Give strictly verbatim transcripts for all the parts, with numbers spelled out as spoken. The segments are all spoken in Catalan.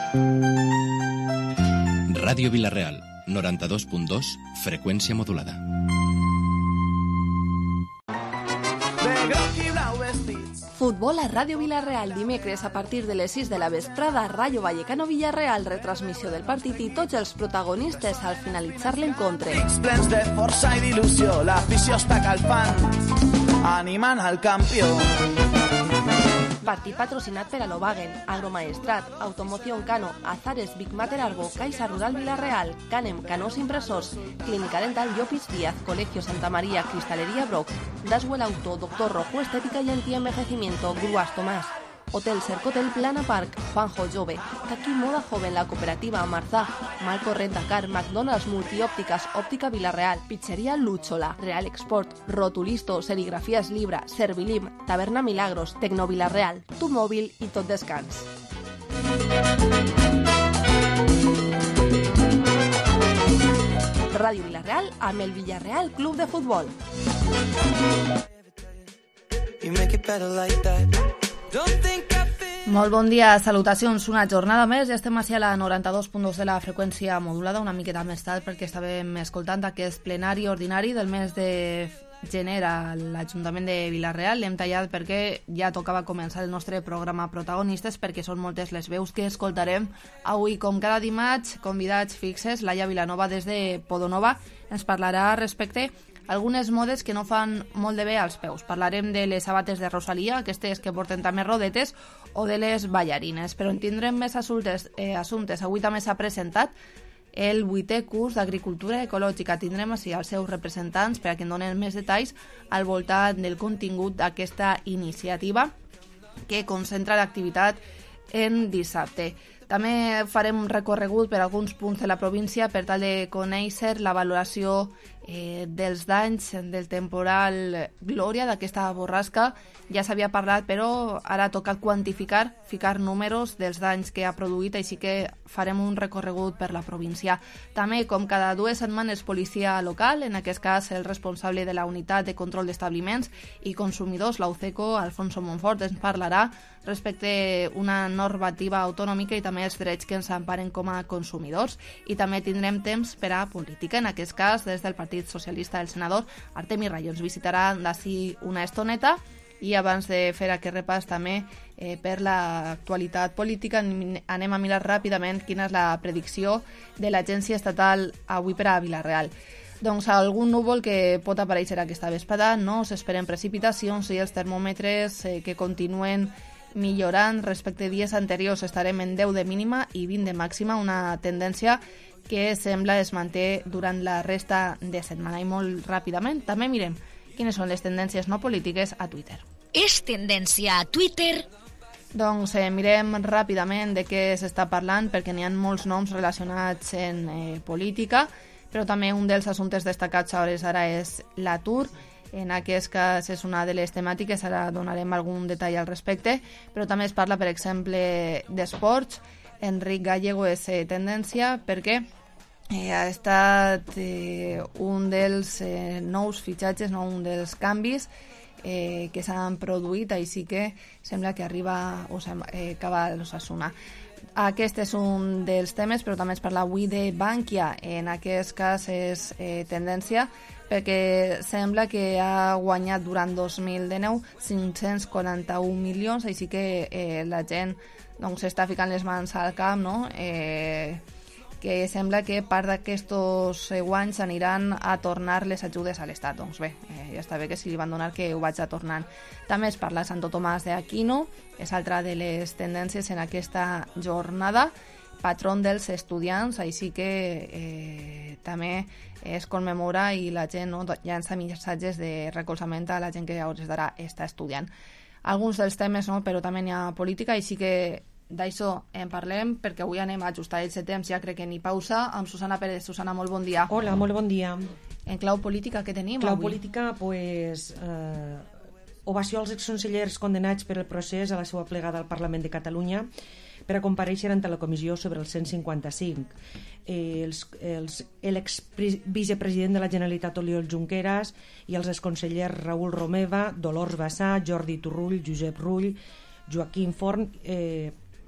Ràdio Vila-real, noranta-dos punt dos, freqüència modulada. Futbol a Ràdio Vila-real, dimecres a partir de les sis de la vesprada, Rayo Vallecano Villarreal, retransmissió del partit i tots els protagonistes al finalitzar l'encontre. Plens de força i d'il·lusió, l'afició està calfant, animant al campió. Partit patrocinat per Alovagen, Agromaestrat, Automoción Cano, Azares, Big Mater Argo, Caixa Rural Vila-real, Canem, Canós Impresors, Clínica Dental Llopis Díaz, Colegio Santa María, Cristalería Brock, Daswell Auto, Doctor Rojo Estética y Antienvejecimiento, Gruas Tomás, Hotel Cercotel Plana Park, Juanjo Jove, Taqui Moda Joven, La Cooperativa Marzá, Malco Rentacar, McDonald's Multiópticas, Óptica Vila-real, Pizzería Lúchola, Real Export, Rotulisto, Serigrafías Libra, Servilim, Taberna Milagros, Tecno Vila-real, Tu Mòbil i Tot Descans. Ràdio Vila-real amb el Villarreal Club de Futbol. Molt bon dia, salutacions, una jornada més, ja estem a la noranta-dos punt dos de la freqüència modulada, una miqueta més tard perquè estàvem escoltant aquest plenari ordinari del mes de gener a l'Ajuntament de Vila-real. L'hem tallat perquè ja tocava començar el nostre programa protagonistes, perquè són moltes les veus que escoltarem avui. Com cada dimarts, convidats fixes, Laia Vilanova des de Podonova ens parlarà respecte algunes modes que no fan molt de bé als peus. Parlarem de les sabates de Rosalia, aquestes que porten també rodetes, o de les ballarines. Però en tindrem més assumptes. Eh, assumptes. Avui també s'ha presentat el vuitè curs d'Agricultura Ecològica. Tindrem així els seus representants per a que en donen més detalls al voltant del contingut d'aquesta iniciativa que concentra l'activitat en dissabte. També farem un recorregut per alguns punts de la província per tal de conèixer la valoració eh, dels danys del temporal Glòria, d'aquesta borrasca. Ja s'havia parlat, però ara toca quantificar, ficar números dels danys que ha produït, així que farem un recorregut per la província. També, com cada dues setmanes, policia local, en aquest cas el responsable de la unitat de control d'establiments i consumidors, la UCECO, Alfonso Monfort, ens parlarà respecte una normativa autonòmica i també els drets que ens emparen com a consumidors. I també tindrem temps per a política, en aquest cas des del Partit Socialista del senador Artemi Rayo. Ens visitarà d'ací una estoneta i abans de fer aquest repàs també eh, per l'actualitat política anem a mirar ràpidament quina és la predicció de l'Agència Estatal avui per a Vila-real. Doncs algun núvol que pot aparèixer aquesta vesprada, no s'esperen precipitacions i els termòmetres eh, que continuen millorant respecte a dies anteriors. Estarem en deu de mínima i vint de màxima, una tendència que sembla es manté durant la resta de setmana. I molt ràpidament també mirem quines són les tendències no polítiques a Twitter. És tendència a Twitter? Doncs eh, mirem ràpidament de què s'està parlant, perquè n'hi ha molts noms relacionats en eh, política, però també un dels assumptes destacats a hores ara és l'atur. En aquest cas és una de les temàtiques, ara donarem algun detall al respecte, però també es parla, per exemple, d'esports. Enric Gallego és eh, tendència perquè eh, ha estat eh, un dels eh, nous fitxatges, no, un dels canvis eh, que s'han produït, així que sembla que arriba o eh, acaba l'Osasuna. Aquest és un dels temes, però també es parla avui de Bankia. En aquest cas és eh, tendència perquè sembla que ha guanyat durant dos mil dinou cinc-cents quaranta-un milions, així que eh, la gent doncs, està ficant les mans al cap, no? Eh, que sembla que part d'aquests guanys aniran a tornar les ajudes a l'Estat. Doncs bé, eh, ja està bé que si li van donar que ho vaig a tornar. També es parla de Santo Tomàs d'Aquino, és altra de les tendències en aquesta jornada, patron dels estudiants, així que eh, també es commemora i la gent no, llança missatges de recolzament a la gent que a hores d'ara està estudiant. Alguns dels temes, no, però també hi ha política, així que d'això en parlem, perquè avui anem a ajustar els temps, ja crec que ni pausa, amb Susana Pérez. Susana, molt bon dia. Hola, molt bon dia. En clau política, què tenim clau avui? Clau política, pues, eh, ovació als exconsellers condenats per el procés a la seva plegada al Parlament de Catalunya per a comparèixer ante la comissió sobre el cent cinquanta-cinc. Eh, els, els, l'exvicepresident de la Generalitat, Oriol Junqueras, i els exconsellers Raül Romeva, Dolors Bassà, Jordi Turull, Josep Rull, Joaquim Forn, eh,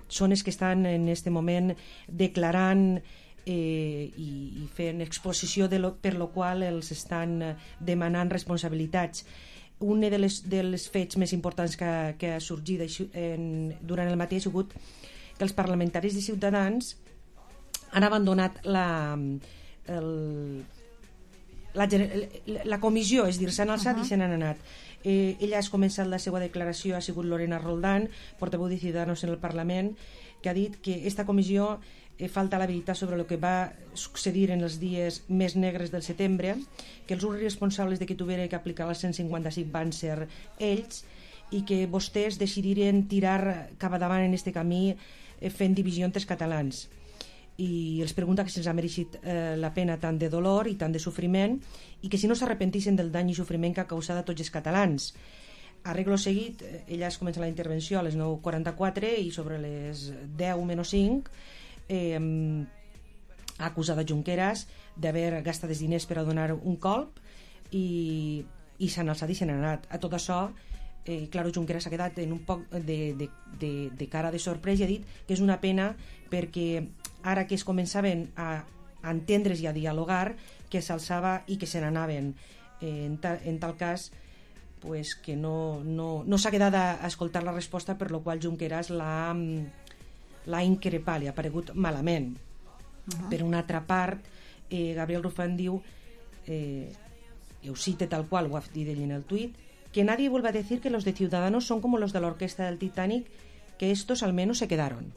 són els que estan en aquest moment declarant eh, i, i fent exposició de lo, per lo qual els estan demanant responsabilitats. Un de les, de les fets més importants que, que ha sorgit en, durant el matí ha sigut que els parlamentaris de Ciutadans han abandonat la, el, la, la comissió, és a dir, s'han alçat uh -huh. i se n'han anat. Eh, ella ha començat la seva declaració, ha sigut Lorena Roldán, portaveu de Ciudadanos en el Parlament, que ha dit que aquesta comissió eh, falta la veritat sobre el que va succeir en els dies més negres del setembre, que els únics responsables de que tuviera que aplicar el cent cinquanta cinc van ser ells i que vostès decidiren tirar cap endavant en aquest camí eh, fent divisió entre els catalans. I els pregunta que se'ls ha mereixit eh, la pena tant de dolor i tant de sofriment i que si no s'arrepentissin del dany i sofriment que ha causat a tots els catalans. Arreglo seguit, ella es comença la intervenció a les nou quaranta-quatre i sobre les deu menys cinc eh, ha acusat a Junqueras d'haver gastat els diners per a donar un colp i, i s'han alçat i se n'han anat. A tot això, eh, claro, Junqueras s'ha quedat en un poc de, de, de, de cara de sorpresa i ha dit que és una pena perquè ara que es començaven a entendre's i a dialogar, que s'alçava i que se n'anaven. Eh, en, ta, en tal cas, pues, que no, no, no s'ha quedat a, a escoltar la resposta, per la qual Junqueras l'ha, l'ha increpat, li ha paregut malament. Uh-huh. Per una altra part, eh, Gabriel Rufán diu, eh, i ho cite tal qual, ho ha dit ell en el tuit, que nadie vuelva a decir que los de Ciudadanos son como los de la orquesta del Titanic, que estos al menos se quedaron.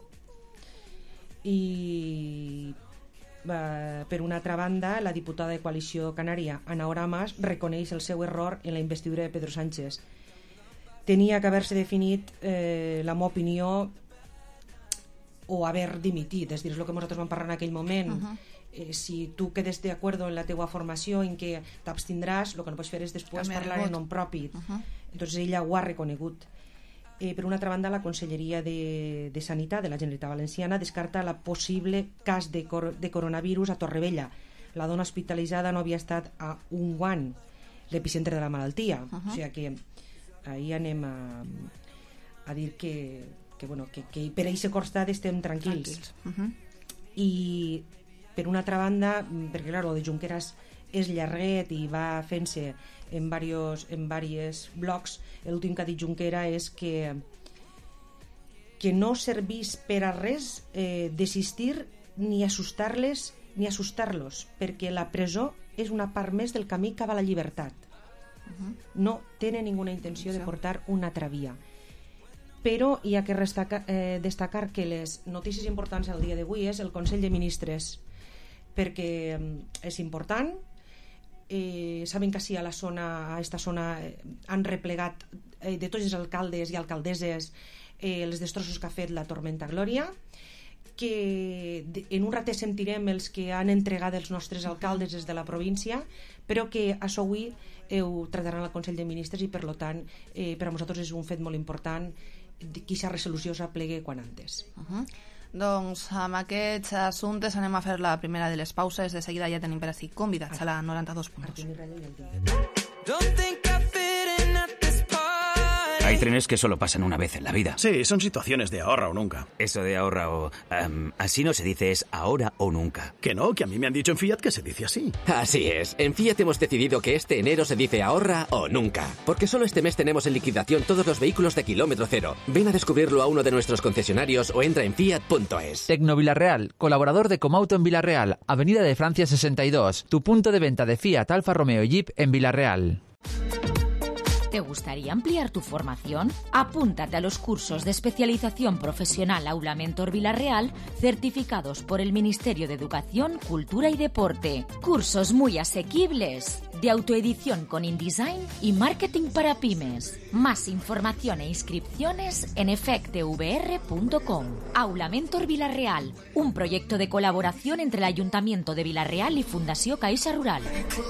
I eh, per una altra banda, la diputada de Coalició Canària, Ana Oramas, reconeix el seu error en la investidura de Pedro Sánchez. Tenia que haver-se definit eh, la meva opinió o haver dimitit, és a dir, és el que nosaltres vam parlar en aquell moment. Uh-huh. eh, si tu quedes d'acord en la teua formació, en què t'abstindràs, el que no pots fer és després parlar en nom propi. Uh-huh. Entonces ella ho ha reconegut. Eh, per una altra banda, la Conselleria de, de Sanitat de la Generalitat Valenciana descarta la possible cas de, cor, de coronavirus a Torrevella. La dona hospitalitzada no havia estat a un guant l'epicentre de la malaltia. Uh-huh. O sigui que ahir anem a, a dir que, que, bueno, que, que per aquest costat estem tranquils. tranquils. Uh-huh. I per una altra banda, perquè clar, el de Junqueras és llarguet i va fent-se en diversos en diversos blocs, l'últim que ha dit Junquera és que que no servís per a res eh, desistir ni assustar-les ni assustar-los, perquè la presó és una part més del camí cap a la llibertat. Uh-huh. No tenen ninguna intenció de portar una altra via. Però hi ha que destacar, eh, destacar que les notícies importants al dia d'avui és el Consell de Ministres, perquè eh, és important. Eh, saben que sí, a la zona, a esta zona eh, han replegat eh, de tots els alcaldes i alcaldesses eh, els destrossos que ha fet la tormenta Glòria, que de, en un ratet sentirem els que han entregat els nostres alcaldes des de la província, però que això avui eh, ho trataran al Consell de Ministres i per tant eh, per a nosaltres és un fet molt important que aquesta resolució s'aplegue quan antes. Uh-huh. Doncs amb aquests assumptes anem a fer la primera de les pauses. De seguida ja tenim per així convidats a la noranta-dos punt dos. Hay trenes que solo pasan una vez en la vida. Sí, son situaciones de ahorra o nunca. Eso de ahorra o... Um, así no se dice, es ahora o nunca. Que no, que a mí me han dicho en Fiat que se dice así. Así es. En Fiat hemos decidido que este enero se dice ahorra o nunca. Porque solo este mes tenemos en liquidación todos los vehículos de kilómetro cero. Ven a descubrirlo a uno de nuestros concesionarios o entra en fiat punto es. Tecno Villarreal, colaborador de Comauto en Villarreal, Avenida de Francia sesenta y dos. Tu punto de venta de Fiat, Alfa Romeo y Jeep en Villarreal. ¿Te gustaría ampliar tu formación? Apúntate a los cursos de especialización profesional Aula Mentor Villarreal, certificados por el Ministerio de Educación, Cultura y Deporte. Cursos muy asequibles, de autoedición con InDesign y marketing para pymes. Más información e inscripciones en efectevr punto com. Aula Mentor Villarreal, un proyecto de colaboración entre el Ayuntamiento de Villarreal y Fundació Caixa Rural.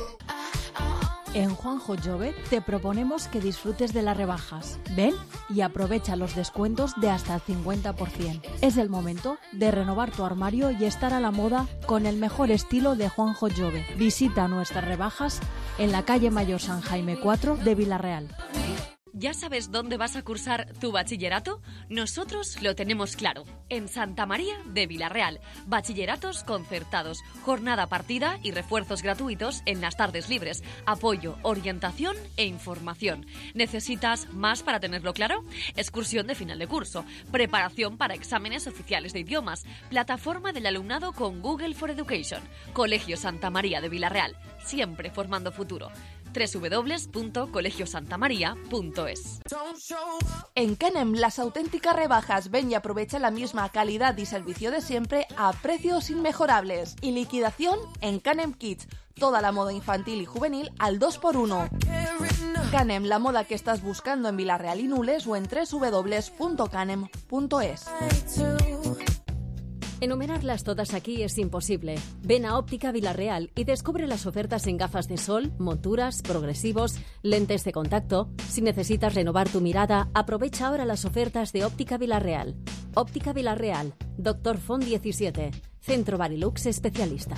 En Juanjo Jove te proponemos que disfrutes de las rebajas. Ven y aprovecha los descuentos de hasta el cincuenta por ciento. Es el momento de renovar tu armario y estar a la moda con el mejor estilo de Juanjo Jove. Visita nuestras rebajas en la calle Mayor San Jaime cuatro de Villarreal. ¿Ya sabes dónde vas a cursar tu bachillerato? Nosotros lo tenemos claro. En Santa María de Vilarreal. Bachilleratos concertados, jornada partida y refuerzos gratuitos en las tardes libres. Apoyo, orientación e información. ¿Necesitas más para tenerlo claro? Excursión de final de curso. Preparación para exámenes oficiales de idiomas. Plataforma del alumnado con Google for Education. Colegio Santa María de Vilarreal. Siempre formando futuro. doble u doble u doble u punto colegio santa maría punto es. En Canem, las auténticas rebajas. Ven y aprovecha la misma calidad y servicio de siempre a precios inmejorables. Y liquidación en Canem Kids. Toda la moda infantil y juvenil al dos por uno. Canem, la moda que estás buscando en Vilarreal y Nules o en doble u doble u doble u punto canem punto es. Enumerarlas todas aquí es imposible. Ven a Óptica Vilarreal y descubre las ofertas en gafas de sol, monturas, progresivos, lentes de contacto. Si necesitas renovar tu mirada, aprovecha ahora las ofertas de Óptica Vilarreal. Óptica Vilarreal, Doctor Font diecisiete, Centro Barilux especialista.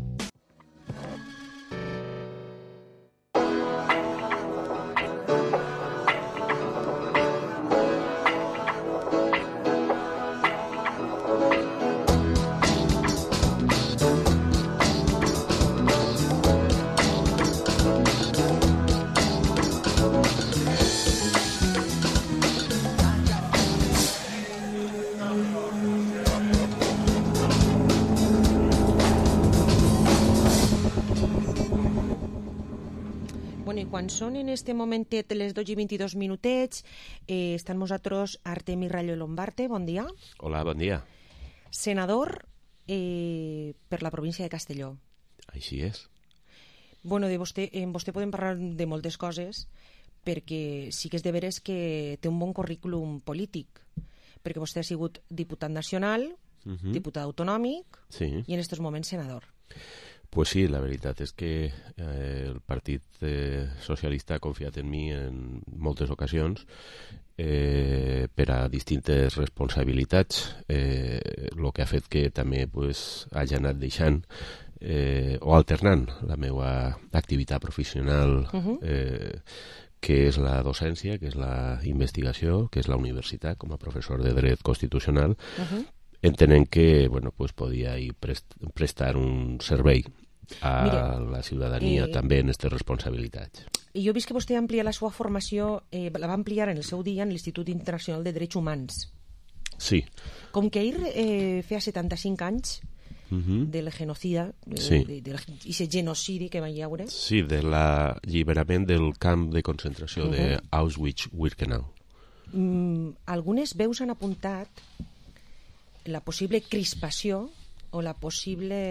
Quan són en este momentet les dos i vint-i-dos minutets, eh, estan nosaltres Artemi Rallo Lombarte, bon dia. Hola, bon dia. Senador eh, per la província de Castelló. Així és. Bueno, de vostè, en vostè podem parlar de moltes coses, perquè sí que és de veres que té un bon currículum polític, perquè vostè ha sigut diputat nacional, uh-huh. diputat autonòmic sí. i en aquests moments senador. Pues sí, la veritat és que eh, el Partit eh, Socialista ha confiat en mi en moltes ocasions eh, per a distintes responsabilitats, eh, el que ha fet que també pues, hagi anat deixant eh, o alternant la meva activitat professional uh-huh. eh, que és la docència, que és la investigació, que és la universitat com a professor de dret constitucional, uh-huh. entenent que bueno, pues, podia ir prest, prestar un servei a Mira, la ciutadania eh, també en aquestes responsabilitats. I jo he vist que vostè amplia la seva formació, eh, la va ampliar en el seu dia en l'Institut Internacional de Drets Humans. Sí. Com que ahir eh, feia setanta-cinc anys uh-huh. del genocida, sí. de, de, de, de genocidi que va hi haure. Sí, de l'alliberament del camp de concentració uh-huh. d'Auschwitz-Birkenau. Mm, algunes veus han apuntat la possible crispació o la possible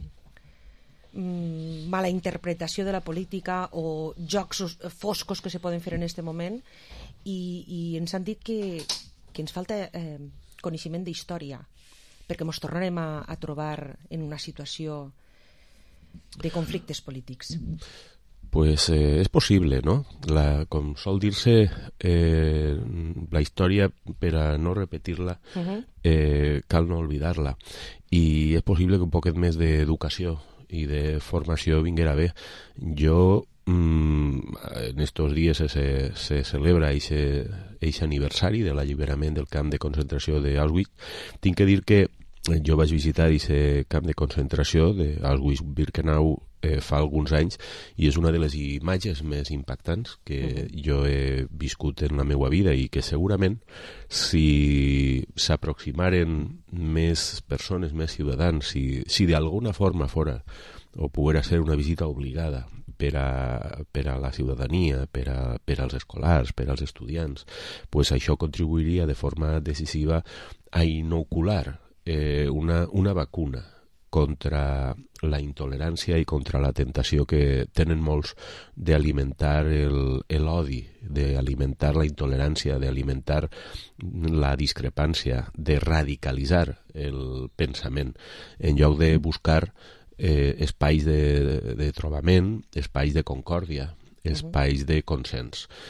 mm, mala interpretació de la política o jocs foscos que se poden fer en aquest moment i, i ens han dit que, que ens falta eh, coneixement d'història perquè ens tornarem a, a trobar en una situació de conflictes polítics. Pues eh, és possible, no? La, com sol dir-se, eh, la història, per a no repetir-la, uh-huh. eh, cal no oblidar-la. I és possible que un poquet més d'educació i de formació vinguera bé. Jo, mm, en estos dies se, se, se celebra aquest aniversari de l'alliberament del camp de concentració d'Auschwitz. Tinc que dir que jo vaig visitar aquest camp de concentració d'Auschwitz-Birkenau eh, fa alguns anys i és una de les imatges més impactants que uh-huh. jo he viscut en la meva vida i que segurament si s'aproximaren més persones, més ciutadans, si, si d'alguna forma fora o poguera ser una visita obligada per a, per a la ciutadania, per, a, per als escolars, per als estudiants, pues això contribuiria de forma decisiva a inocular eh, una, una vacuna contra la intolerància i contra la tentació que tenen molts d'alimentar l'odi, d'alimentar la intolerància, d'alimentar la discrepància, de radicalitzar el pensament, en lloc de buscar eh, espais de, de trobament, espais de concòrdia, espais de consens.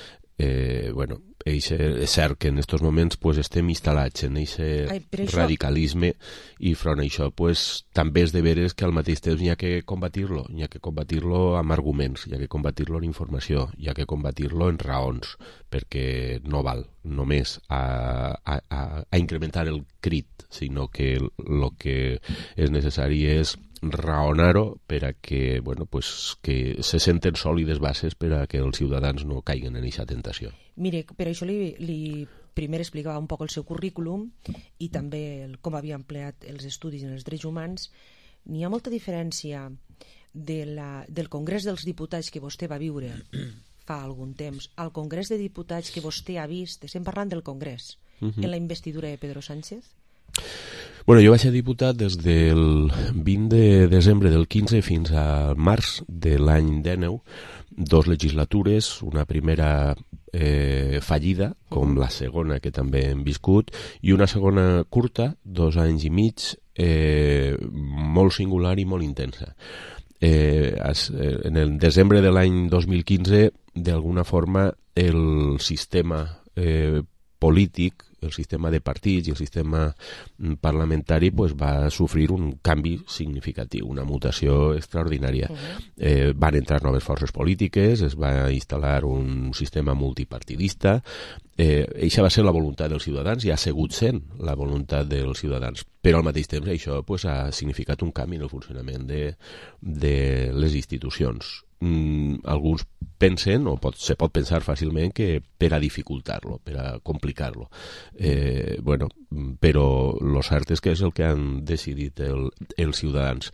eh, bueno, eixe, és cert que en aquests moments pues, estem instal·lats en aquest això... radicalisme i front a això pues, també és de veres que al mateix temps hi ha que combatir-lo, hi ha que combatir-lo amb arguments, hi ha que combatir-lo en informació, hi ha que combatir-lo en raons, perquè no val només a, a, a, a incrementar el crit, sinó que el que és necessari és raonar-ho per a que, bueno, pues, que se senten sòlides bases per a que els ciutadans no caiguen en aquesta tentació. Mire, per això li, li primer explicava un poc el seu currículum i també el, com havia empleat els estudis en els drets humans. N'hi ha molta diferència de la, del Congrés dels Diputats que vostè va viure fa algun temps al Congrés de Diputats que vostè ha vist, estem parlant del Congrés, uh-huh. en la investidura de Pedro Sánchez? Bueno, jo vaig ser diputat des del vint de desembre del quinze fins al març de l'any dinou, dos legislatures, una primera eh, fallida, com la segona que també hem viscut, i una segona curta, dos anys i mig, eh, molt singular i molt intensa. Eh, en el desembre de l'any dos mil quinze, d'alguna forma, el sistema eh, polític, el sistema de partits i el sistema parlamentari pues, va sofrir un canvi significatiu, una mutació extraordinària. Uh-huh. Eh, van entrar noves forces polítiques, es va instal·lar un sistema multipartidista. Eh, eixa va ser la voluntat dels ciutadans i ha sigut sent la voluntat dels ciutadans. Però al mateix temps això pues, ha significat un canvi en el funcionament de, de les institucions. Mm, alguns pensen, o pot, se pot pensar fàcilment, que per a dificultar-lo, per a complicar-lo. Eh, bueno, però el cert és que és el que han decidit el, els ciutadans.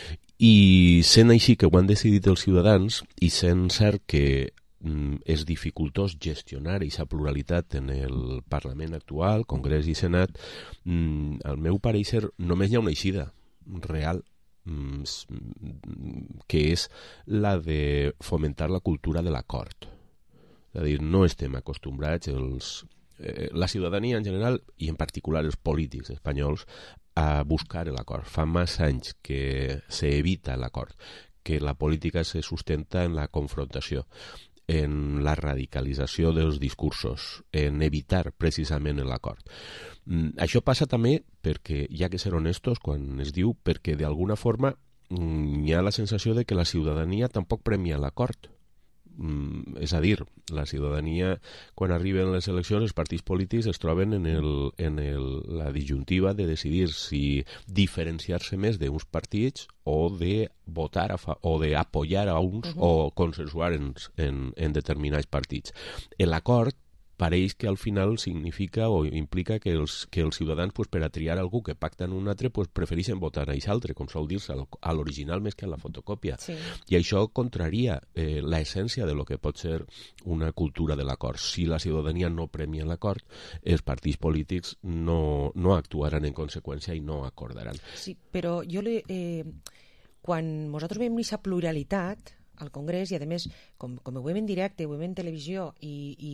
I sent així que ho han decidit els ciutadans, i sent cert que mm, és dificultós gestionar aquesta pluralitat en el Parlament actual, Congrés i Senat, mm, al meu pareixer només hi ha una eixida real, que és la de fomentar la cultura de l'acord. És a dir, no estem acostumbrats, els, eh, la ciutadania en general, i en particular els polítics espanyols, a buscar l'acord. Fa massa anys que s'evita l'acord, que la política se sustenta en la confrontació, en la radicalització dels discursos, en evitar precisament l'acord. Mm, això passa també perquè, hi ha que ser honestos quan es diu, perquè d'alguna forma mm, hi ha la sensació de que la ciutadania tampoc premia l'acord. Mm, és a dir, la ciutadania, quan arriben les eleccions, els partits polítics es troben en, el, en el, la disjuntiva de decidir si diferenciar-se més d'uns partits o de votar a fa, o de apoyar a uns uh-huh. o consensuar en, en, en determinats partits. L'acord pareix que al final significa o implica que els, que els ciutadans, pues, per a triar algú que pacten un altre, pues, prefereixen votar a aquest altre, com sol dir-se, a l'original més que a la fotocòpia. Sí. I això contraria eh, l'essència de lo que pot ser una cultura de l'acord. Si la ciutadania no premia l'acord, els partits polítics no, no actuaran en conseqüència i no acordaran. Sí, però jo le, eh, quan nosaltres veiem aquesta pluralitat al Congrés, i a més, com, com ho veiem en directe, ho veiem en televisió, i, i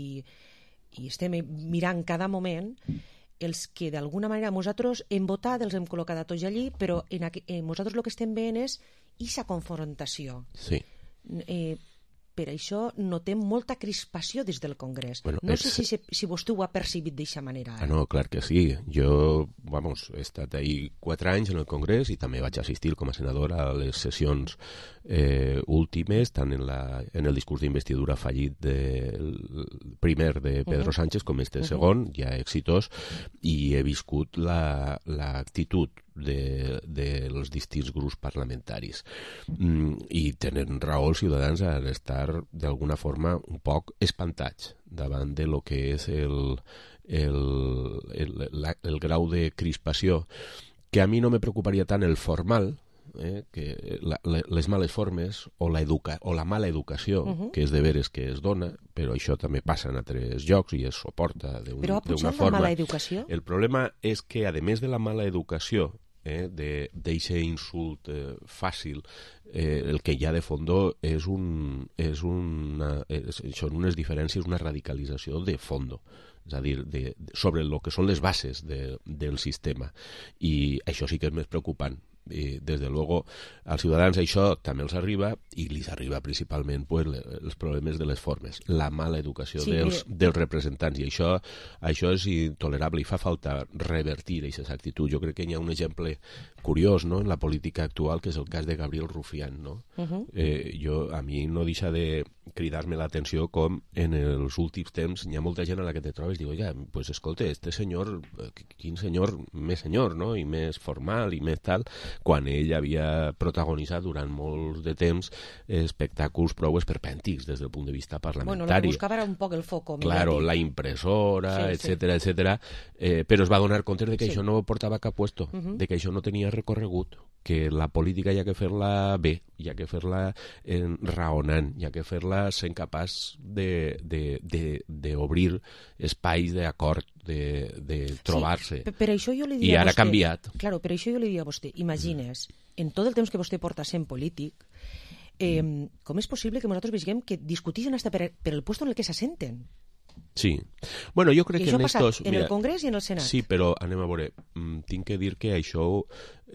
i estem mirant cada moment, els que d'alguna manera nosaltres hem votat, els hem col·locat a tots allí, però en aqu... eh, nosaltres el que estem veient és aquesta confrontació. Sí. Eh, per això notem molta crispació des del Congrés. Bueno, no és... sé si, si vostè ho ha percibit d'aquesta manera. Eh? Ah, no, clar que sí. Jo, vamos, he estat ahí quatre anys en el Congrés i també vaig assistir com a senador a les sessions eh, últimes, tant en, la, en el discurs d'investidura fallit del primer de Pedro uh-huh. Sánchez com este uh-huh. segon, ja exitós, i he viscut l'actitud de, dels distints grups parlamentaris. Mm, I tenen raó els ciutadans a estar d'alguna forma un poc espantats davant de lo que és el, el, el, la, el grau de crispació, que a mi no me preocuparia tant el formal, eh, que la, la, les males formes o la, educa, o la mala educació, uh-huh. que és de veres que es dona, però això també passa en altres llocs i es suporta d'una forma. Però ha pujat la mala educació? El problema és que, a més de la mala educació, eh, d'aquest insult eh, fàcil, eh, el que hi ha de fondo és un, és una, és, són unes diferències, una radicalització de fondo, és a dir, de, de, sobre el que són les bases de, del sistema. I això sí que és més preocupant. i des de luego als ciutadans això també els arriba i li arriba principalment pues, els problemes de les formes, la mala educació sí, dels, mira... dels representants, i això, això és intolerable i fa falta revertir aquesta actitud. Jo crec que hi ha un exemple curiós, no?, en la política actual, que és el cas de Gabriel Rufián, no? Uh -huh. eh, jo, a mi no deixa de cridar-me l'atenció com en els últims temps hi ha molta gent a la que te trobes i diu, oiga, pues escolta, este senyor, quin senyor més senyor, no?, i més formal i més tal, quan ell havia protagonitzat durant molts de temps espectacles prou esperpèntics des del punt de vista parlamentari. Bueno, lo que buscava era un poc el foco. Claro, la impressora, sí, etcètera, sí. etcètera, eh, però es va donar compte de que sí. això no portava cap puesto, uh -huh. de que això no tenia recorregut, que la política hi ha que fer-la bé, hi ha que fer-la eh, raonant, hi ha que fer-la sent capaç d'obrir espais d'acord, de, de trobar-se. Sí, per, per això jo li I ara ha canviat. Claro, per això jo li diria a vostè, imagines, en tot el temps que vostè porta sent polític, eh, com és possible que nosaltres vegem que discutixen hasta per, per el puesto en el que s'assenten? Sí. Bueno, jo crec I que això en ha passat estos... en mira, el Congrés i en el Senat. Sí, però anem a veure, tinc que dir que això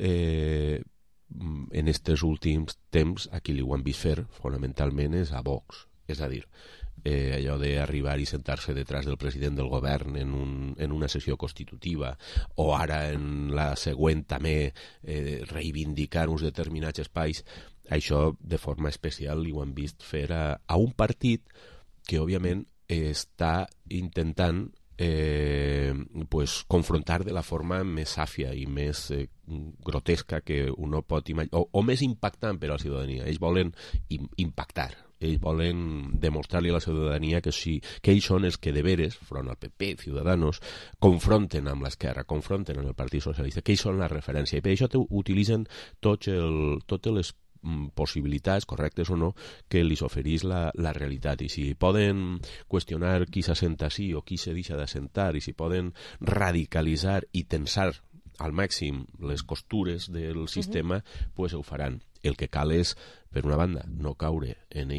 eh, en estos últims temps a qui li ho han vist fer fonamentalment és a Vox. És a dir, eh, allò d'arribar i sentar-se detrás del president del govern en, un, en una sessió constitutiva, o ara en la següent també eh, reivindicar uns determinats espais, això de forma especial li ho han vist fer a, a un partit que òbviament està intentant eh, pues, confrontar de la forma més sàfia i més eh, grotesca que uno pot imaginar, o, o més impactant per a la ciutadania. Ells volen im impactar, ells volen demostrar-li a la ciutadania que, sí, que ells són els que de veres, front al P P, Ciudadanos, confronten amb l'esquerra, confronten amb el Partit Socialista, que ells són la referència, i per això utilitzen tots el, totes les possibilitats, correctes o no, que li oferís la, la realitat. I si poden qüestionar qui s'assenta sí o qui se deixa d'assentar, i si poden radicalitzar i tensar al màxim les costures del sistema, uh-huh. pues ho faran. El que cal és, per una banda, no caure en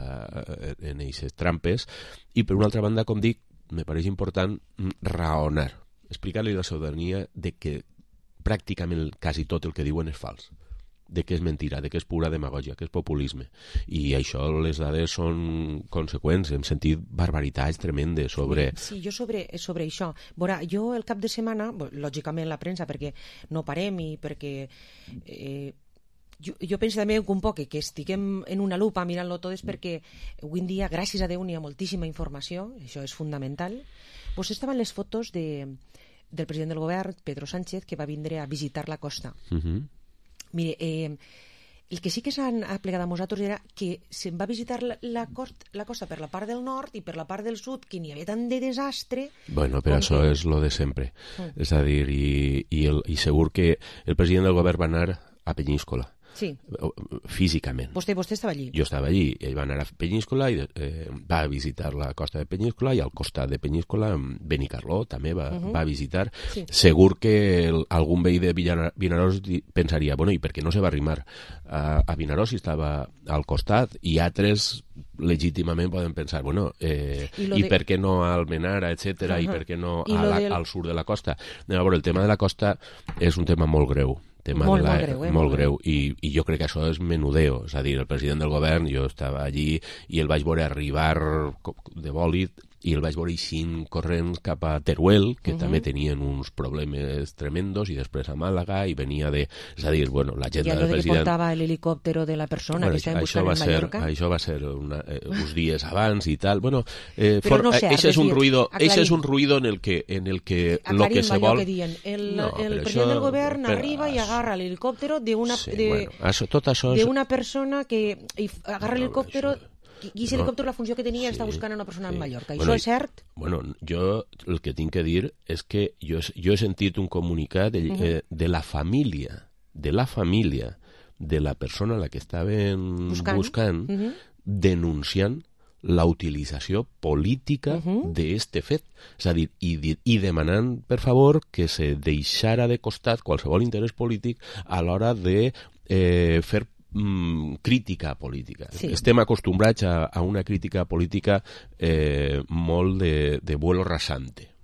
aquestes trampes, i per una altra banda, com dic, me pareix important raonar, explicar-li a la ciutadania de que pràcticament quasi tot el que diuen és fals, de que és mentira, de que és pura demagògia, que és populisme. I això, les dades són conseqüents. Hem sentit barbaritats tremendes sobre... Sí, jo sobre, sobre això. Veurà, jo el cap de setmana, lògicament la premsa, perquè no parem i perquè... Eh, jo, jo penso també un poc que estiguem en una lupa mirant-lo tot és perquè avui en dia, gràcies a Déu, n'hi ha moltíssima informació, això és fonamental. Pues estaven les fotos de, del president del govern, Pedro Sánchez, que va vindre a visitar la costa. Uh-huh. Mire, eh, el que sí que s'han aplegat a nosaltres era que se'n va visitar la, la, cost, la costa per la part del nord i per la part del sud, que n'hi havia tant de desastre... Bueno, però això que... és lo de sempre. Mm. És a dir, i, i, el, i segur que el president del govern va anar a Peñíscola. Sí. Físicament. Vostè, vostè estava allí? Jo estava allí. Ell va anar a Peñíscola i eh, va visitar la costa de Peñíscola, i al costat de Peñíscola Benicarló també va, uh-huh. va visitar. Sí. Segur que el, algun veí de Vinaròs pensaria, bueno, i per què no se va arrimar a, a Vinaròs si estava al costat? I altres legítimament poden pensar, bueno, eh, i, i de... per què no a Almenara, etcètera, uh-huh. i per què no a la, del... al sud de la costa? No, bueno, el tema de la costa és un tema molt greu. Tema molt, de la, molt greu, eh? molt greu. I, i jo crec que això és menudeo, és a dir, el president del govern, jo estava allí i el vaig veure arribar de bòlit i el vaig veure eixint corrents cap a Teruel, que uh-huh. també tenien uns problemes tremendos, i després a Màlaga, i venia de... És a dir, bueno, l'agenda del president... I allò que portava l'helicòptero de la persona bueno, que estaven buscant en Mallorca... Ser, això va ser una, eh, uns dies abans i tal. Bueno, eh, for, no sé, ese, és un ruido, ese és un ruido en el que, en el que lo que se vol... Que diuen. El, no, el president això, del govern però, arriba i agarra l'helicòptero d'una sí, de, bueno, això, tot això és... d'una persona que agarra no, l'helicòptero... Això... I aquest helicòpter, la funció que tenia, sí, està buscant una persona sí. en Mallorca. Bueno, això és cert? Bueno, jo el que tinc que dir és que jo, jo he sentit un comunicat de, uh-huh. eh, de la família, de la família de la persona a la que estaven buscant, buscant uh-huh. denunciant la utilització política uh-huh. d'este fet. És a dir, i, i demanant, per favor, que se deixara de costat qualsevol interès polític a l'hora de eh, fer Mm, crítica política. Sí. Estem acostumbrats a, a una crítica política eh, molt de, de vuelo rasante.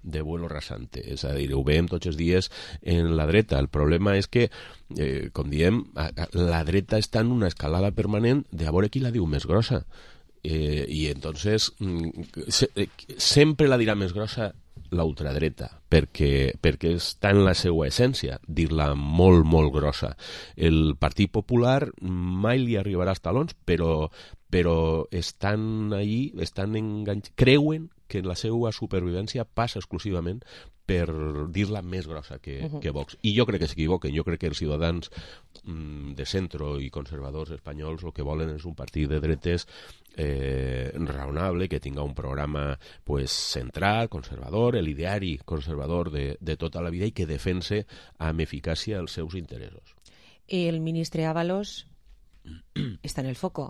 de vuelo rasante. És a dir, ho veiem tots els dies en la dreta. El problema és que, eh, com diem, la dreta està en una escalada permanent de a veure qui la diu més grossa. Eh, I entonces se, eh, sempre la dirà més grossa la ultradreta, perquè, perquè està en la seva essència dir-la molt, molt grossa. El Partit Popular mai li arribarà als talons, però, però estan ahí, estan enganx... creuen que la seva supervivència passa exclusivament per dir-la més grossa que, uh-huh. que Vox. I jo crec que s'equivoquen. Jo crec que els ciutadans mm, de centro i conservadors espanyols el que volen és un partit de dretes eh, raonable, que tinga un programa pues, central, conservador, el ideari conservador de, de tota la vida i que defense amb eficàcia els seus interessos. El ministre Ábalos està en el foco.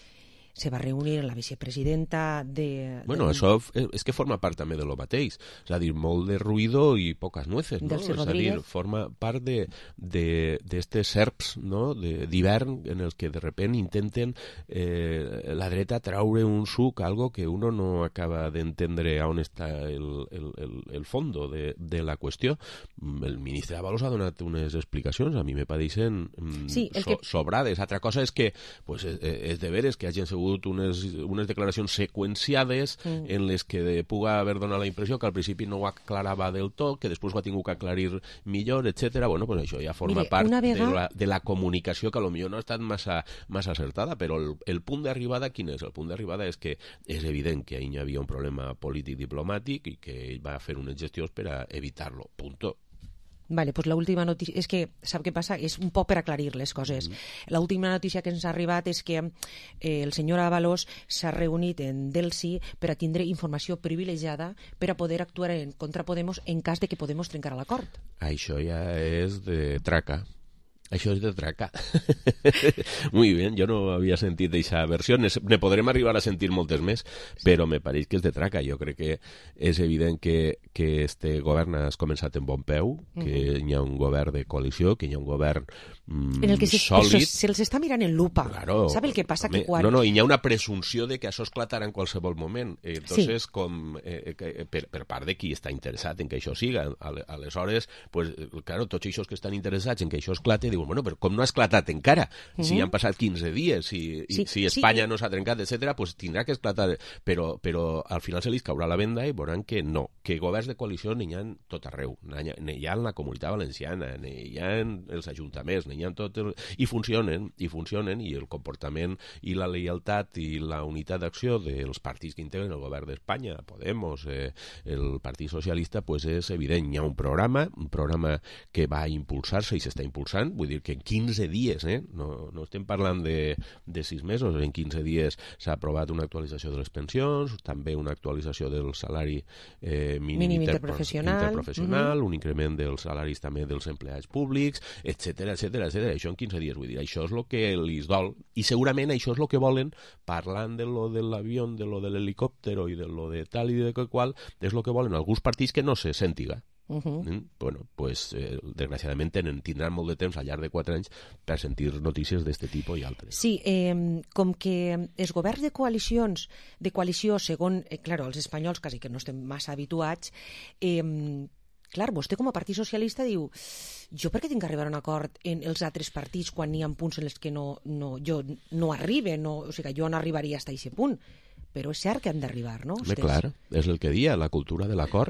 Se va reunir la vicepresidenta de... Bueno, de... això és que forma part també de lo mateix. És a dir, molt de ruïdo i poques nueces, no? Delcy És a dir, Rodríguez. forma part de d'estes serps, no?, d'hivern en els que de repente intenten eh, la dreta traure un suc, algo que uno no acaba d'entendre on està el, el, el, el fondo de, de la qüestió. El ministre Ábalos ha donat unes explicacions, a mi me pareixen mm, sí, el so, que... sobrades. Altra cosa és que pues, és, és de veres que hagin sigut unes, unes declaracions seqüenciades mm. en les que puga haver donat la impressió que al principi no ho aclarava del tot, que després ho ha tingut que aclarir millor, etcètera. Bueno, pues això ja forma Mire, part vegada... de, la, de la comunicació que potser no ha estat massa, massa acertada, però el, el punt d'arribada, quin és? El punt d'arribada és que és evident que ahir hi havia un problema polític diplomàtic i que ell va fer unes gestions per a evitar-lo. Punto. Vale, pues la última notícia... És que, sap què passa? És un poc per aclarir les coses. Mm. La última notícia que ens ha arribat és que eh, el senyor Ábalos s'ha reunit en Delcy per a tindre informació privilegiada per a poder actuar en contra Podemos en cas de que Podemos trencara l'acord. Això ja és de traca. Això és de traca. Muy bien, jo no havia sentit aquesta versió. Ne, ne podrem arribar a sentir moltes més, però me pareix que és de traca. Jo crec que és evident que, que este govern ha començat en bon peu, que uh-huh. hi ha un govern de coalició, que hi ha un govern mm, en el que se, sòlid. Se'ls està mirant en lupa. Claro. Sap el que passa? Home, que quan... No, no, i hi ha una presumpció de que això esclatarà en qualsevol moment. Eh, entonces, sí. com, eh, per, per part de qui està interessat en que això siga, aleshores, pues, claro, tots aquests que estan interessats en que això esclate, diuen, bueno, però com no ha esclatat encara? Uh-huh. Si han passat quinze dies, si, sí, si Espanya sí. no s'ha trencat, etcètera, pues tindrà que esclatar. Però, però al final se li caurà la venda i veuran que no, que governs de coalició n'hi ha tot arreu. N'hi ha en la Comunitat Valenciana, n'hi ha en els ajuntaments, n'hi ha tot el... I funcionen, i funcionen, i el comportament i la lleialtat i la unitat d'acció dels partits que integren el govern d'Espanya, Podemos, eh, el Partit Socialista, pues és evident. Hi ha un programa, un programa que va impulsar-se i s'està impulsant, vull dir que en quinze dies, eh? no, no estem parlant de, de sis mesos, en quinze dies s'ha aprovat una actualització de les pensions, també una actualització del salari eh, mínim, mínim inter interprofessional, interprofessional uh-huh. un increment dels salaris també dels empleats públics, etcètera, etcètera, etcètera. Això en quinze dies, vull dir, això és el que li dol, i segurament això és el que volen, parlant de lo de l'avió, de lo de l'helicòpter i de lo de tal i de qual, és el que volen alguns partits que no se sentiga. Uh-huh. Mm? Bueno, pues eh, desgraciadament tenen, tindran molt de temps al llarg de quatre anys per sentir notícies d'aquest tipus i altres. Sí, eh, com que els governs de coalicions, de coalició, segon, eh, claro, els espanyols quasi que no estem massa habituats, eh, clar, vostè com a Partit Socialista diu, jo per què tinc que arribar a un acord en els altres partits quan hi ha punts en els que no, no, jo no arribe, no, o sigui, jo no arribaria fins a aquest punt, però és cert que hem d'arribar, no? Home, clar, és el que dia, la cultura de l'acord.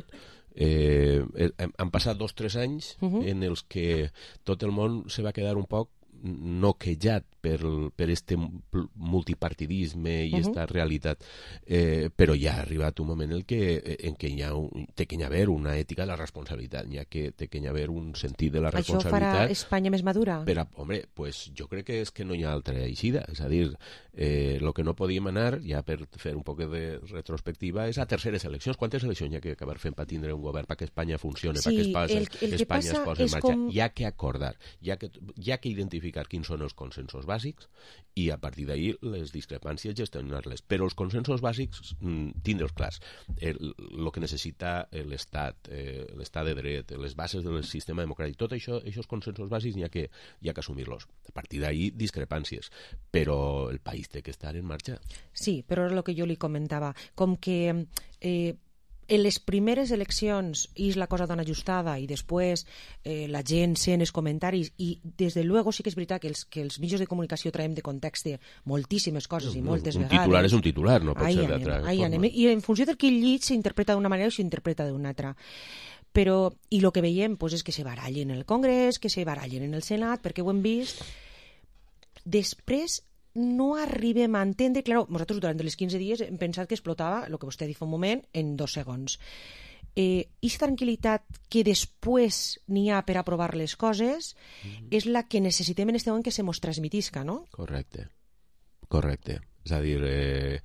Eh, han passat dos o tres anys uh-huh. en els que tot el món se va quedar un poc noquejat per, per este multipartidisme i esta uh-huh. realitat, eh, però ja ha arribat un moment en que, en que hi ha un, té que haver una ètica de la responsabilitat, hi ha que té que haver un sentit de la responsabilitat. Això farà Espanya més madura? Per a, home, pues jo crec que és que no hi ha altra eixida, és a dir, eh, lo que no podíem anar, ja per fer un poc de retrospectiva, és a terceres eleccions. Quantes eleccions hi ha que acabar fent per tindre un govern, perquè Espanya funcione, sí, perquè Espanya, el, el Espanya es posi en marxa? Com... Hi ha que acordar, hi ha que, hi ha que identificar quins són els consensos bàsics i a partir d'ahir les discrepàncies gestionar-les. Però els consensos bàsics mm, tindre'ls clars. El, el que necessita l'Estat, eh, l'Estat de dret, les bases del sistema democràtic, tot això, aquests consensos bàsics hi ha que, hi ha que assumir-los. A partir d'ahir discrepàncies, però el país té que estar en marxa. Sí, però és el que jo li comentava. Com que eh, en les primeres eleccions és la cosa tan ajustada i després eh, la gent sent els comentaris i des de luego sí que és veritat que els, que els mitjans de comunicació traiem de context moltíssimes coses i moltes un vegades. Un titular és un titular, no pot ahí ser anem, d'altra ahí forma. Anem. I en funció del que el llit s'interpreta d'una manera o s'interpreta d'una altra. Però, i el que veiem pues, és que se barallen en el Congrés, que se barallen en el Senat, perquè ho hem vist. Després no arribem a entendre, clar, nosaltres durant els quinze dies hem pensat que explotava, el que vostè ha dit fa un moment, en dos segons. Eh, aquesta tranquil·litat que després n'hi ha per aprovar les coses mm-hmm. és la que necessitem en aquest moment que se mos transmitisca, no? Correcte, correcte. És a dir, eh,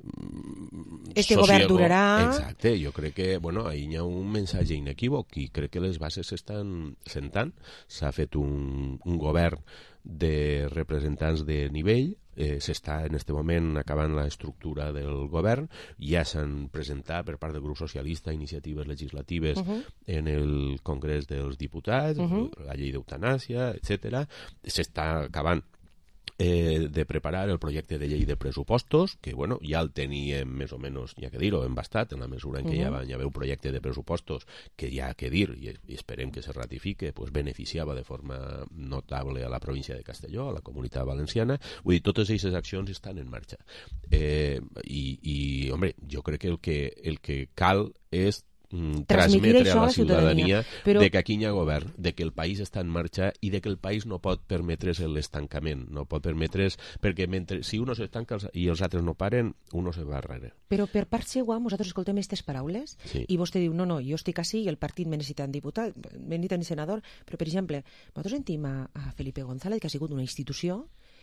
este govern durarà... Exacte, jo crec que, bueno, ahí hi ha un missatge inequívoc i crec que les bases s'estan sentant. S'ha fet un, un govern de representants de nivell, eh, s'està en aquest moment acabant l'estructura del govern, ja s'han presentat per part del grup socialista iniciatives legislatives uh-huh. en el Congrés dels Diputats, uh-huh. la llei d'eutanàsia, etcètera. S'està acabant Eh, de preparar el projecte de llei de pressupostos, que bueno, ja el teníem més o menys, ja que dir-ho, embastat, en la mesura en què uh-huh. ja va hi haver un projecte de pressupostos que ja que dir, i, i esperem que se ratifique, pues beneficiava de forma notable a la província de Castelló, a la Comunitat Valenciana. Vull dir, totes aquestes accions estan en marxa. Eh, i, i, home, jo crec que el que, el que cal és transmetre a la ciutadania però... de que aquí hi ha govern, de que el país està en marxa i de que el país no pot permetre's l'estancament, no pot permetre's, perquè mentre, si uno s'estanca i els altres no paren, uno se va darrere. Però per part seva, nosaltres escoltem aquestes paraules sí. i vostè diu, no, no, jo estic així i el partit me necessita un diputat, me necessita un senador, però per exemple, nosaltres sentim a, a Felipe González, que ha sigut una institució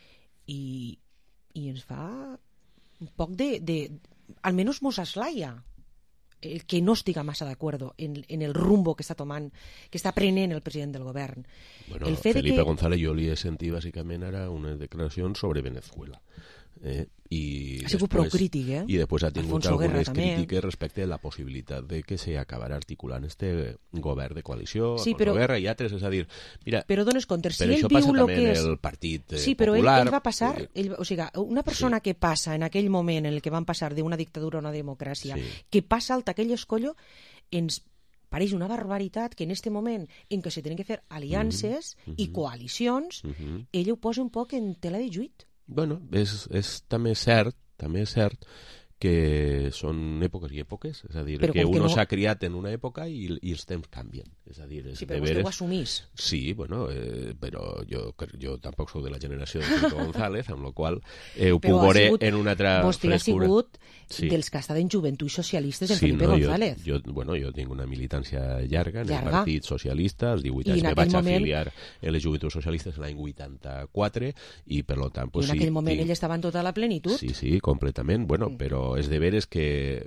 i, i ens fa un poc de, de almenys mos aslaia el que no estiga massa d'acord en, en el rumbo que està tomant, que està prenent el president del govern. Bueno, el fet Felipe que... González jo li he sentit bàsicament ara unes declaracions sobre Venezuela. Eh? I ha sigut prou crític, eh? I després ha tingut Alfonso algunes Guerra, crítiques respecte a la possibilitat de que se acabarà articulant este govern de coalició, sí, Alfonso però... Guerra i altres, és a dir, mira... Però dones compte, si ell diu lo que és... el Partit eh, sí, però Popular... ell, ell va passar... Ell, o sigui, una persona sí. que passa en aquell moment en el que van passar d'una dictadura a una democràcia, sí. que passa alta aquell escollo, ens pareix una barbaritat que en este moment en què se tenen que fer aliances mm-hmm. i coalicions, mm-hmm. ell ho posa un poc en tela de lluit. Bueno, és, és també cert, també és cert que són èpoques i èpoques, és a dir, però que uno no... s'ha criat en una època i, i els temps canvien. És a dir, és sí, però de vostè veres... ho assumís. Sí, bueno, eh, però jo, jo tampoc soc de la generació de Felipe González, amb la qual eh, ho puc veure en una altra vostè frescura. Vostè ha sigut sí. dels que ha estat en Joventuts Socialistes en sí, Felipe no, González. Jo, jo, bueno, jo tinc una militància llarga en llarga. el Partit Socialista, als divuit anys me vaig moment... afiliar en les Joventuts Socialistes l'any vuitanta-quatre i per lo tant... Pues, I en aquell sí, moment tinc... ell estava en tota la plenitud. Sí, sí, completament. Bueno, mm. però és de veres que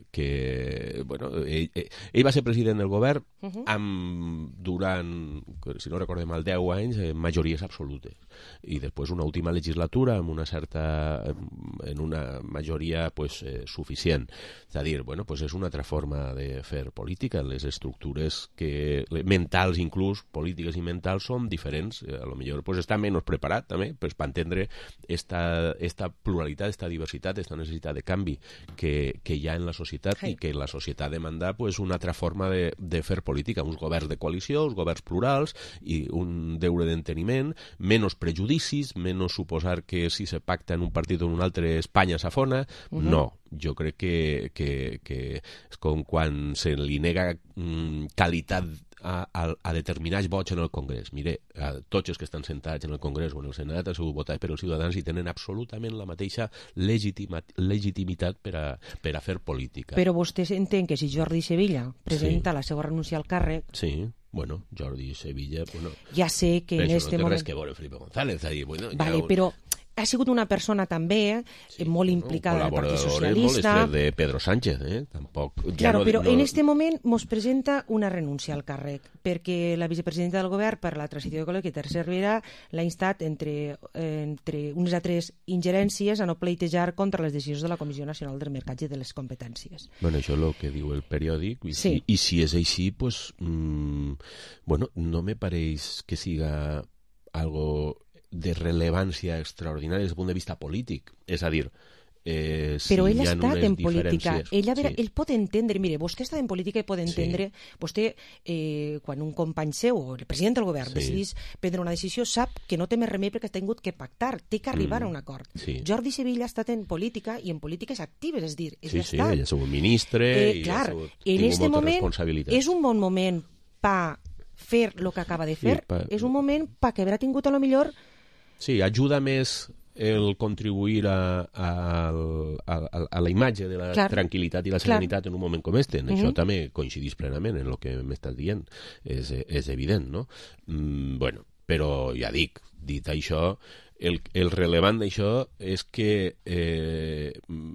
que bueno, ell, ell va ser president del govern uh-huh. amb, durant, si no recordem mal, deu anys, en majories absolutes. I després una última legislatura amb una certa, en una majoria pues, eh, suficient. És a dir, bueno, pues és una altra forma de fer política. Les estructures que, mentals, inclús polítiques i mentals, són diferents. A lo millor pues, està menys preparat també pues, per entendre esta, esta pluralitat, esta diversitat, esta necessitat de canvi que, que hi ha en la societat hey. I que la societat demanda pues, una altra forma de, de fer política, uns governs de coalició, uns governs plurals i un deure d'enteniment, menys prejudicis, menys suposar que si se pacta en un partit o en un altre Espanya s'afona, uh-huh. no. Jo crec que, que, que és com quan se li nega mm, qualitat a, a, a determinats vots en el Congrés. Mire, a tots els que estan sentats en el Congrés o en el Senat han sigut votats per els ciutadans i tenen absolutament la mateixa legitima, legitimitat per a, per a fer política. Però vostè entén que si Jordi Sevilla presenta sí. la seva renúncia al càrrec... Sí. Bueno, Jordi Sevilla... Bueno, ja sé que en este moment... Però no té moment... res que veure Felipe González. Ahí, bueno, vale, ja... però ha sigut una persona també sí, molt implicada en el Partit Socialista. Molt de Pedro Sánchez, eh? Tampoc... Ja claro, no, però no... en este moment mos presenta una renúncia al càrrec, perquè la vicepresidenta del govern per la transició ecològica, Teresa Rivera, l'ha instat entre, entre unes altres ingerències a no pleitejar contra les decisions de la Comissió Nacional del Mercat i de les Competències. Bueno, això és el que diu el periòdic, i, sí. si, i si és així, pues, mmm, bueno, no me pareix que siga algo de rellevància extraordinària des del punt de vista polític. És a dir, eh, si però ell hi ha ha estat unes en política, ell, vera, sí. ell pot entendre, mire, vostè està en política i pot entendre, sí. vostè, eh, quan un company seu o el president del govern sí. decidís prendre una decisió, sap que no té més remei perquè ha tingut que pactar, té que arribar mm. a un acord. Sí. Jordi Sevilla ha estat en política i en polítiques actives, és dir, és sí, ja sí, està. ell ha sigut ministre eh, i clar, ha sigut, en este moment responsabilitats. És un bon moment per fer el que acaba de fer, sí, pa... és un moment perquè haurà tingut a lo millor... Sí, ajuda més el contribuir a, a, a, a la imatge de la Clar. tranquil·litat i la serenitat Clar. en un moment com este. En uh -huh. Això també coincidís plenament en el que m'estàs dient. És, és evident, no? Mm, bueno, però ja dic, dit això, el, el relevant d'això és que eh,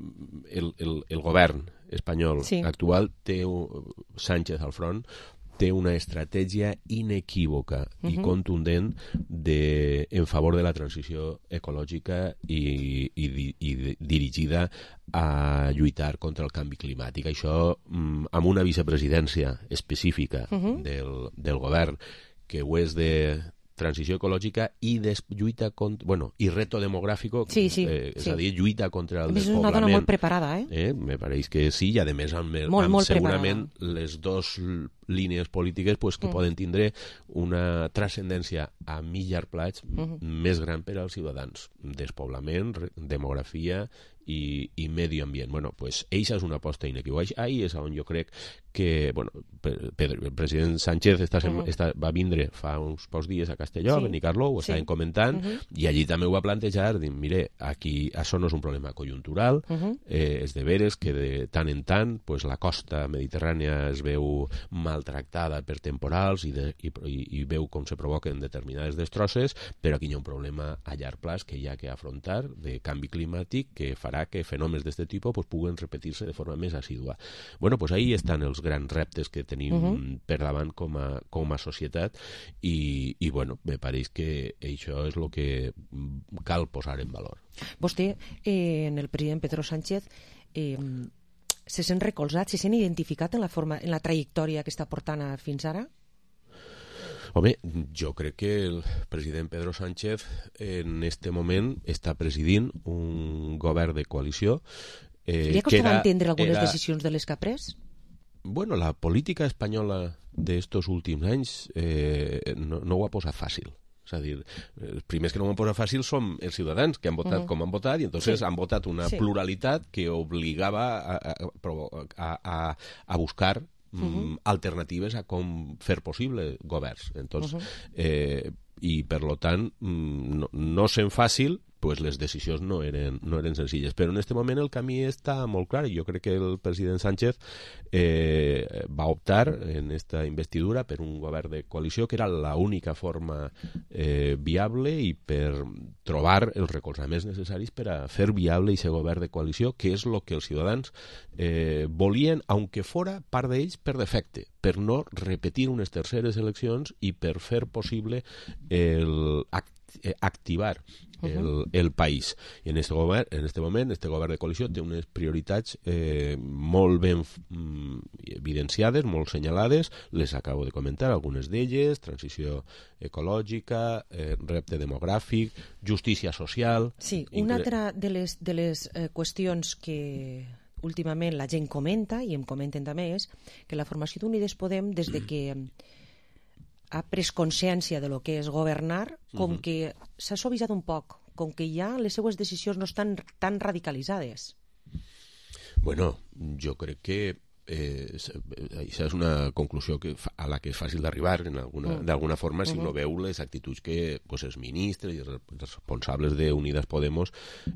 el, el, el govern espanyol sí. actual té un, Sánchez al front, té una estratègia inequívoca uh -huh. i contundent de, en favor de la transició ecològica i, i, i dirigida a lluitar contra el canvi climàtic. Això amb una vicepresidència específica uh -huh. del, del govern que ho és de transició ecològica i des, lluita contra, bueno, i reto demogràfic, sí, sí, eh, és sí. a dir, lluita contra el despoblament. És una dona molt preparada, eh? eh? Me pareix que sí, i a més amb, el, molt, amb molt segurament preparada. Les dos línies polítiques pues, que mm. poden tindre una transcendència a mig llarg plaig mm -hmm. més gran per als ciutadans. Despoblament, demografia i, i medi ambient. Bueno, pues, eixa és una aposta inequívoca. Ahí és on jo crec que, bueno, Pedro, el president Sánchez està, uh -huh. està, va vindre fa uns pocs dies a Castelló, sí. a Benicarló, ho sí. estaven comentant, uh -huh. i allí també ho va plantejar, dient, mire, aquí això no és un problema conjuntural, uh -huh. eh, és de veres que de tant en tant pues, la costa mediterrània es veu maltractada per temporals i, de, i, i, i veu com se provoquen determinades destrosses, però aquí hi ha un problema a llarg plaç que hi ha que afrontar de canvi climàtic que farà que fenòmens d'aquest tipus pues, puguen repetir-se de forma més assídua. Bueno, pues ahí estan els grans reptes que tenim uh -huh. per davant com a, com a societat i, i bueno, me pareix que això és el que cal posar en valor. Vostè, eh, en el president Pedro Sánchez, eh, se sent recolzat, se sent identificat en la, forma, en la trajectòria que està portant fins ara? Home, jo crec que el president Pedro Sánchez en este moment està presidint un govern de coalició. Eh, Li ha costat entendre algunes era... decisions de les que ha pres? Bueno, la política espanyola d'estos últims anys eh, no, no ho ha posat fàcil. És a dir, els primers que no ho han posat fàcil són els ciutadans, que han votat uh -huh. com han votat, i entonces sí. han votat una sí. pluralitat que obligava a, a, a, a, a buscar uh -huh. alternatives a com fer possible governs. Entonces, uh -huh. eh, i per lo tant, no, no sent fàcil, pues les decisions no eren, no eren senzilles. Però en aquest moment el camí està molt clar i jo crec que el president Sánchez eh, va optar en esta investidura per un govern de coalició que era l'única forma eh, viable i per trobar els recolzaments necessaris per a fer viable aquest govern de coalició, que és el que els ciutadans eh, volien, aunque fora part d'ells per defecte, per no repetir unes terceres eleccions i per fer possible el act activar el, el país. I en este govern, en este moment, este govern de coalició té unes prioritats eh, molt ben mm, evidenciades, molt senyalades, les acabo de comentar, algunes d'elles, transició ecològica, eh, repte demogràfic, justícia social... Sí, una altra de les, de les eh, qüestions que últimament la gent comenta, i em comenten també, és que la formació d'Unides Podem, des de que ha pres consciència de lo que és governar, com uh-huh. que s'ha suavitzat un poc, com que ja les seues decisions no estan tan radicalitzades. Bueno, jo crec que eh, això és una conclusió que, a la que és fàcil d'arribar d'alguna mm. forma si uh-huh. no veu les actituds que pues, els ministres i els responsables d'Unidas Podemos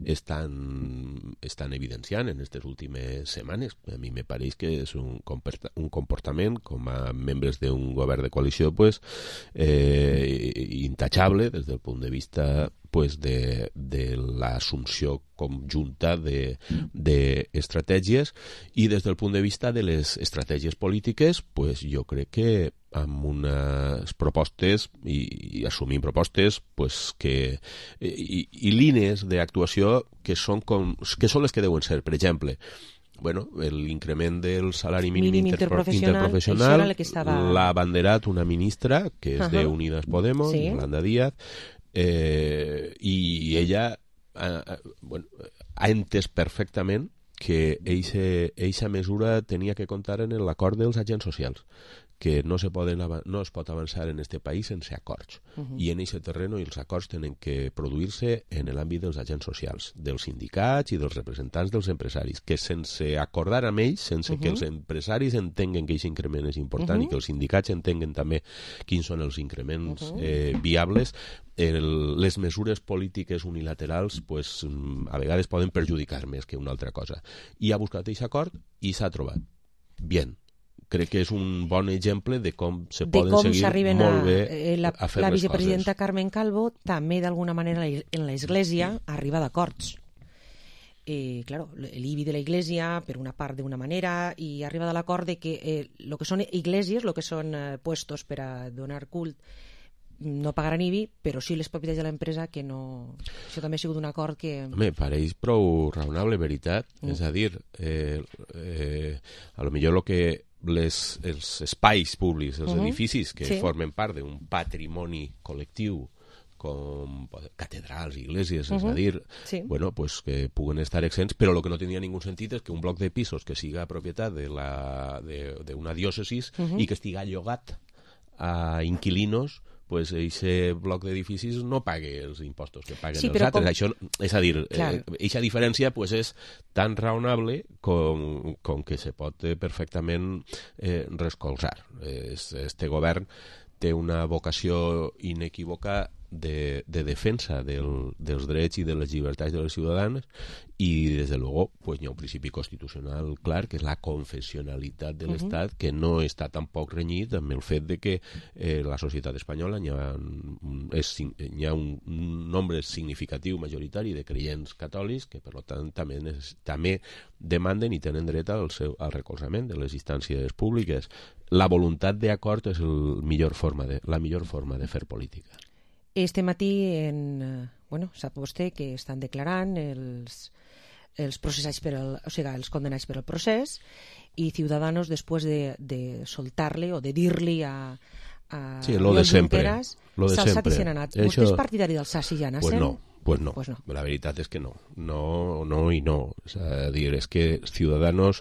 estan, estan evidenciant en aquestes últimes setmanes. A mi me pareix que és un, un comportament com a membres d'un govern de coalició pues, eh, intachable des del punt de vista pues, de, de l'assumpció conjunta d'estratègies i des del punt de vista de les estratègies polítiques pues, jo crec que amb unes propostes i, i assumint propostes pues, que, i, i línies d'actuació que són, com, que són les que deuen ser. Per exemple, bueno, l'increment del salari mínim, mínim interprofessional, interprofessional estava... l'ha abanderat una ministra que és uh-huh. d'Unidas Podemos, sí. Yolanda Díaz, eh, i ella ha, ha, bueno, ha entès perfectament que eixa mesura tenia que comptar en l'acord dels agents socials, que no se, poden, no es pot avançar en este país sense acords. Uh-huh. I en aquest terreno els acords tenen que produir-se en l'àmbit dels agents socials, dels sindicats i dels representants dels empresaris, que sense acordar amb ells, sense uh-huh. que els empresaris entenguen que aquest increment és important uh-huh. i que els sindicats entenguen també quins són els increments uh-huh. eh, viables, el, les mesures polítiques unilaterals pues, a vegades poden perjudicar més que una altra cosa. I ha buscat aquest acord i s'ha trobat. Bien. Crec que és un bon exemple de com se de poden com seguir molt bé eh, la, a fer la les vicepresidenta coses. Carmen Calvo també d'alguna manera en l'Església arriba d'acords. Eh, claro, l'I B I de la Iglesia per una part d'una manera i arriba de l'acord de que eh, lo que són iglesias, lo que són eh, puestos per a donar cult no pagaran I B I, però sí les propietats de l'empresa que no... Això també ha sigut un acord que... Home, pareix prou raonable, veritat. Mm. És a dir, eh, eh, a lo millor lo que les, els espais públics, els uh-huh. edificis que sí. formen part d'un patrimoni col·lectiu com catedrals, igleses, uh-huh. és a dir, sí. bueno, pues que puguen estar exents, però el que no tenia ningú sentit és que un bloc de pisos que siga propietat d'una diòcesis uh-huh. i que estiga llogat a inquilinos, pues ese bloc d'edificis no pague els impostos que paguen sí, els altres. Com... Això, és a dir, aquesta eh, diferència pues, és tan raonable com, com que se pot eh, perfectament eh, recolzar. Este govern té una vocació inequívoca de, de defensa del, dels drets i de les llibertats de les ciutadanes i, des de luego, pues, hi ha un principi constitucional clar, que és la confessionalitat de l'Estat, uh-huh. que no està tampoc renyit amb el fet de que eh, la societat espanyola hi ha, és, hi ha un, un nombre significatiu majoritari de creients catòlics que, per tant, també, és, també demanden i tenen dret al, seu, al recolzament de les instàncies públiques. La voluntat d'acord és el millor forma de, la millor forma de fer política. Este matí, en, bueno, sap vostè que estan declarant els, els processats per el, o sigui, els condenats per el procés i Ciudadanos, després de, de soltar-li o de dir-li a, a sí, lo de sempre, lo de s'ha alçat sempre. i se n'ha anat. Això... Vostè és partidari d'alçar-se i anar-se'n? Pues no. Pues no. Pues no, la veritat és que no, no, no i no, és a dir, és que Ciudadanos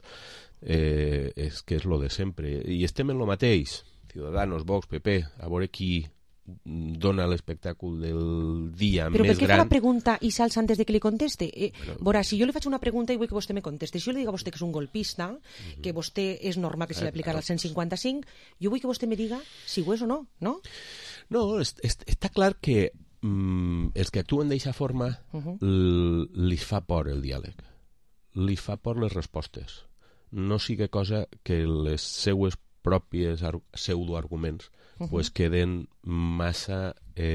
eh, és que és lo de sempre, i estem en lo mateix, Ciudadanos, Vox, P P, a veure qui dona l'espectacle del dia però més gran. Però per què fa la pregunta i s'alça antes de que li conteste? Eh, bueno, Vora, si jo li faig una pregunta i vull que vostè me conteste, si jo li dic a vostè que és un golpista, uh-huh. que vostè és normal que se li aplicarà el cent cinquanta-cinc, jo vull que vostè me diga si ho és o no, no? No, és, és, està clar que mm, els que actuen d'aquesta forma uh-huh. li fa por el diàleg, li fa por les respostes. No sigui cosa que les seues pròpies pseudoarguments uh-huh. pues queden massa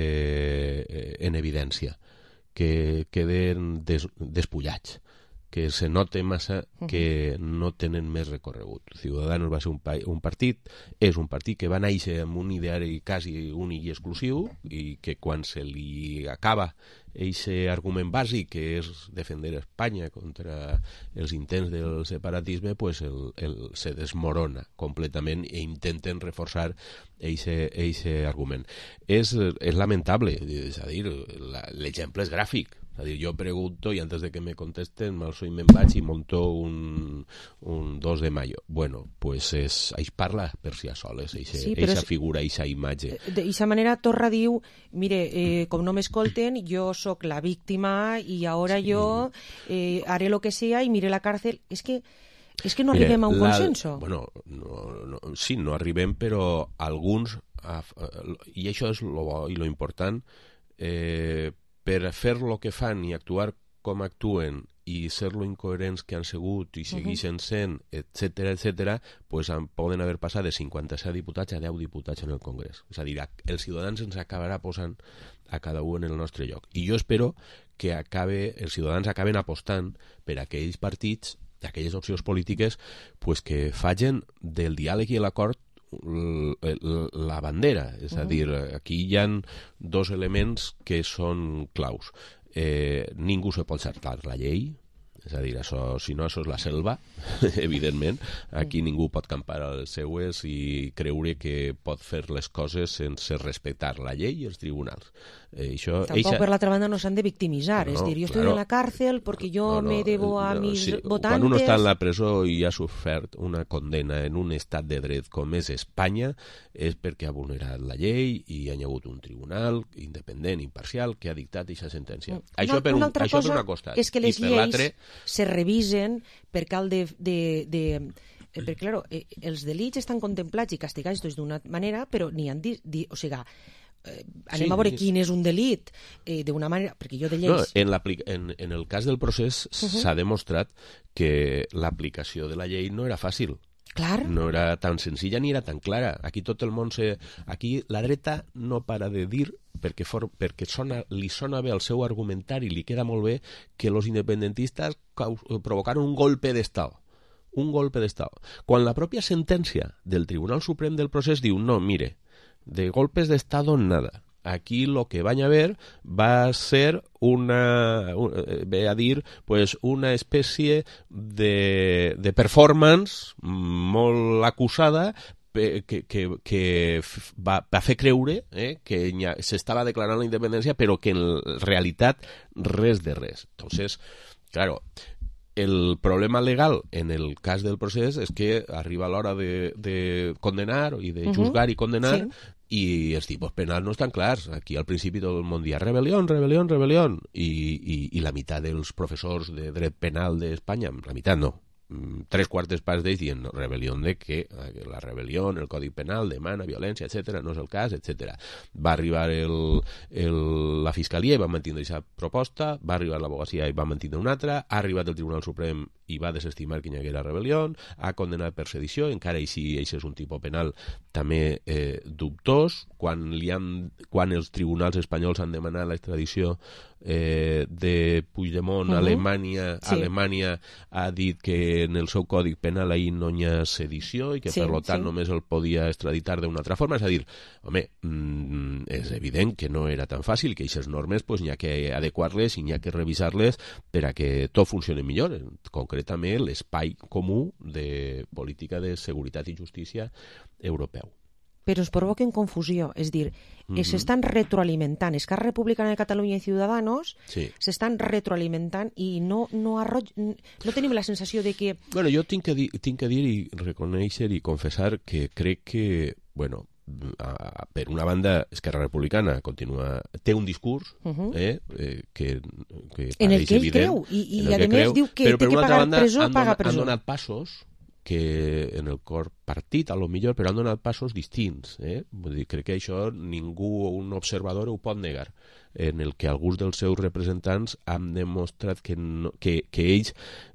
eh, en evidència, que queden des, despullats, que se note massa uh-huh. que no tenen més recorregut. Ciudadanos va ser un, pa un partit, és un partit que va néixer amb un ideari quasi únic i exclusiu i que quan se li acaba aquest argument bàsic, que és defender Espanya contra els intents del separatisme, pues el, el, se desmorona completament i intenten reforçar aquest argument. És, és lamentable, és a dir, l'exemple és gràfic. És a dir, jo pregunto i antes de que me contesten m'alço i me'n vaig i monto un, un dos de mayo. Bueno, pues és, eix parla per si a soles, eixa sí, és... figura, eixa imatge. D'eixa manera Torra diu, mire, eh, com no m'escolten, jo sóc la víctima i ara sí. jo eh, haré lo que sea i mire la càrcel. És que és que no Mire, arribem a un la, consenso. Bueno, no, no, sí, no arribem, però alguns, i això és lo bo i lo important, eh, per fer lo que fan i actuar com actuen i ser lo incoherents que han sigut i segueixen sent, etcètera, etcètera, pues poden haver passat de cinquanta-set diputats a deu diputats en el Congrés. És a dir, els ciutadans ens acabarà posant a cada un en el nostre lloc. I jo espero que acabe, els ciutadans acaben apostant per aquells partits, d'aquelles opcions polítiques, pues que facin del diàleg i l'acord la bandera, és a dir, aquí hi ha dos elements que són claus. Eh, ningú se pot saltar la llei, és a dir, això, si no, això és la selva, evidentment. Aquí ningú pot campar a les seues i creure que pot fer les coses sense respectar la llei i els tribunals. Eh, això, Tampoc, eixa... per l'altra banda, no s'han de victimitzar. No, es dir, jo claro. estoy en la cárcel porque yo no, no, me debo a no, mis sí. votantes... Quan uno està en la presó i ha sofert una condena en un estat de dret com és Espanya, és perquè ha vulnerat la llei i hi ha hagut un tribunal independent, imparcial, que ha dictat aquesta sentència. Una, això per, un, una altra això cosa per una costat. és que les I per lleis l'altre... se revisen per cal de... de, de eh, perquè, claro, eh, els delits estan contemplats i castigats d'una manera, però n'hi han... Di, di, o sigui, eh, anem Sí, a veure sí. quin és un delit eh, d'una manera... Perquè jo de lleis... No, en, en, en el cas del procés Uh-huh. s'ha demostrat que l'aplicació de la llei no era fàcil. Clar. No era tan senzilla ni era tan clara. Aquí tot el món se... Aquí la dreta no para de dir, perquè, for... perquè sona, li sona bé el seu argumentari, li queda molt bé, que los independentistas caus... provocaron un golpe d'estat. Un golpe d'estat. Quan la pròpia sentència del Tribunal Suprem del procés diu, no, mire, de golpes de Estado nada. Aquí lo que van a ver va a ser una, ve a dir, pues una especie de, de performance molt acusada que, que, que va, va fer creure eh, que s'estava declarant la independència, però que en realitat res de res. Entonces, claro, el problema legal en el cas del procés és que arriba l'hora de, de condenar i de juzgar uh-huh. i condenar sí. i els tipus penals no estan clars. Aquí al principi tot el món dia rebel·lió, rebel·lió, rebel·lió i, i, i la meitat dels professors de dret penal d'Espanya, la meitat no, tres quartes parts d'ells dient no, rebel·lió de que la rebel·lió, el Codi Penal demana violència, etcètera, no és el cas, etcètera. Va arribar el, el, la Fiscalia i va mantenir aquesta proposta, va arribar l'Abogacia i va mantenir una altra, ha arribat el Tribunal Suprem i va desestimar que hi haguera rebel·lió, ha condenat per sedició, encara així això és un tipus penal també eh, dubtós, quan, li han, quan els tribunals espanyols han demanat l'extradició eh, de Puigdemont, uh-huh. Alemanya, sí. Alemanya ha dit que en el seu còdic penal ahí no hi ha sedició i que sí, per tant sí. només el podia extraditar d'una altra forma. És a dir, home, mm, és evident que no era tan fàcil, que aquestes normes pues, n'hi ha que adequar-les i n'hi ha que revisar-les per a que tot funcioni millor, concretament l'espai comú de política de seguretat i justícia europeu. Però es provoquen confusió, és dir, mm-hmm. s'estan retroalimentant. Esquerra Republicana de Catalunya i Ciudadanos sí. s'estan retroalimentant i no, no, arroig... no tenim la sensació de que... Bueno, jo tinc que dir, tinc que dir i reconèixer i confessar que crec que, bueno, a, per una banda, Esquerra Republicana continua, té un discurs uh-huh. eh, eh, que, que en el que ell evident, creu i, i a més creu, diu que però té que pagar banda, presó, han paga donat, presó. Han donat passos que en el cor partit, a lo millor, però han donat passos distints. Eh? Vull dir, crec que això ningú, un observador, ho pot negar, en el que alguns dels seus representants han demostrat que, no, que, que ells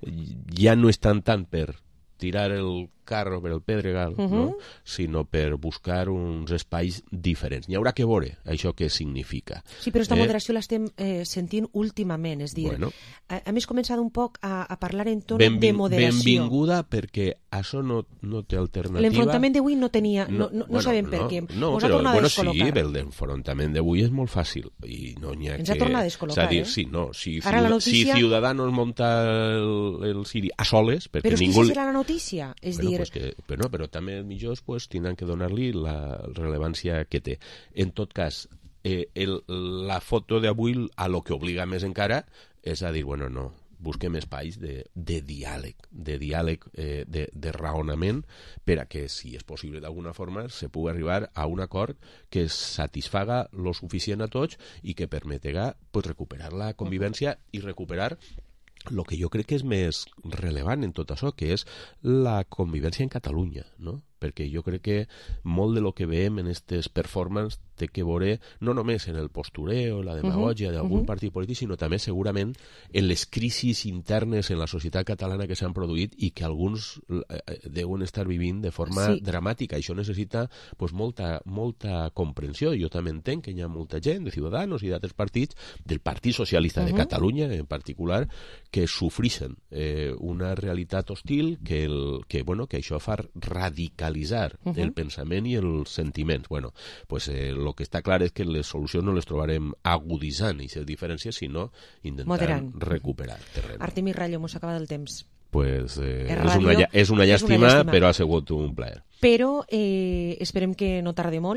ja no estan tant per tirar el carro per el pedregal, uh-huh. no? sinó per buscar uns espais diferents. N'hi haurà que veure això què significa. Sí, però aquesta eh? moderació l'estem eh, sentint últimament, és dir, bueno. a, a més començat un poc a, a parlar en ton Benvin, de moderació. Benvinguda, perquè això no, no té alternativa. L'enfrontament d'avui no tenia, no, no, no, no bueno, sabem per no, què. No, Ens però, ha tornat bueno, a descol·locar. sí, l'enfrontament d'avui és molt fàcil. I no n'hi ha Ens que... ha tornat a descol·locar, dir, eh? Sí, no, si, Ara la notícia... si Ciudadanos monta el, el Siri a soles... Però és que ningú... això serà la notícia, és bueno, dir... Pues que, però, però també els millors pues, tindran que donar-li la rellevància que té. En tot cas, eh, el, la foto d'avui a lo que obliga més encara és a dir, bueno, no, busquem espais de, de diàleg, de diàleg, eh, de, de raonament, per a que, si és possible d'alguna forma, se pugui arribar a un acord que satisfaga lo suficient a tots i que permetega pues, recuperar la convivència i recuperar el que jo crec que és més rellevant en tot això, que és la convivència en Catalunya, no? Perquè jo crec que molt de lo que veiem en aquestes performances té que veure no només en el postureo, la demagògia uh-huh, d'algun uh-huh. partit polític, sinó també segurament en les crisis internes en la societat catalana que s'han produït i que alguns eh, deuen estar vivint de forma sí. dramàtica. Això necessita pues, molta, molta comprensió. Jo també entenc que hi ha molta gent de Ciudadanos i d'altres partits, del Partit Socialista uh-huh. de Catalunya en particular, que sofrixen eh, una realitat hostil que, el, que, bueno, que això fa radical Uh-huh. el pensament i els sentiments. Bueno, pues eh, lo que està clar és que les solucions no les trobarem aguditzant aquestes diferències, sinó intentant Moderant. recuperar terreny. Artemi Rallo, mos acaba del temps. Pues eh, és, una, és una llàstima, però ha sigut un plaer. Però eh, esperem que no tardi molt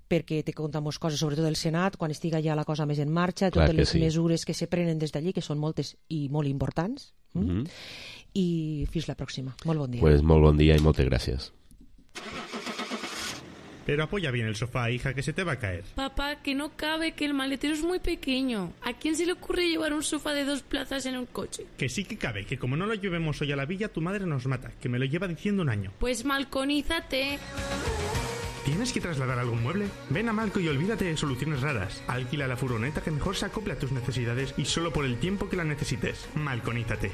perquè te conta moltes coses, sobretot el Senat, quan estiga ja la cosa més en marxa, Clar totes que les sí. mesures que se prenen des d'allí, que són moltes i molt importants. Mm? Mhm. I fins la pròxima. Molt bon dia. Pues molt bon dia i moltes gràcies. Pero apoya bien el sofá, hija, que se te va a caer. Papá, que no cabe, que el maletero es muy pequeño. ¿A quién se le ocurre llevar un sofá de dos plazas en un coche? Que sí que cabe, que como no lo llevemos hoy a la villa, tu madre nos mata, que me lo lleva diciendo un año. Pues malconízate. ¿Tienes que trasladar algún mueble? Ven a Malco y olvídate de soluciones raras. Alquila la furgoneta que mejor se acople a tus necesidades y solo por el tiempo que la necesites. Malconízate.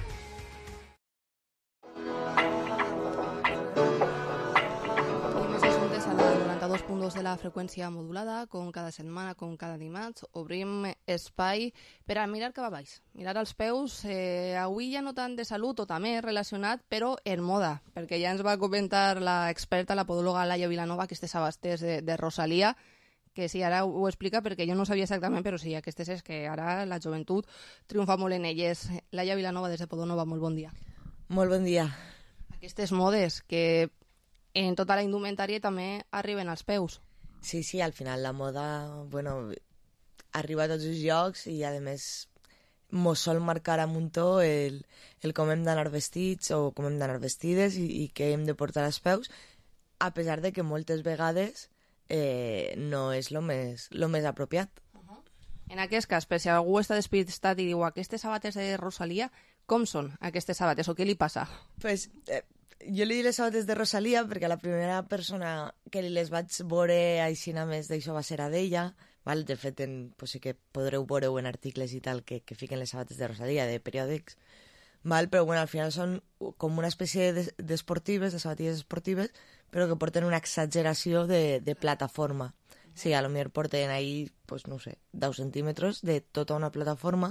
noranta-dos punt dos de la freqüència modulada, com cada setmana, com cada dimarts, obrim espai per a mirar cap a baix, mirar als peus, eh, avui ja no tant de salut o també relacionat, però en moda, perquè ja ens va comentar l'experta, la podòloga Laia Vilanova, aquestes sabastes de, de Rosalia, que sí, ara ho explica perquè jo no sabia exactament, però sí, aquestes és que ara la joventut triomfa molt en elles. Laia Vilanova, des de Podonova, molt bon dia. Molt bon dia. Aquestes modes que en tota la indumentària també arriben als peus. Sí, sí, al final la moda, bueno, arriba a tots els llocs i, a més, mos sol marcar a muntó el, el com hem d'anar vestits o com hem d'anar vestides i, i què hem de portar als peus, a pesar de que moltes vegades eh, no és lo més, lo més apropiat. Uh-huh. En aquest cas, per si algú està despistat i diu aquestes sabates de Rosalia, com són aquestes sabates o què li passa? Pues... Eh, jo li dic les sabates de Rosalia perquè la primera persona que li les vaig veure així més d'això va ser a d'ella, val? De fet en, pues sí que podreu veure en articles i tal que, que fiquen les sabates de Rosalia de periòdics, val? Però bueno, al final són com una espècie d'esportives, de sabatilles esportives, però que porten una exageració de, de plataforma. Sí, a lo millor porten ahí, pues no sé, deu centímetres de tota una plataforma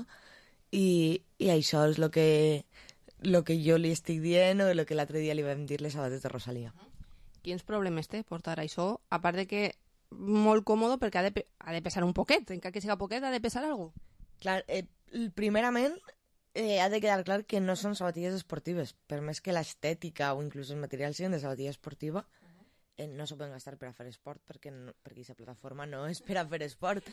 i, i això és el que lo que jo li estic dient o lo que l'altre dia li vam dir les sabates de Rosalia. Quins problemes té portar això? A part de que molt còmode perquè ha de, ha de pesar un poquet, encara que siga poquet ha de pesar alguna cosa. Clar, eh, primerament eh, ha de quedar clar que no són sabatilles esportives, per més que l'estètica o inclús el material siguin de sabatilla esportiva, eh, no s'ho poden gastar per a fer esport perquè, no, perquè aquesta plataforma no és per a fer esport.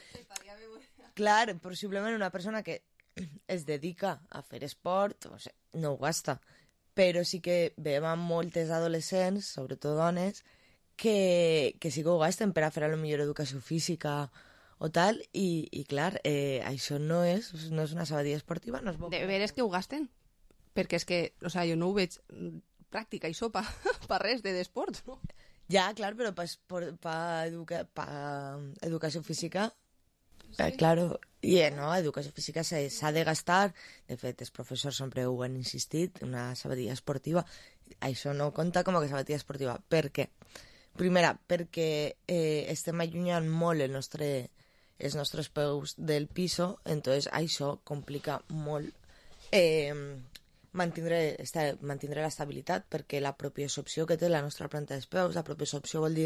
Clar, possiblement una persona que es dedica a fer esport, o sigui, no ho gasta. Però sí que veiem a moltes adolescents, sobretot dones, que, que sí que ho gasten per a fer a lo millor educació física o tal, i, i clar, eh, això no és, no és una sabatilla esportiva. No és bo. De veres que ho gasten? Perquè és que, o sigui, jo no ho veig pràctica i sopa per res de d'esport, no? Ja, clar, però per, per, per educa, per educació física, sí. eh, claro, i eh, no, educació física s'ha de gastar. De fet, els professors sempre ho han insistit, una sabatilla esportiva. Això no compta com a sabatilla esportiva. Per què? Primera, perquè eh, estem allunyant molt el nostre, els nostres peus del piso, entonces això complica molt eh, mantindre, esta, mantindre l'estabilitat, perquè la propiocepció que té la nostra planta dels peus, la propiocepció vol dir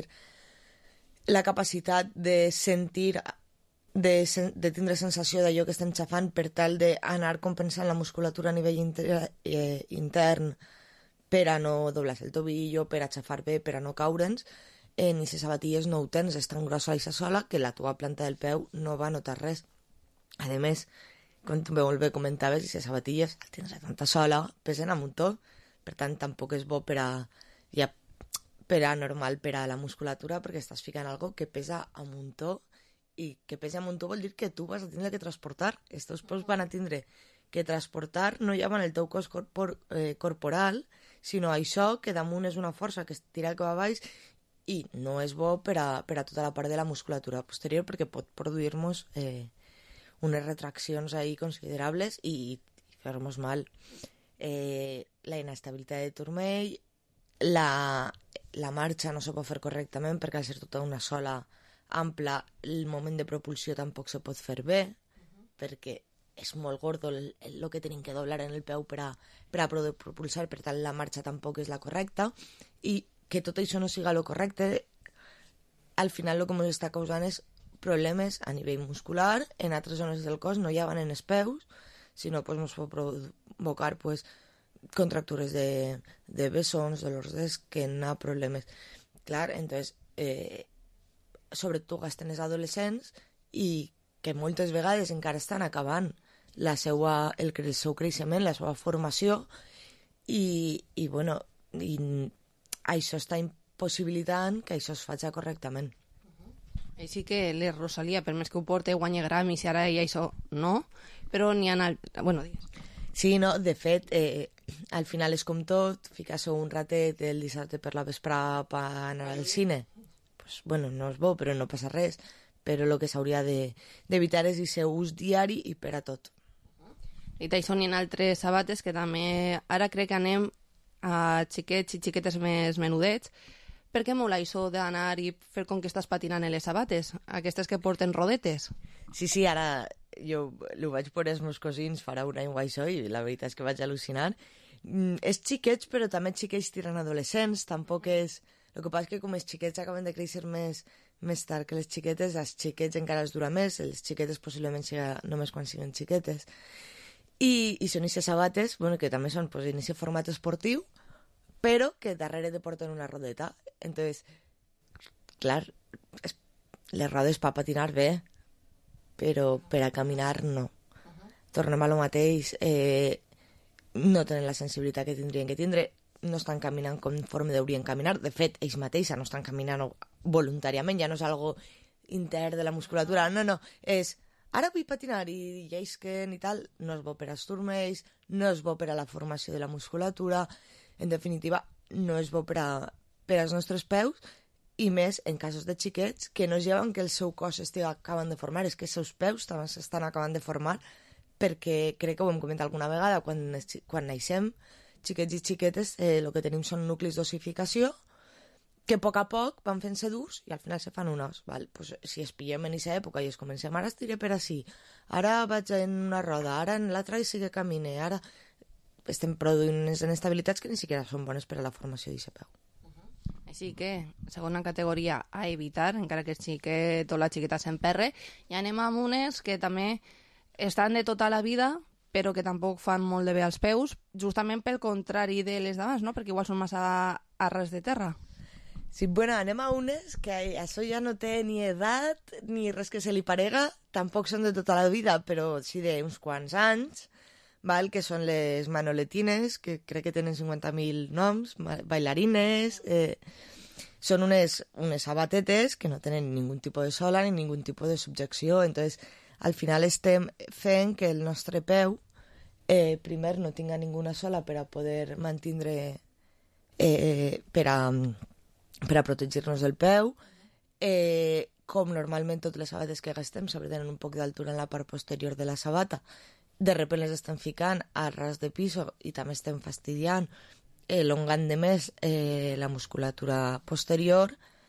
la capacitat de sentir... De, de tindre sensació d'allò que estem xafant per tal d'anar compensant la musculatura a nivell inter, eh, intern per a no doblar-se el tobillo, per a xafar bé, per a no caure'ns. En aquestes sabatilles no ho tens, és tan grossa i sola que la teva planta del peu no va notar res. A més, com tu molt bé comentaves, aquestes sabatilles, al tindre tanta sola, pesen a muntó, per tant tampoc és bo per a, ja, per a normal per a la musculatura, perquè estàs ficant algo que pesa a muntó, i que pesi a muntó vol dir que tu vas a tindre que transportar. Els teus peus van a tindre que transportar no ja en el teu cos corpor, eh, corporal, sinó això que damunt és una força que es tira cap a baix i no és bo per a, per a tota la part de la musculatura posterior perquè pot produir-nos eh, unes retraccions ahí considerables i, i fer-nos mal. Eh, la inestabilitat de turmell, la, la marxa no se pot fer correctament perquè al ser tota una sola ampla, el moment de propulsió tampoc se pot fer bé, uh-huh. perquè és molt gordo el, el, el que tenim que doblar en el peu per a, per a poder propulsar, per tant la marxa tampoc és la correcta, i que tot això no siga lo correcte, al final el que ens està causant és problemes a nivell muscular, en altres zones del cos no ja van en els peus, sinó pues, ens pot provocar pues, contractures de, de bessons, dolors d'esquena, problemes. Clar, entonces, eh, sobretot gasten els adolescents i que moltes vegades encara estan acabant la seva, el, el seu creixement, la seva formació i, i bueno, i això està impossibilitant que això es faci correctament. Així que la Rosalia, per més que ho porte, guanya Grammys i ara ella això no, però n'hi ha... Al... Bueno, digues. Sí, no, de fet, eh, al final és com tot, ficar-se un ratet el dissabte per la vesprada per anar al cine. Pues, bueno, no és bo, però no passa res. Però el que s'hauria d'evitar és el seu ús diari i per a tot. I això n'hi ha altres sabates que també... Ara crec que anem a xiquets i xiquetes més menudets. Per què mola això d'anar i fer com que estàs patinant en les sabates? Aquestes que porten rodetes? Sí, sí, ara jo ho vaig por els meus cosins farà un any o això i la veritat és que vaig al·lucinar. Mm, és xiquets, però també xiquets tirant adolescents, tampoc és... El que passa és que com els xiquets acaben de créixer més, més tard que les xiquetes, els xiquets encara es dura més, les xiquetes possiblement siga només quan siguin xiquetes. I, i són aquestes sabates, bueno, que també són pues, en aquest format esportiu, però que darrere te porten una rodeta. Entonces, clar, es, les rodes per patinar bé, però per a caminar no. Uh-huh. Tornem a lo mateix, eh, no tenen la sensibilitat que tindrien que tindre, no estan caminant conforme deurien caminar. De fet, ells mateixos no estan caminant voluntàriament, ja no és algo intern de la musculatura, no, no, és ara vull patinar i lleisquen i tal, no és bo per als turmells, no és bo per a la formació de la musculatura, en definitiva, no és bo per, a, per als nostres peus, i més en casos de xiquets que no es lleven que el seu cos estigui acabant de formar, és que els seus peus també s'estan acabant de formar, perquè crec que ho hem comentat alguna vegada, quan, quan naixem, xiquets i xiquetes, eh, el que tenim són nuclis d'ossificació que a poc a poc van fent-se durs i al final se fan un os. Val? Pues, si es pillem en aquesta època i es comencem, ara estiré per ací, ara vaig en una roda, ara en l'altra i sí que camine, ara estem produint unes inestabilitats que ni siquiera són bones per a la formació d'aquest peu. Així que, segona categoria a evitar, encara que el xiquet o la xiqueta s'emperre, i anem amb unes que també estan de tota la vida, però que tampoc fan molt de bé als peus, justament pel contrari de les d'abans, no? Perquè igual són massa a res de terra. Sí, bueno, anem a unes que això ja no té ni edat ni res que se li parega, tampoc són de tota la vida, però sí d'uns quants anys, val? Que són les manoletines, que crec que tenen cinquanta mil noms, bailarines... Eh, són unes, unes sabatetes que no tenen ningú tipus de sola ni ningú tipus de subjecció, entonces al final estem fent que el nostre peu eh, primer no tinga ninguna sola per a poder mantindre eh, per a per a protegir-nos del peu, eh, com normalment totes les sabates que gastem sempre tenen un poc d'altura en la part posterior de la sabata, de repente les estem ficant a ras de piso i també estem fastidiant, elongant de més eh, la musculatura posterior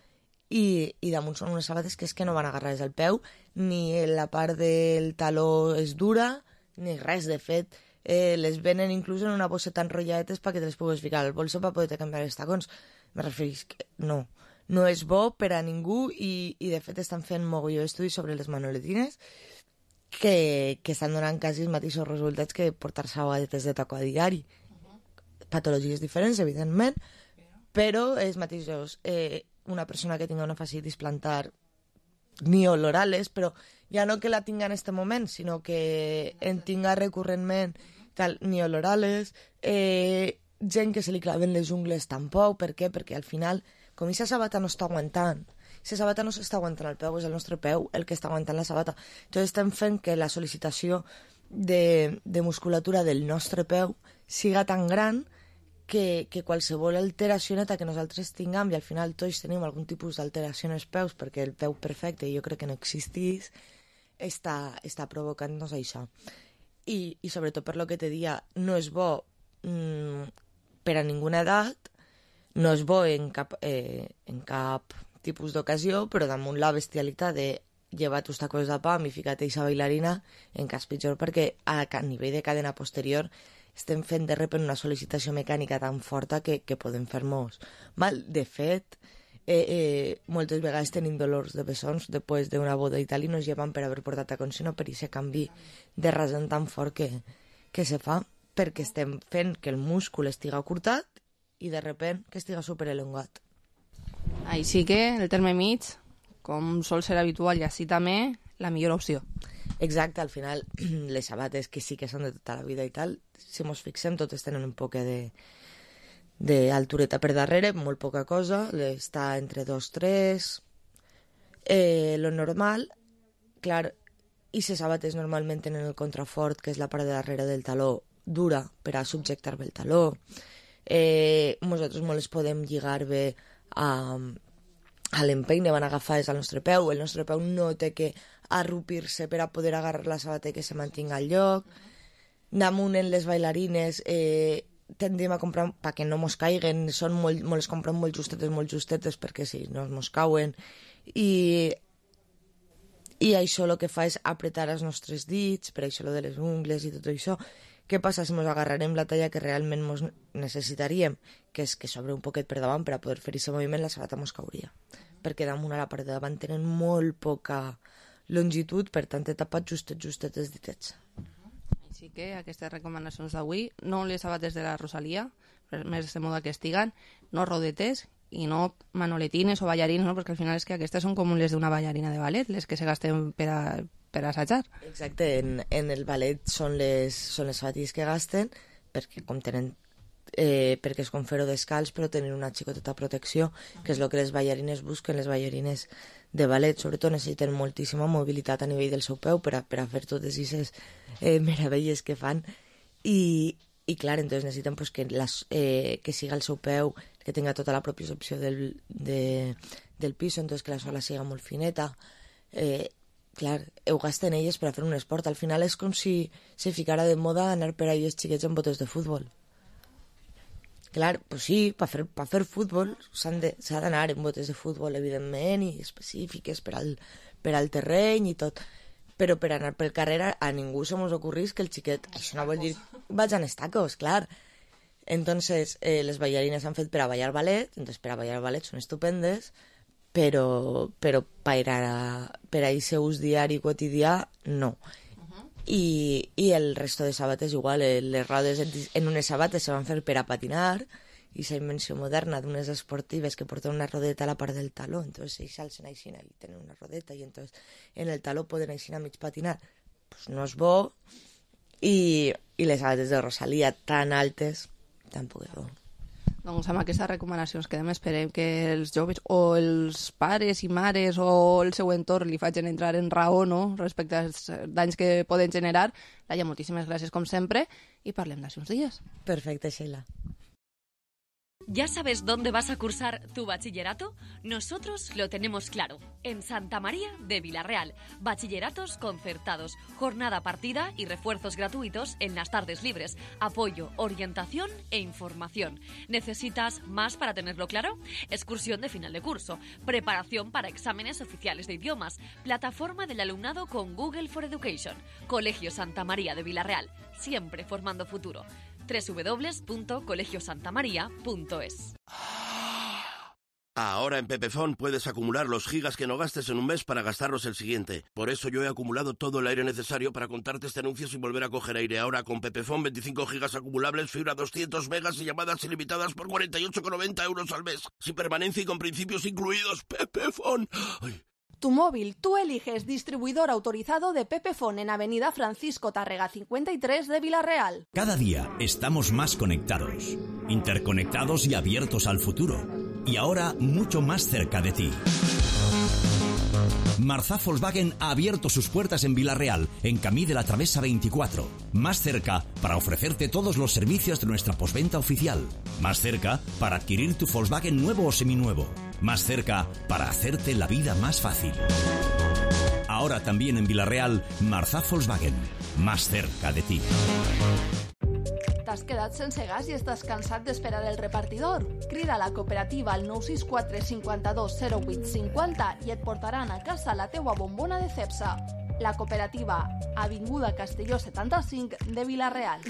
i, i damunt són unes sabates que és que no van agarrades al peu, ni la part del taló és dura, ni res, de fet, eh, les venen inclús en una bosseta enrotlladetes perquè te les pugues ficar al bolso per poder canviar els tacons. Me referís que no, no és bo per a ningú i, i de fet estan fent mogolló d'estudis sobre les manoletines que, que estan donant quasi els mateixos resultats que portar sabates de taco a diari. Uh-huh. Patologies diferents, evidentment, però els mateixos. Eh, una persona que tinga una fascitis plantar niolorales, però ja no que la tinga en este moment, sinó que en tinga recurrentment tal, niolorales, eh, gent que se li claven les ungles tampoc. Per què? Perquè al final, com aquesta sabata no està aguantant, aquesta sabata no s'està aguantant el peu, és el nostre peu el que està aguantant la sabata. Entonces estem fent que la sol·licitació de, de musculatura del nostre peu siga tan gran que, que qualsevol alteració neta que nosaltres tinguem, i al final tots tenim algun tipus d'alteració en els peus, perquè el peu perfecte jo crec que no existís, està, està provocant-nos això. I, i sobretot per lo que te dia, no és bo mmm, per a ninguna edat, no és bo en cap, eh, en cap tipus d'ocasió, però damunt la bestialitat de llevar tus tacos de pam i ficar-te aquesta bailarina, en cas pitjor, perquè a, a nivell de cadena posterior estem fent de repente una sol·licitació mecànica tan forta que, que podem fer-nos mal. De fet, eh, eh, moltes vegades tenim dolors de bessons després d'una boda i tal, i no es llevan per haver portat tacons, sinó per aquest canvi de rasant tan fort que, que se fa, perquè estem fent que el múscul estiga curtat i de repente que estiga superelongat. Així que el terme mig, com sol ser habitual, i així també la millor opció. Exacte, al final les sabates que sí que són de tota la vida i tal, si mos fixem, totes tenen un poc de d'altureta per darrere, molt poca cosa, està entre dos tres, eh, lo normal, clar, i les sabates normalment tenen el contrafort, que és la part de darrere del taló, dura per a subjectar bé el taló. Eh, nosaltres molt les podem lligar bé a, a l'empeny, van agafades al nostre peu, el nostre peu no té que arrupir-se per a poder agarrar la sabata que se mantinga al lloc. Damunt en les bailarines eh, tendem a comprar perquè no mos caiguen, són molt, molt, les comprem molt justetes, molt justetes, perquè si sí, no mos cauen. I, i això el que fa és apretar els nostres dits, per això lo de les ungles i tot això. Què passa si mos agarrarem la talla que realment mos necessitaríem? Que és que s'obre un poquet per davant per a poder fer aquest moviment, la sabata mos cauria. Perquè damunt a la part de davant tenen molt poca longitud, per tant he tapat justet, justet els ditets. Així que aquestes recomanacions d'avui, no les sabates de la Rosalia, més de moda que estiguen, no rodetes i no manoletines o ballarines, no? Perquè al final és que aquestes són com les d'una ballarina de ballet, les que se gasten per a, per a assajar. Exacte, en, en el ballet són les, són les sabatilles que gasten, perquè com tenen eh, perquè és com fer-ho descalç, però tenen una xicoteta protecció, que és el que les ballarines busquen, les ballarines de ballet, sobretot necessiten moltíssima mobilitat a nivell del seu peu per a, per a fer totes aquestes eh, meravelles que fan, i, i clar, entonces necessiten pues, que, las, eh, que siga el seu peu, que tenga tota la propiocepció del, de, del piso, entonces que la sola siga molt fineta. Eh, clar, ho gasten elles per a fer un esport. Al final és com si se ficara de moda anar per ahí els xiquets en botes de futbol. Clar, pues sí, per fer, pa fer futbol s'ha d'anar en botes de futbol, evidentment, i específiques per al, per al terreny i tot. Però per anar pel carrer a ningú se mos ocorrís que el xiquet... Això no vol dir... Vaig en estacos, clar. Entonces, eh, les ballarines han fet per a ballar ballet, entonces per a ballar ballet són estupendes, però, però per a, per a ese ús diari quotidià, no. I, i el resto de sabates igual, les rodes en, en unes sabates se van fer per a patinar, i la invenció moderna d'unes esportives que porten una rodeta a la part del taló, entonces ells s'alcen aixina i tenen una rodeta, i entonces en el taló poden aixina mig patinar, pues no és bo, i, i les sabates de Rosalia tan altes tampoc és bo. Doncs amb aquestes recomanacions quedem, esperem que els joves o els pares i mares o el seu entorn li facin entrar en raó, no?, respecte als danys que poden generar. Laia, moltíssimes gràcies com sempre i parlem d'ací uns dies. Perfecte, Sheila. ¿Ya sabes dónde vas a cursar tu bachillerato? Nosotros lo tenemos claro. En Santa María de Vilarreal. Bachilleratos concertados, jornada partida y refuerzos gratuitos en las tardes libres. Apoyo, orientación e información. ¿Necesitas más para tenerlo claro? Excursión de final de curso. Preparación para exámenes oficiales de idiomas. Plataforma del alumnado con Google for Education. Colegio Santa María de Vilarreal. Siempre formando futuro. doble u doble u doble u punto colegio santa maría punto es. Ahora en Pepefon puedes acumular los gigas que no gastes en un mes para gastarlos el siguiente. Por eso yo he acumulado todo el aire necesario para contarte este anuncio sin volver a coger aire. Ahora con Pepefon, veinticinco gigas acumulables, fibra doscientos megas y llamadas ilimitadas por cuarenta y ocho con noventa euros al mes. Sin permanencia y con principios incluidos. Pepefon. Ay. Tu móvil, tú eliges distribuidor autorizado de Pepefon en Avenida Francisco Tárrega cincuenta y tres de Vilarreal. Cada día estamos más conectados, interconectados y abiertos al futuro. Y ahora mucho más cerca de ti. Marzá Volkswagen ha abierto sus puertas en Vilarreal, en Camí de la Travesa veinticuatro. Más cerca para ofrecerte todos los servicios de nuestra postventa oficial. Más cerca para adquirir tu Volkswagen nuevo o seminuevo. Más cerca para hacerte la vida más fácil. Ahora también en Vilarreal, Marzá Volkswagen. Más cerca de ti. T'has quedat sense gas i estàs cansat d'esperar el repartidor? Crida a la cooperativa al nou sis quatre cinquanta-dos zero vuit cinquanta i et portaran a casa la teua bombona de Cepsa. La cooperativa, Avinguda Castelló setanta-cinc de Vilarreal.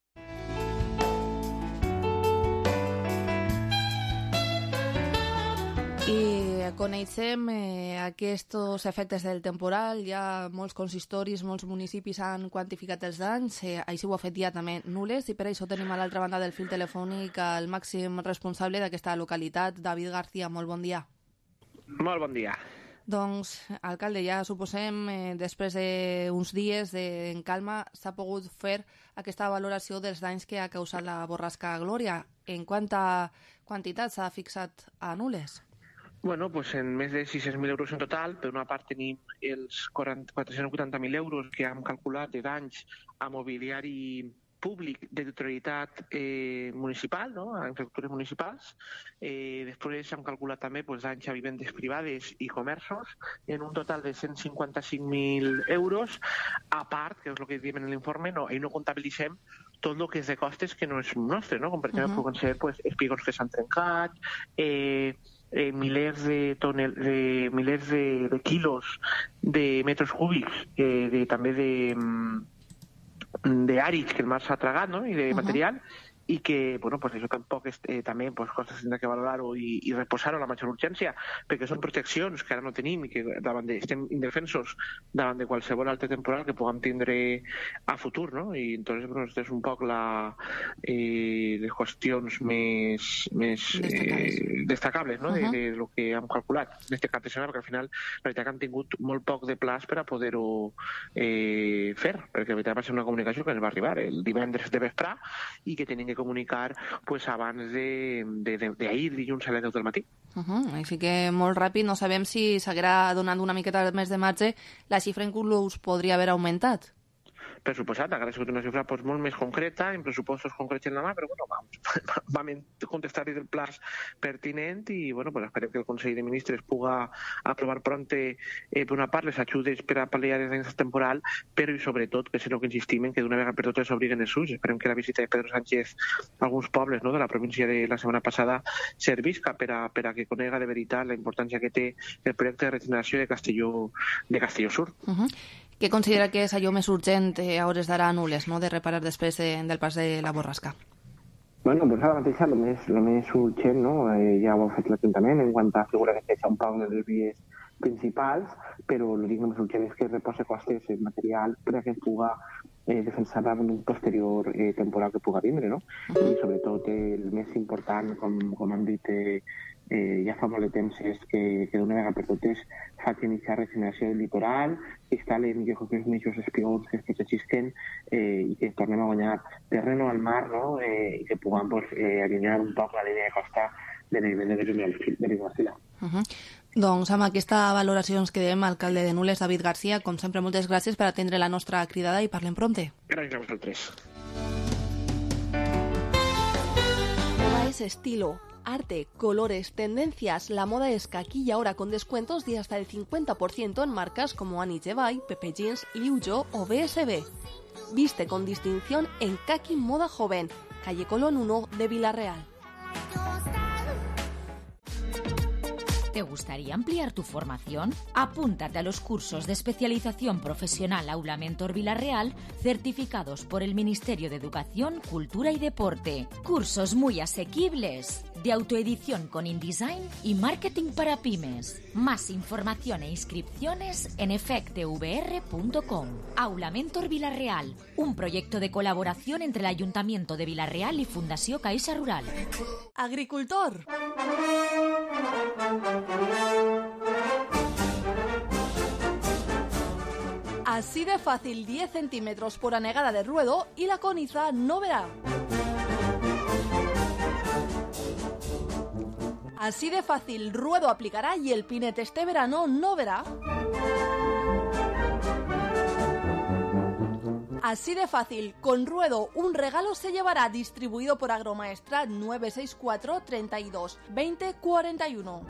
I coneixem eh, aquests efectes del temporal, ja molts consistoris, molts municipis han quantificat els danys, eh, així ho ha fet ja també Nules, i per això tenim a l'altra banda del fil telefònic el màxim responsable d'aquesta localitat, David García. Molt bon dia. Molt bon dia. Doncs, alcalde, ja suposem, eh, després d'uns dies de, en calma, s'ha pogut fer aquesta valoració dels danys que ha causat la borrasca Glòria. En quanta quantitat s'ha fixat a Nules? Bueno, pues en més de sis-cents mil euros en total. Per una part tenim els quatre-cents vuitanta mil euros que hem calculat de danys a mobiliari públic de titularitat eh, municipal, no? A infraestructures municipals. Eh, després s'han calculat també pues, danys a vivendes privades i comerços en un total de cent cinquanta-cinc mil euros. A part, que és el que diem en l'informe, no, ahir no comptabilitzem tot el que és de costes que no és nostre, no? Com per exemple uh -huh. poden ser pues, espigons que s'han trencat, eh, eh, milers de tonel, de milers de, de quilos de metres cúbics, eh, de, també de de àrids que el mar s'ha tragat, no? I de uh -huh. material, i que, bueno, pues això tampoc és, eh, també pues, coses tindrà que valorar-ho i, i reposar-ho a la major urgència, perquè són proteccions que ara no tenim i que davant de, estem indefensos davant de qualsevol altre temporal que puguem tindre a futur, no? I entonces, bueno, és un poc la, eh, les qüestions més, més eh, destacables, no? Uh -huh. de, de lo que hem calculat d'aquest cap de setmana, perquè al final la veritat que han tingut molt poc de plaç per a poder-ho eh, fer, perquè la veritat va ser una comunicació que ens va arribar el divendres de vespre i que tenim que comunicar pues, abans d'ahir, dilluns a les deu del matí. Uh -huh. Així que molt ràpid, no sabem si s'haguerà donat una miqueta més de marge, la xifra inclús podria haver augmentat. Per suposat, ha sigut una xifra pues, molt més concreta, en pressupostos concrets en la mà, però bueno, vam, vam contestar-hi del plaç pertinent i bueno, pues, esperem que el Consell de Ministres puga aprovar pronte, eh, per una part, les ajudes per a pal·liar els danys temporal, però i sobretot, que és el que insistim en que d'una vegada per totes s'obriguen els ulls. Esperem que la visita de Pedro Sánchez a alguns pobles, no?, de la província de la setmana passada servisca per a, per a que conega de veritat la importància que té el projecte de regeneració de Castelló, de Castelló Sur. Uh -huh. Què considera que és allò més urgent eh, a hores d'ara a Nules, no?, de reparar després de, del pas de la borrasca? Bueno, doncs ara mateix el més, el més urgent, no? Eh, ja ho ha fet l'Ajuntament en quant a figura que deixa un poc de les vies principals, però el que més urgent és que repose costes en material per a que es puga eh, defensar davant un posterior eh, temporal que puga vindre, no? I sobretot el més important, com, com hem dit eh, eh, ja fa molt de temps, és que, que d'una vegada per totes faci iniciar regeneració del litoral, que instal·len els mitjos espigons que es protegeixen eh, i que tornem a guanyar terreno al mar, no? Eh, i que puguem pues, eh, alinear un poc la línia de costa de nivell de l'Igualfila. Uh -huh. Doncs amb aquesta valoració ens quedem, alcalde de Nules, David García. Com sempre, moltes gràcies per atendre la nostra cridada i parlem prompte. Gràcies a vosaltres. Moda es estilo, arte, colores, tendencias. La moda es aquí y ahora con descuentos de hasta el cincuenta por ciento en marcas como Annie Jevay, Pepe Jeans, Liu Jo o B S B. Viste con distinción en Kaki Moda Joven, calle Colón uno de Villarreal. ¿Te gustaría ampliar tu formación? Apúntate a los cursos de especialización profesional Aula Mentor Villarreal, certificados por el Ministerio de Educación, Cultura y Deporte. Cursos muy asequibles, de autoedición con InDesign y marketing para pymes. Más información e inscripciones en efectvr punto com. Aula Mentor Villarreal, un proyecto de colaboración entre el Ayuntamiento de Villarreal y Fundació Caixa Rural. Agricultor. Así de fácil, diez centímetros por anegada de ruedo y la coniza no verá. Así de fácil, ruedo aplicará y el pinete este verano no verá. Así de fácil, con ruedo un regalo se llevará, distribuido por Agromaestra nueve seis cuatro, treinta y dos, veinte, cuarenta y uno.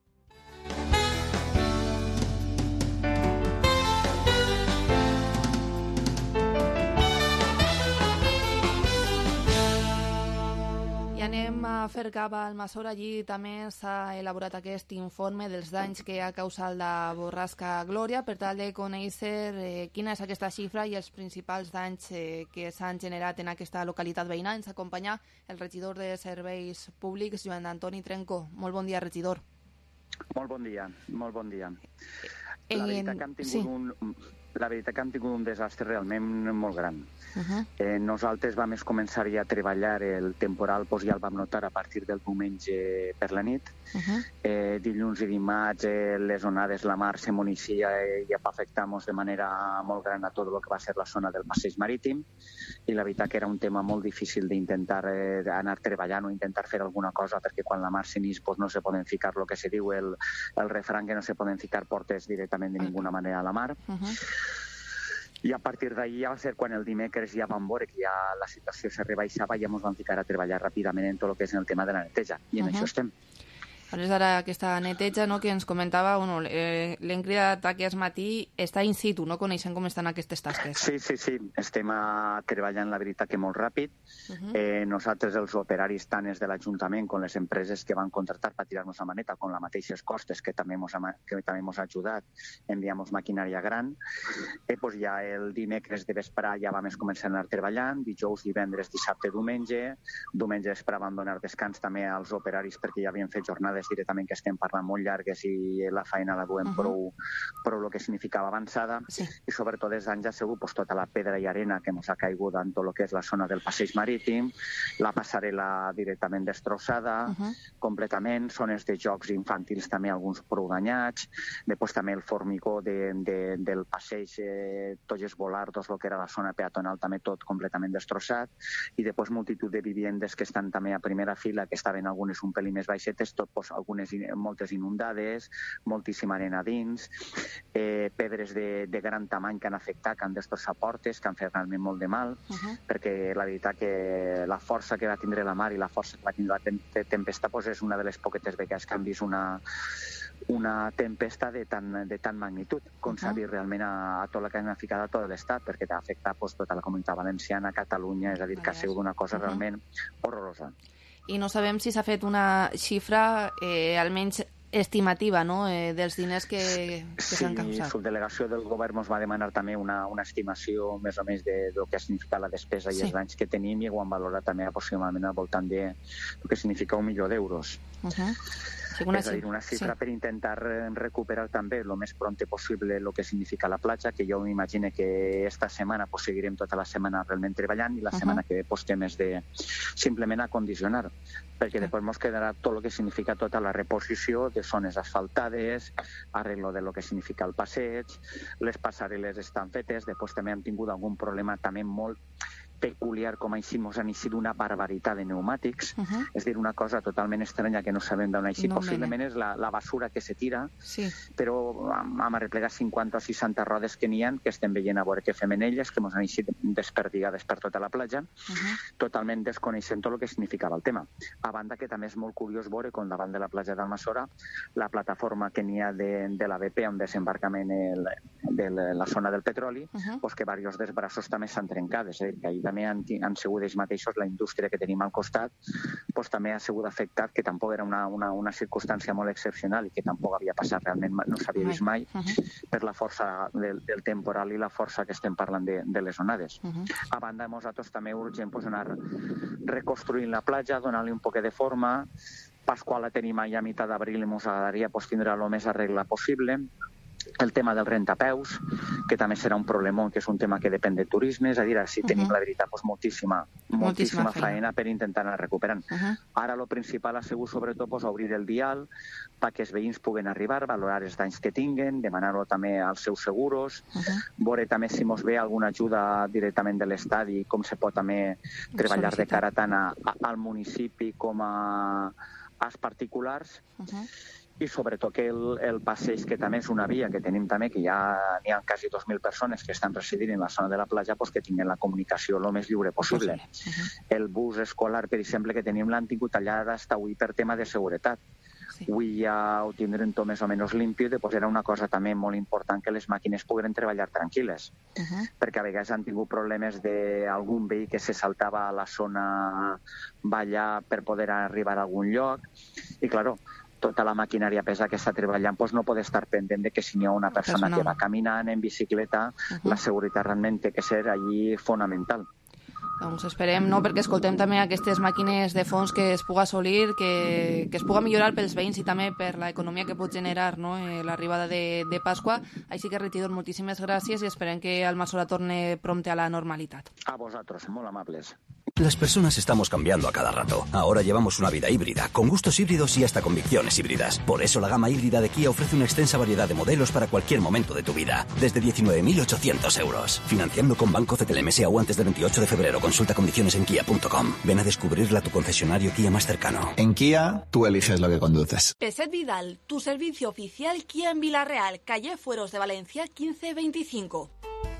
I anem a fer cap al Almassora. Allí també s'ha elaborat aquest informe dels danys que ha causat la borrasca Glòria per tal de conèixer eh, quina és aquesta xifra i els principals danys eh, que s'han generat en aquesta localitat veïna. Ens acompanya el regidor de Serveis Públics, Joan Antoni Trenco. Molt bon dia, regidor. Molt bon dia, molt bon dia. La En... veritat que hem tingut sí. un... la veritat que hem tingut un desastre realment molt gran. Uh -huh. Eh, nosaltres vam començar ja a treballar el temporal, doncs ja el vam notar a partir del diumenge per la nit. Uh -huh. eh, dilluns i dimarts eh, les onades, la mar se municia eh, i va afectar-nos de manera molt gran a tot el que va ser la zona del passeig marítim, i la veritat que era un tema molt difícil d'intentar eh, anar treballant o intentar fer alguna cosa, perquè quan la mar s'inís pues, no se poden ficar el que se diu el, el refrán, que no se poden ficar portes directament de ninguna manera a la mar. Uh -huh. I a partir d'ahir ja va ser quan el dimecres ja vam veure que ja la situació se rebaixava i ja ens vam ficar a treballar ràpidament en tot el que és en el tema de la neteja, i en Uh-huh. això estem. Aleshores, ara aquesta neteja, no, que ens comentava, bueno, eh, l'hem cridat aquest matí, està in situ, no? Coneixen com estan aquestes tasques. Sí, sí, sí, estem a, treballant, la veritat, que molt ràpid. Uh-huh. eh, nosaltres, els operaris, tant és de l'Ajuntament com les empreses que van contractar per tirar-nos a maneta, con les mateixes costes que també ens ha, que també ens ha ajudat, enviamos maquinària gran. Eh, pues ja el dimecres de vesprà ja vam començar a anar treballant, dijous, divendres, dissabte, diumenge. Diumenge vespre vam donar descans també als operaris perquè ja havien fet jornades directament que estem parlant molt llargues i la feina la duem uh -huh. prou, prou el que significava avançada. Sí. I sobretot des d'anys ha sigut pues, tota la pedra i arena que ens ha caigut en tot el que és la zona del passeig marítim, la passarel·la directament destrossada, uh -huh. completament, zones de jocs infantils també alguns prou danyats, després també el formigó de, de, del passeig, eh, tots els volardos, el que era la zona peatonal, també tot completament destrossat, i després multitud de viviendes que estan també a primera fila, que estaven algunes un pelín més baixetes, tot pues, algunes, moltes inundades, moltíssima arena dins, eh, pedres de, de gran tamany que han afectat, que han destrossat portes, que han fet realment molt de mal, uh -huh. perquè la veritat que la força que va tindre la mar i la força que va tindre la tempesta pues, és una de les poquetes vegades que han vist una, una tempesta de tan, de tan magnitud, com uh -huh. s'ha vist realment a, a tot el que han ficat a tot l'estat, perquè ha afectat pues, tota la comunitat valenciana, Catalunya, és a dir, que ha sigut una cosa uh -huh. realment horrorosa. I no sabem si s'ha fet una xifra eh, almenys estimativa, no?, eh, dels diners que, que sí, s'han causat. Sí, la subdelegació del govern ens va demanar també una, una estimació més o menys de, de que significa la despesa sí. i els danys que tenim, i ho han valorat també aproximadament al voltant de el que significa un milió d'euros. Uh -huh. Sí, una és a dir, una xifra sí. per intentar recuperar també el més pront possible el que significa la platja, que jo m'imagino que esta setmana pues, seguirem tota la setmana realment treballant, i la uh-huh. setmana que ve pues, temes de simplement acondicionar, perquè uh-huh. després ens quedarà tot el que significa tota la reposició de zones asfaltades, arreglo de lo que significa el passeig, les passarel·les estan fetes, després també hem tingut algun problema també molt peculiar, com així ens han eixit una barbaritat de pneumàtics, uh -huh. és dir, una cosa totalment estranya que no sabem d'on així, no, possiblement és la, la basura que se tira, sí. però hem arreplegat cinquanta o seixanta rodes que n'hi ha, que estem veient a veure què fem en elles, que ens han eixit desperdigades per tota la platja, uh -huh. totalment desconeixent tot el que significava el tema. A banda que també és molt curiós veure com davant de la platja d'Almassora, la plataforma que n'hi ha de, de la B P, on desembarcament el, de la zona del petroli, uh -huh. pues que diversos dels braços també s'han trencat, és a dir, que ahir també han, han sigut ells mateixos, la indústria que tenim al costat, pues, també ha sigut afectat, que tampoc era una, una, una circumstància molt excepcional i que tampoc havia passat realment, no s'havia vist mai, uh -huh. per la força del, del temporal i la força que estem parlant de, de les onades. Uh -huh. A banda, nosaltres també urgent pues, anar reconstruint la platja, donar-li un poc de forma. Pasqual la tenim allà a mitjà d'abril i ens agradaria pues, tindre el més arregla possible. El tema del rentapeus, que també serà un problemó, que és un tema que depèn de turisme, és a dir, si uh -huh. tenim la veritat pues, moltíssima, moltíssima, moltíssima feina. feina per intentar anar recuperant. Uh -huh. Ara el principal ha sigut sobretot pues, obrir el dial perquè els veïns puguen arribar, valorar els danys que tinguen, demanar-ho també als seus seguros, uh -huh. veure també si mos ve alguna ajuda directament de l'Estat i com se pot també treballar de cara tant a, a, al municipi com a als particulars. Uh -huh. I sobretot que el, el passeig, que també és una via que tenim també, que ja n'hi ha quasi dos mil persones que estan residint en la zona de la platja, pues que tinguin la comunicació el més lliure possible. Uh -huh. El bus escolar, per exemple, que tenim l'han tingut tallada fins avui per tema de seguretat. Sí. Avui ja ho tindrem tot més o menys limpio, i després era una cosa també molt important que les màquines pogueren treballar tranquil·les, uh -huh. perquè a vegades han tingut problemes d'algun veí que se saltava a la zona ballar per poder arribar a algun lloc, i claro, tota la maquinària pesa que està treballant pues no pot estar pendent de que si hi ha una persona que va caminant en bicicleta, uh -huh. la seguretat realment té que ser allí fonamental. Doncs esperem, no?, perquè escoltem també aquestes màquines de fons que es puga assolir, que, que es puga millorar pels veïns i també per l'economia que pot generar, no?, eh, l'arribada de, de Pasqua. Així que, Retidor, moltíssimes gràcies i esperem que Almassora torne prompte a la normalitat. A vosaltres, molt amables. Las personas estamos cambiando a cada rato. Ahora llevamos una vida híbrida, con gustos híbridos y hasta convicciones híbridas. Por eso la gama híbrida de Kia ofrece una extensa variedad de modelos para cualquier momento de tu vida. Desde diecinueve mil ochocientos euros. Financiando con Banco C T L M S o antes del veintiocho de febrero. Consulta condiciones en kia punto com. Ven a descubrirla a tu concesionario Kia más cercano. En Kia, tú eliges lo que conduces. Peset Vidal, tu servicio oficial Kia en Villarreal, calle Fueros de Valencia quince veinticinco.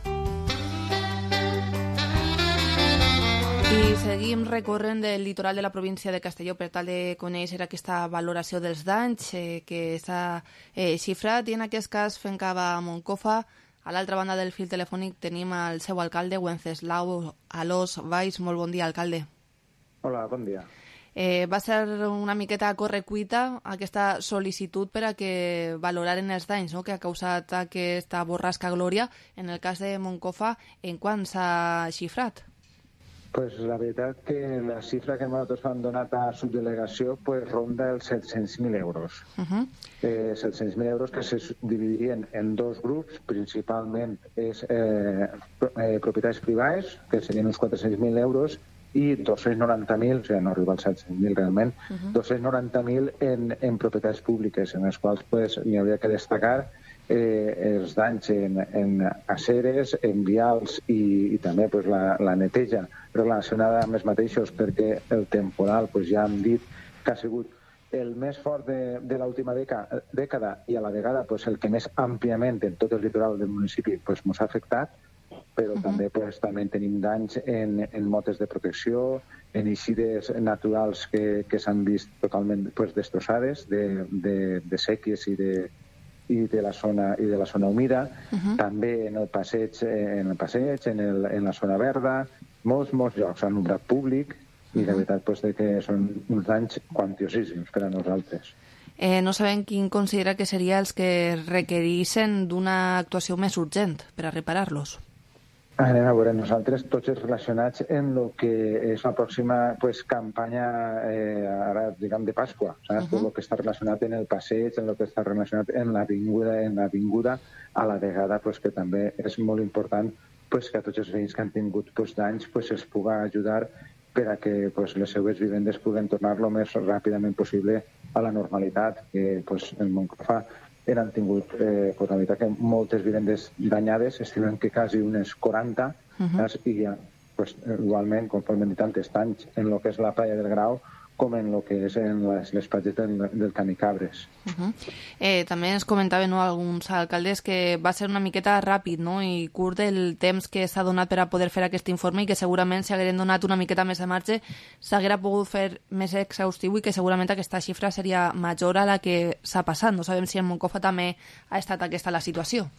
I seguim recorrent del litoral de la província de Castelló per tal de conèixer aquesta valoració dels danys eh, que s'ha eh, xifrat, i en aquest cas fent cava a Moncofa. A l'altra banda del fil telefònic tenim el seu alcalde, Wenceslau Alós Valls. Molt bon dia, alcalde. Hola, bon dia. Eh, va ser una miqueta a correcuita aquesta sol·licitud per a que valoraren els danys, no?, que ha causat aquesta borrasca Glòria. En el cas de Moncofa, en quant s'ha xifrat? Pues la veritat que la xifra que nosaltres hem donat a subdelegació pues, ronda els set-cents mil euros. Uh-huh. eh, set-cents mil euros que se dividirien en dos grups, principalment és eh, eh, propietats privades, que serien uns quatre-cents mil euros, i dos-cents noranta mil, o sigui, no arriba als set-cents mil realment, uh-huh. dos-cents noranta mil en, en propietats públiques, en les quals pues, n'hi hauria que destacar eh, els danys en, en aceres, en vials i, i també pues, la, la neteja relacionada amb els mateixos, perquè el temporal pues, ja hem dit que ha sigut el més fort de, de l'última dècada, dècada i a la vegada pues, el que més àmpliament en tot el litoral del municipi pues, ens ha afectat, però uh-huh. també, pues, també tenim danys en, en motes de protecció, en eixides naturals que, que s'han vist totalment pues, destrossades de, de, de sèquies i de, i de la zona i de la zona humida, uh-huh. també en el passeig, en el passeig, en, el, en la zona verda, molts, molts llocs han obrat públic i la veritat pues, de que són uns danys quantiosíssims per a nosaltres. Eh, no sabem quin considera que seria els que requereixen d'una actuació més urgent per a reparar-los. Anem a veure, nosaltres tots els relacionats en el que és la pròxima pues, campanya eh, ara, diguem, de Pasqua, saps? Uh-huh. Tot el que està relacionat en el passeig, en el que està relacionat en l'avinguda, en l'avinguda, a la vegada pues, que també és molt important pues, que a tots els veïns que han tingut pues, danys pues, es puga ajudar per a que pues, les seues vivendes puguen tornar el més ràpidament possible a la normalitat, que pues, en Moncofa han tingut eh, pues, la veritat que moltes vivendes danyades, estimen que quasi unes quaranta, uh-huh. i ja, pues, igualment, conforme hem dit antes, danys en el que és la playa del Grau, com en el que és en les, les platges del, del Canicabres. Uh-huh. eh, també ens comentaven, no, alguns alcaldes que va ser una miqueta ràpid, no?, i curt el temps que s'ha donat per a poder fer aquest informe, i que segurament si hagueren donat una miqueta més de marge s'haguera pogut fer més exhaustiu i que segurament aquesta xifra seria major a la que s'ha passat. No sabem si en Moncofa també ha estat aquesta la situació.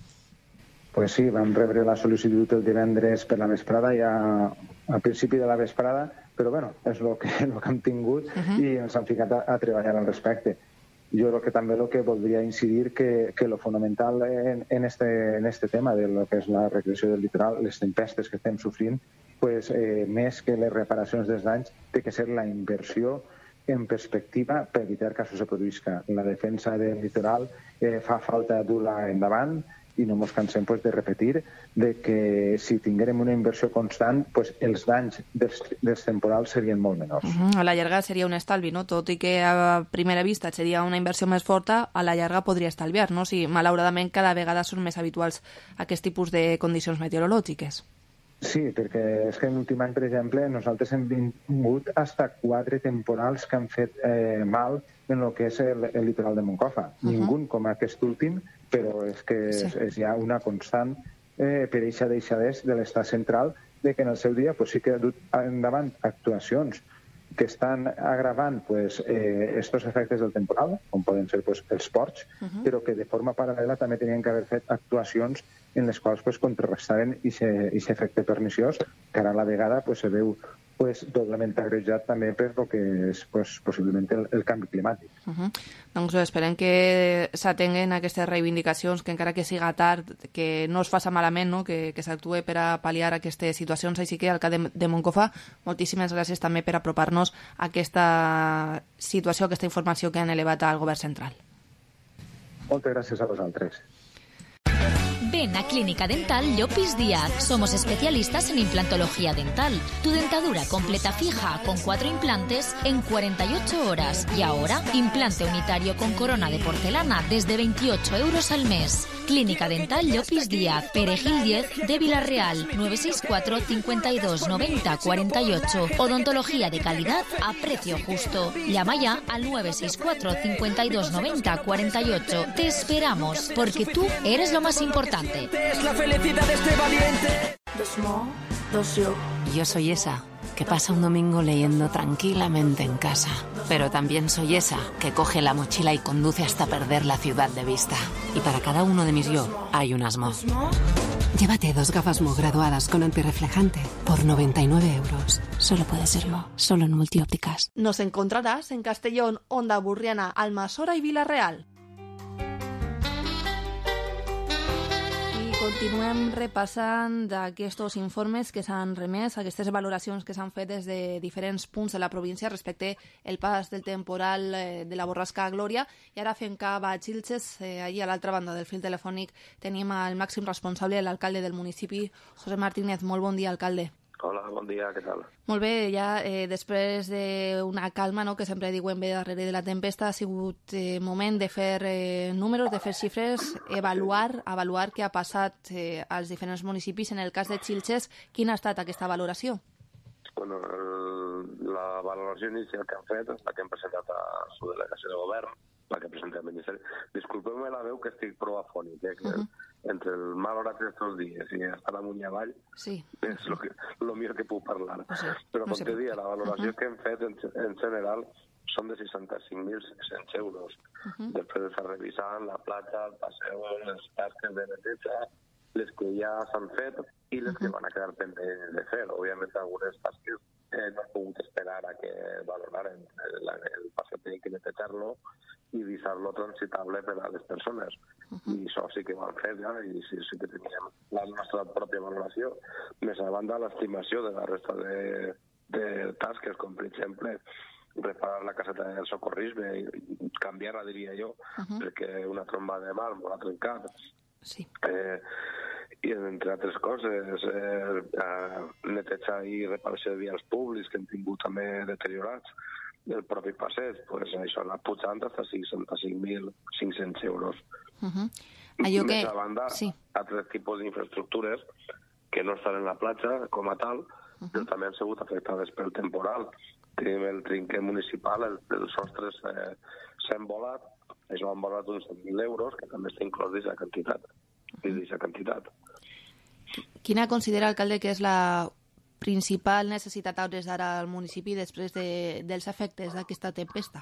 Pues sí, vam rebre la sol·licitud el divendres per la vesprada, ja al principi de la vesprada, però bueno, és el que, el que hem tingut uh-huh. i ens hem ficat a, a treballar al respecte. Jo crec que també el que voldria incidir que, que lo fonamental en, en, este, en este tema de lo que és la recreació del litoral, les tempestes que estem sofrint, pues, eh, més que les reparacions dels danys, té que ser la inversió en perspectiva per evitar que això se produïsca. La defensa del litoral eh, fa falta dur-la endavant, i no ens cansem pues, de repetir de que si tinguérem una inversió constant, pues, els danys dels, dels temporals serien molt menors. Uh-huh. A la llarga seria un estalvi, no? Tot i que a primera vista seria una inversió més forta, a la llarga podria estalviar, no? Si malauradament cada vegada són més habituals aquest tipus de condicions meteorològiques. Sí, perquè és que en l'últim any, per exemple, nosaltres hem vingut hasta quatre temporals que han fet eh, mal en el que és el, el litoral de Moncofa. Uh-huh. Ningú com aquest últim, però és que sí. és, és ja una constant eh, per eixa deixadès de l'estat central de que en el seu dia pues, sí que ha dut endavant actuacions que estan agravant pues, eh, estos efectes del temporal, com poden ser pues, els ports, uh-huh. però que de forma paral·lela també tenien que haver fet actuacions en les quals pues, contrarrestaren aquest efecte perniciós, que ara a la vegada pues, se veu pues, doblement agrejat també per el que és pues, possiblement el, el canvi climàtic. Uh -huh. Doncs esperem que s'atenguen aquestes reivindicacions, que encara que siga tard, que no es faça malament, no? que, que s'actue per a pal·liar aquestes situacions. Així que, alcalde de Moncofa, moltíssimes gràcies també per apropar-nos a aquesta situació, aquesta informació que han elevat al govern central. Moltes gràcies a vosaltres. Ven a Clínica Dental Llopis Díaz. Somos especialistas en implantología dental. Tu dentadura completa fija con cuatro implantes en cuarenta y ocho horas. Y ahora, implante unitario con corona de porcelana desde veintiocho euros al mes. Clínica Dental Llopis Díaz, Perejil diez de Villarreal, nueve seis cuatro, cincuenta y dos, noventa, cuarenta y ocho. Odontología de calidad a precio justo. Llama ya al nueve seis cuatro, cincuenta y dos, noventa, cuarenta y ocho. Te esperamos, porque tú eres lo más importante. Es la felicidad de este valiente. Dos mo, dos yo. Yo soy esa que pasa un domingo leyendo tranquilamente en casa. Pero también soy esa que coge la mochila y conduce hasta perder la ciudad de vista. Y para cada uno de mis yo hay unas mo. Llévate dos gafas Mo graduadas con antirreflejante por noventa y nueve euros. Solo puede ser Mo, solo en Multiópticas. Nos encontrarás en Castellón, Onda Burriana, Almasora y Villarreal. Continuem repassant d'aquests informes que s'han remès, aquestes valoracions que s'han fet des de diferents punts de la província respecte el pas del temporal de la borrasca Glòria. I ara fem cap a Xilxes. Eh, allí a l'altra banda del fil telefònic tenim el màxim responsable, l'alcalde del municipi, José Martínez. Molt bon dia, alcalde. Hola, bon dia, què tal? Molt bé, ja eh, després d'una calma, no?, que sempre diuen bé darrere de la tempesta, ha sigut eh, moment de fer eh, números, de fer xifres, avaluar, avaluar què ha passat eh, als diferents municipis. En el cas de Xilxes, quina ha estat aquesta valoració? Bueno, el, la valoració inicial que han fet és la que hem presentat a la subdelegació de govern, la que presentem al Ministeri. Disculpeu-me la veu, que estic prou afònic, eh, que uh -huh. entre el mal hora d'estos dies i estar amunt i avall, sí. és lo, que, lo millor que puc parlar. O sigui, Però, no com te dia, la valoració uh -huh. que hem fet en, en general són de seixanta-cinc mil cinc-cents euros. Uh -huh. Després de fer revisant la platja, el passeu, les tasques de neteja, les que ja s'han fet i les uh -huh. que van a quedar pendents de fer. Òbviament, algunes tasques eh, no han pogut esperar a que valoraren el, el passeig, tenir que netejar-lo i deixar-lo transitable per a les persones. Uh -huh. I això sí que ho han fet ja, i sí, sí que teníem la nostra pròpia valoració. Més a banda, l'estimació de la resta de, de tasques, com per exemple reparar la caseta del socorrisme, canviar-la, diria jo, uh -huh. perquè una tromba de mar m'ho ha trencat. Sí. Eh, i entre altres coses, eh, eh, netejar i reparació de vials públics que hem tingut també deteriorats, el propi passeig, pues, això anat pujant fins a seixanta-cinc mil cinc-cents euros. Uh -huh. Allò que... Més a banda, sí. altres tipus d'infraestructures que no estan en la platja com a tal, uh -huh. però també han sigut afectades pel temporal. Tenim el trinquet municipal, el, els sostres eh, s'han volat, això han volat uns cent mil euros, que també està inclòs d'aquesta quantitat. d'aquesta quantitat. Quina considera, alcalde, que és la principal necessitat a hores d'ara al municipi després de, dels efectes d'aquesta tempesta?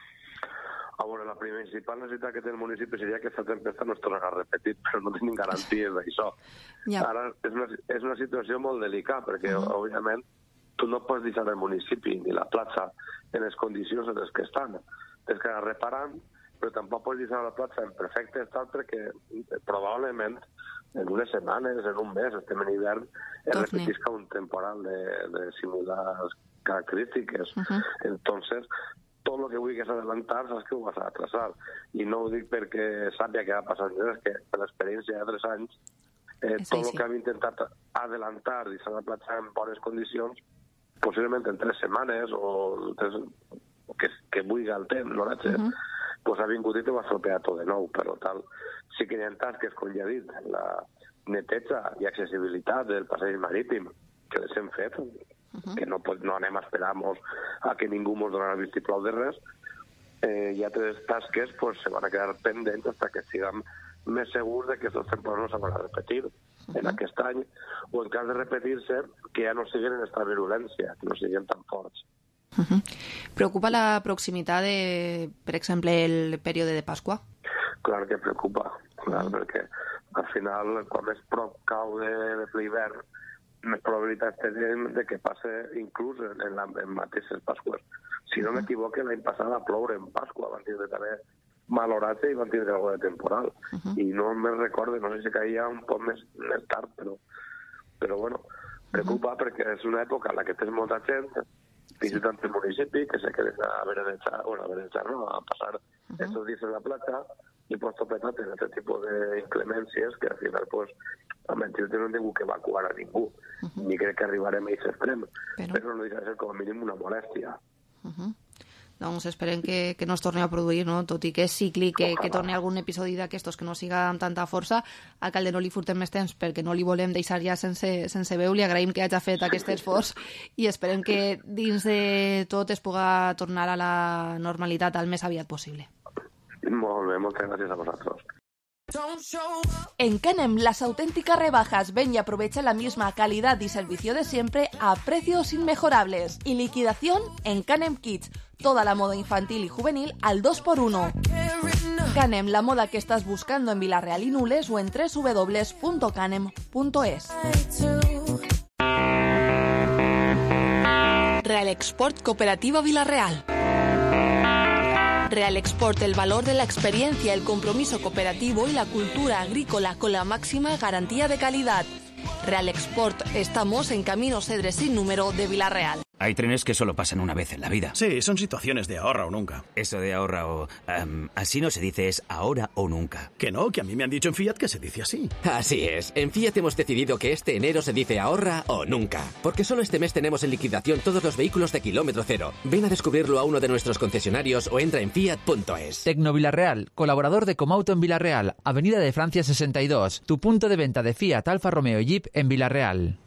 A veure, la principal necessitat que té el municipi seria que aquesta tempesta no es tornarà a repetir, però no tenim garanties d'això. Ja. Ara és una, és una situació molt delicada, perquè, uh -huh. òbviament, tu no pots deixar el municipi ni la platja en les condicions en les que estan. Tens que anar reparant, però tampoc pots deixar la platja en perfecte estat perquè probablement en unes setmanes, en un mes, estem en hivern, es repetisca un temporal de, de similars característiques. Uh -huh. Entonces, tot el que vulguis adelantar saps que ho vas a atrasar. I no ho dic perquè sàpia què va passar, és que per l'experiència de tres anys, eh, tot el que hem intentat adelantar i deixar la platja en bones condicions, possiblement en tres setmanes o tres, que, que vulgui el temps, no? Uh -huh. Pues ha vingut i t'ho ha estropeat tot de nou, però tal. Sí que hi ha tasques, com ja he dit, la neteja i accessibilitat del passeig marítim, que les hem fet, uh -huh. que no, no anem a esperar-nos a que ningú ens donarà el vistiplau de res. Eh, hi ha tres tasques pues, se van a quedar pendents fins que siguem més segurs de que aquests temporals no se van a repetir uh -huh. en aquest any, o en cas de repetir-se, que ja no siguin en esta virulència, que no siguin tan forts. Uh -huh. Preocupa la proximitat de, per exemple, el període de Pasqua? Clar que preocupa, clar, uh -huh. perquè al final, quan més prop cau de, de l'hivern, més probabilitats tenim de que passe inclús en, en, la, en mateixes Pasques. Si no m'equivoque, l'any passat va ploure en Pasqua, van tindre també mal horatge i van tindre alguna de temporal. Uh -huh. I no me'n recorde, no sé si caia un poc més, més tard, però, però bueno, preocupa uh -huh. perquè és una època en la que tens molta gent visitant el municipi que se queden a berenejar, bueno, a berenejar, no, a passar uh -huh. estos días en la platja i pues topetat en aquest tipus d'inclemències que al final, pues, a mentir-te no hem tingut que evacuar a ningú. Uh -huh. Ni crec que arribarem a aquest extrem, però, però no deixa de ser com a mínim una molèstia. Uh -huh. Doncs esperem que, que no es torni a produir, no? Tot i que és cíclic, que, que torni algun episodi d'aquestos que no siga amb tanta força. A Calde no li furtem més temps perquè no li volem deixar ja sense, sense veu. Li agraïm que hagi fet aquest esforç i esperem que dins de tot es puga tornar a la normalitat el més aviat possible. Molt bé, moltes gràcies a vosaltres. En Canem, las auténticas rebajas. Ven y aprovecha la misma calidad y servicio de siempre a precios inmejorables. Y liquidación en Canem Kids. Toda la moda infantil y juvenil al dos por uno. Canem, la moda que estás buscando en Vilareal y Nules o en doble u doble u doble u punto canem punto es. Real Export Cooperativa Vilareal. Real Export, el valor de la experiencia, el compromiso cooperativo y la cultura agrícola con la máxima garantía de calidad. Real Export, estamos en Camino Cedres sin número de Vilareal. Hay trenes que solo pasan una vez en la vida. Sí, son situaciones de ahorra o nunca. Eso de ahorra o... Um, así no se dice, es ahora o nunca. Que no, que a mí me han dicho en Fiat que se dice así. Así es. En Fiat hemos decidido que este enero se dice ahorra o nunca. Porque solo este mes tenemos en liquidación todos los vehículos de kilómetro cero. Ven a descubrirlo a uno de nuestros concesionarios o entra en fiat punto es. Tecno Vilareal, colaborador de Comauto en Vilareal, Avenida de Francia sesenta y dos. Tu punto de venta de Fiat, Alfa Romeo y Jeep en Vilareal.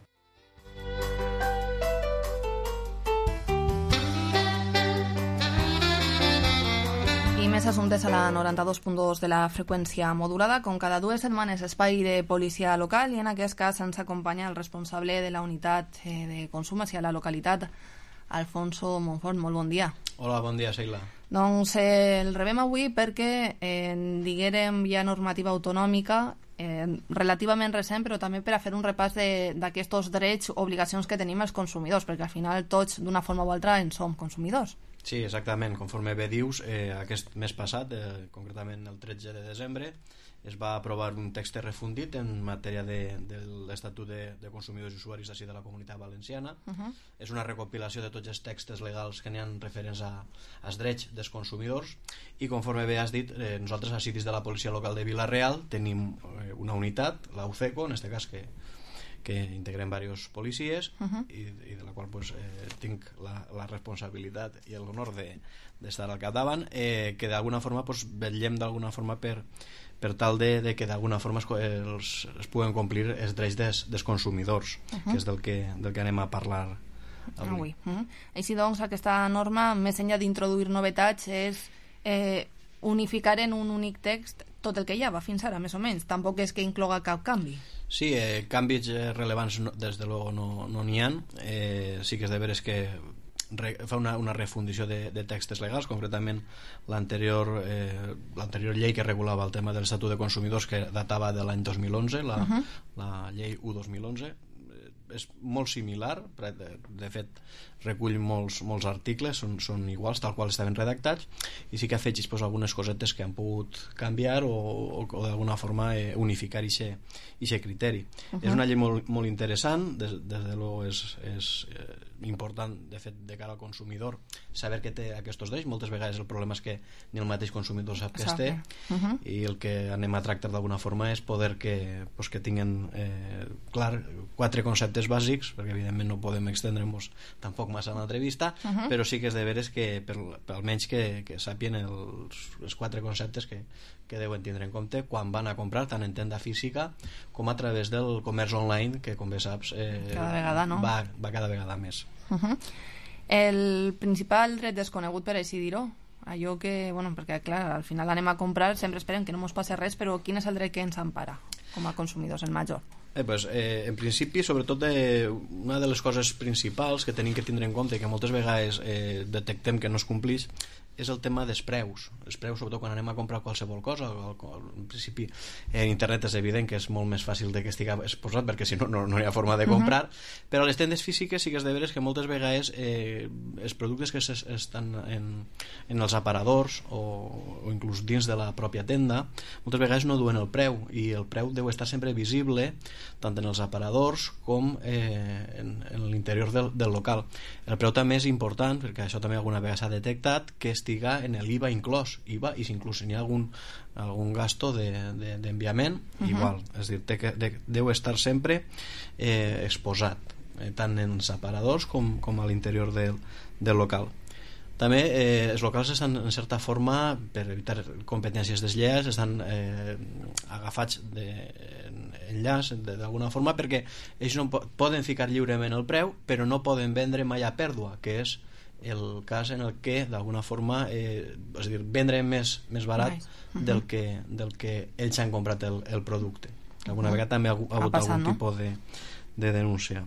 I més assumptes a la noranta-dos punt dos de la freqüència modulada. Com cada dues setmanes, espai de policia local, i en aquest cas ens acompanya el responsable de la unitat de consum hacia la localitat, Alfonso Monfort. Molt bon dia. Hola, bon dia, Sheila. Doncs eh, el rebem avui perquè eh, diguérem ja normativa autonòmica eh, relativament recent, però també per a fer un repàs d'aquests drets, obligacions que tenim els consumidors, perquè al final tots, d'una forma o altra, en som consumidors. Sí, exactament. Conforme bé dius, eh, aquest mes passat, eh, concretament el tretze de desembre, es va aprovar un text refundit en matèria de, de l'Estatut de, de Consumidors i Usuaris d'ací de la Comunitat Valenciana. Uh-huh. És una recopilació de tots els textos legals que n'hi ha referents a, als drets dels consumidors, i conforme bé has dit, eh, nosaltres a dins de la Policia Local de Vila-real tenim eh, una unitat, la U C E C O, en aquest cas que que integrem diversos policies, uh-huh. i, i de la qual pues, eh, tinc la, la responsabilitat i l'honor d'estar de, al capdavant, eh, que d'alguna forma pues, vetllem d'alguna forma per, per tal de, de que d'alguna forma es, els, es puguen complir els drets des, dels consumidors, uh-huh. que és del que, del que anem a parlar avui. avui. Uh-huh. Així doncs, aquesta norma, més enllà d'introduir novetats, és eh, unificar en un únic text tot el que hi ha fins ara, més o menys. Tampoc és que incloga cap canvi. Sí, eh, canvis eh, rellevants no, des de luego no n'hi no ha. Eh, sí que és de veres que re, fa una, una refundició de, de textos legals, concretament l'anterior eh, l'anterior llei que regulava el tema de l'Estatut de Consumidors, que datava de l'any dos mil onze, la, uh-huh. la llei u dos mil onze. Eh, és molt similar, de, de fet recull molts, molts articles, són, són iguals, tal qual estaven redactats, i sí que afegis pues, algunes cosetes que han pogut canviar o, o, o d'alguna forma eh, unificar aquest criteri. Uh-huh. És una llei molt, molt interessant, des, des de luego és, és eh, important, de fet, de cara al consumidor, saber que té aquests drets. Moltes vegades el problema és que ni el mateix consumidor sap que es té, uh-huh. i el que anem a tractar d'alguna forma és poder que, pues, que tinguin eh, clar, quatre conceptes bàsics, perquè evidentment no podem extendre'ns tampoc massa en l'entrevista, uh-huh. però sí que és de veres que per, per almenys que, que sàpien els, els quatre conceptes que, que deuen tindre en compte quan van a comprar, tant en tenda física com a través del comerç online, que com bé saps eh, cada vegada, no? va, va cada vegada més. Uh-huh. El principal dret desconegut, per així dir-ho, allò que, bueno, perquè clar, al final anem a comprar, sempre esperem que no ens passi res, però quin és el dret que ens empara com a consumidors, el major? Eh, pues, eh, en principi, sobretot eh, una de les coses principals que tenim que tindre en compte, que moltes vegades eh, detectem que no es complix, és el tema dels preus. Els preus, sobretot quan anem a comprar qualsevol cosa, en principi en internet és evident que és molt més fàcil de que estigui exposat, perquè si no, no, no hi ha forma de comprar, uh-huh. però a les tendes físiques sí que és de veres que moltes vegades eh, els productes que estan en, en els aparadors o, o inclús dins de la pròpia tenda, moltes vegades no duen el preu, i el preu deu estar sempre visible tant en els aparadors com eh, en, en l'interior del, del local. El preu també és important, perquè això també alguna vegada s'ha detectat, que estiga en l'I V A inclòs, I V A, i si inclús si hi ha algun, algun gasto d'enviament, de, de, uh-huh. igual, és a dir, té que, de, deu estar sempre eh, exposat, eh, tant en els aparadors com, com a l'interior del, del local. També eh, els locals estan en certa forma, per evitar competències deslleials, estan eh, agafats de, en enllaç d'alguna forma, perquè ells no poden ficar lliurement el preu, però no poden vendre mai a pèrdua, que és el cas en el que d'alguna forma eh, és a dir, vendre més, més barat nice. uh-huh. del, que, del que ells han comprat el, el producte. Alguna uh-huh. vegada també ha, ha hagut passat, algun no? tipus de, de denúncia.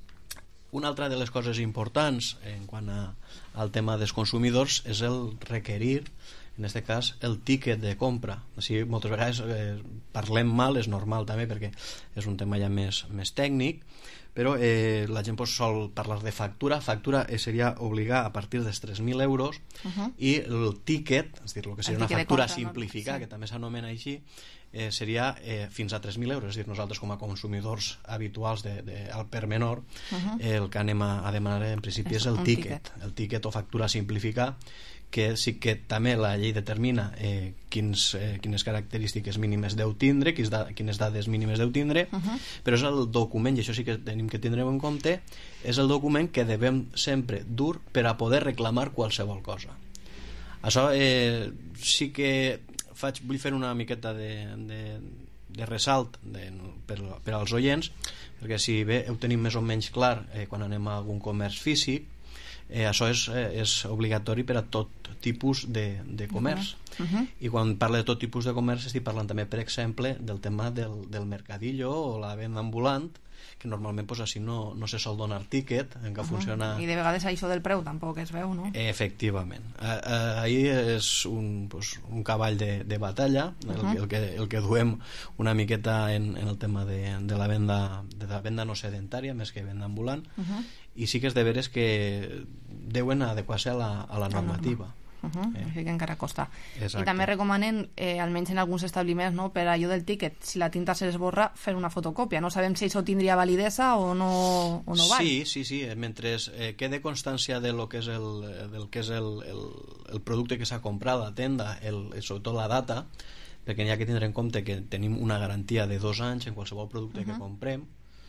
Una altra de les coses importants en quant a, al tema dels consumidors és el requerir, en aquest cas, el tiquet de compra. O sigui, moltes vegades eh, parlem mal, és normal també, perquè és un tema ja més, més tècnic, però eh, la gent pues, sol parlar de factura. Factura eh, seria obligar a partir dels tres mil euros uh-huh. i el tiquet, és a dir, el que seria el una factura compra, simplificada, no? sí. que també s'anomena així, eh, seria eh, fins a tres mil euros. És a dir, nosaltres com a consumidors habituals de, de, al per menor, uh-huh. eh, el que anem a, a demanar en principi és, és el tiquet, tiquet, el tiquet o factura simplificada, que sí que també la llei determina eh, quins, eh, quines característiques mínimes deu tindre, quines, da, quines dades mínimes deu tindre, uh-huh. però és el document, i això sí que tenim que tindre en compte, és el document que devem sempre dur per a poder reclamar qualsevol cosa. Això eh, sí que faig, vull fer una miqueta de, de, de ressalt de, per, per als oients, perquè si bé ho tenim més o menys clar eh, quan anem a algun comerç físic, eh, això és, eh, és obligatori per a tot tipus de, de comerç. Uh-huh. Uh-huh. I quan parlo de tot tipus de comerç estic parlant també, per exemple, del tema del, del mercadillo o la venda ambulant, que normalment pues, així no, no se sol donar tiquet, en què uh-huh. funciona... I de vegades això del preu tampoc es veu, no? Efectivament. Eh, eh, ahir és un, pues, un cavall de, de batalla, uh-huh. el, el, que, el que duem una miqueta en, en el tema de, de, la venda, de la venda no sedentària, més que venda ambulant, uh-huh. i sí que és de veres que deuen adequar-se a la, a la normativa. Uh-huh. eh. Així que encara costa. Exacte. I també recomanen, eh, almenys en alguns establiments, no, per allò del tiquet, si la tinta s'esborra, fer una fotocòpia. No sabem si això tindria validesa o no, o no val. Sí, sí, sí. Mentre eh, quede constància de lo que és el, del que és el, el, el producte que s'ha comprat a la tenda, el, sobretot la data, perquè n'hi ha que tindre en compte que tenim una garantia de dos anys en qualsevol producte uh-huh. que comprem.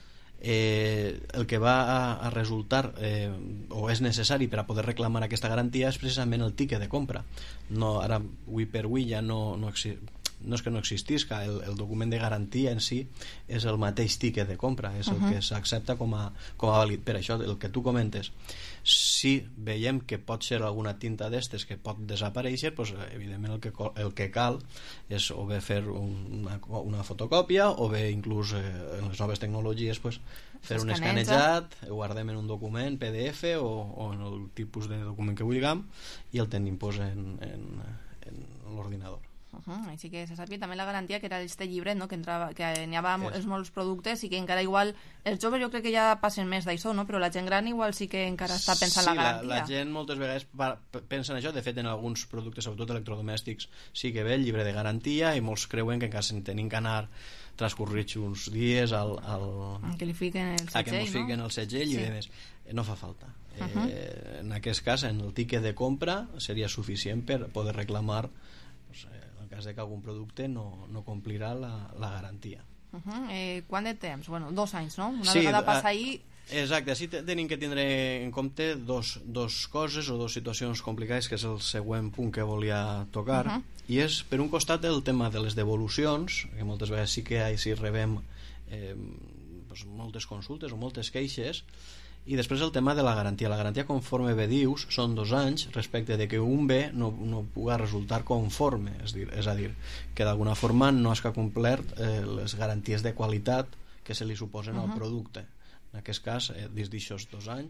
Eh, el que va a, a resultar eh, o és necessari per a poder reclamar aquesta garantia és precisament el tiquet de compra. No, ara, avui per avui ja no, no, no és que no existisca, el, el document de garantia en si és el mateix tiquet de compra, és el uh-huh. que s'accepta com a, com a vàlid. Per això, el que tu comentes, si veiem que pot ser alguna tinta d'estes que pot desaparèixer, doncs, evidentment el que, el que cal és o bé fer un, una, una fotocòpia o bé inclús eh, en les noves tecnologies pues, fer un escanejat, ho guardem en un document P D F o, o en el tipus de document que vulguem i el tenim pues, en, en, en l'ordinador. Uh-huh. Així que se sàpiga també la garantia que era este llibret, no? que, entrava, que n'hi havia molts, molts productes i que encara igual els joves jo crec que ja passen més d'això, no? Però la gent gran igual sí que encara està pensant sí, la garantia. La, la gent moltes vegades pensa en això. De fet, en alguns productes, sobretot electrodomèstics, sí que ve el llibre de garantia i molts creuen que encara se'n tenim que anar transcorrits uns dies al, al... que li fiquen el segell, a que ens fiquen no? el segell sí. i demés. No fa falta. Uh-huh. eh, en aquest cas, en el tiquet de compra seria suficient per poder reclamar pues, eh, en cas de que algun producte no, no complirà la, la garantia. Uh-huh. eh, quant de temps? Bueno, dos anys, no? Una sí, vegada passa ahir... Exacte, així tenim que tindre en compte dos, dos coses o dos situacions complicades, que és el següent punt que volia tocar, uh-huh. i és, per un costat, el tema de les devolucions, que moltes vegades sí que així rebem eh, doncs moltes consultes o moltes queixes, i després el tema de la garantia. La garantia, conforme bé dius, són dos anys respecte de que un bé no, no pugui resultar conforme, és, dir, és a dir, que d'alguna forma no es que ha complert eh, les garanties de qualitat que se li suposen uh-huh. al producte. En aquest cas, eh, dins d'aixòs dos anys,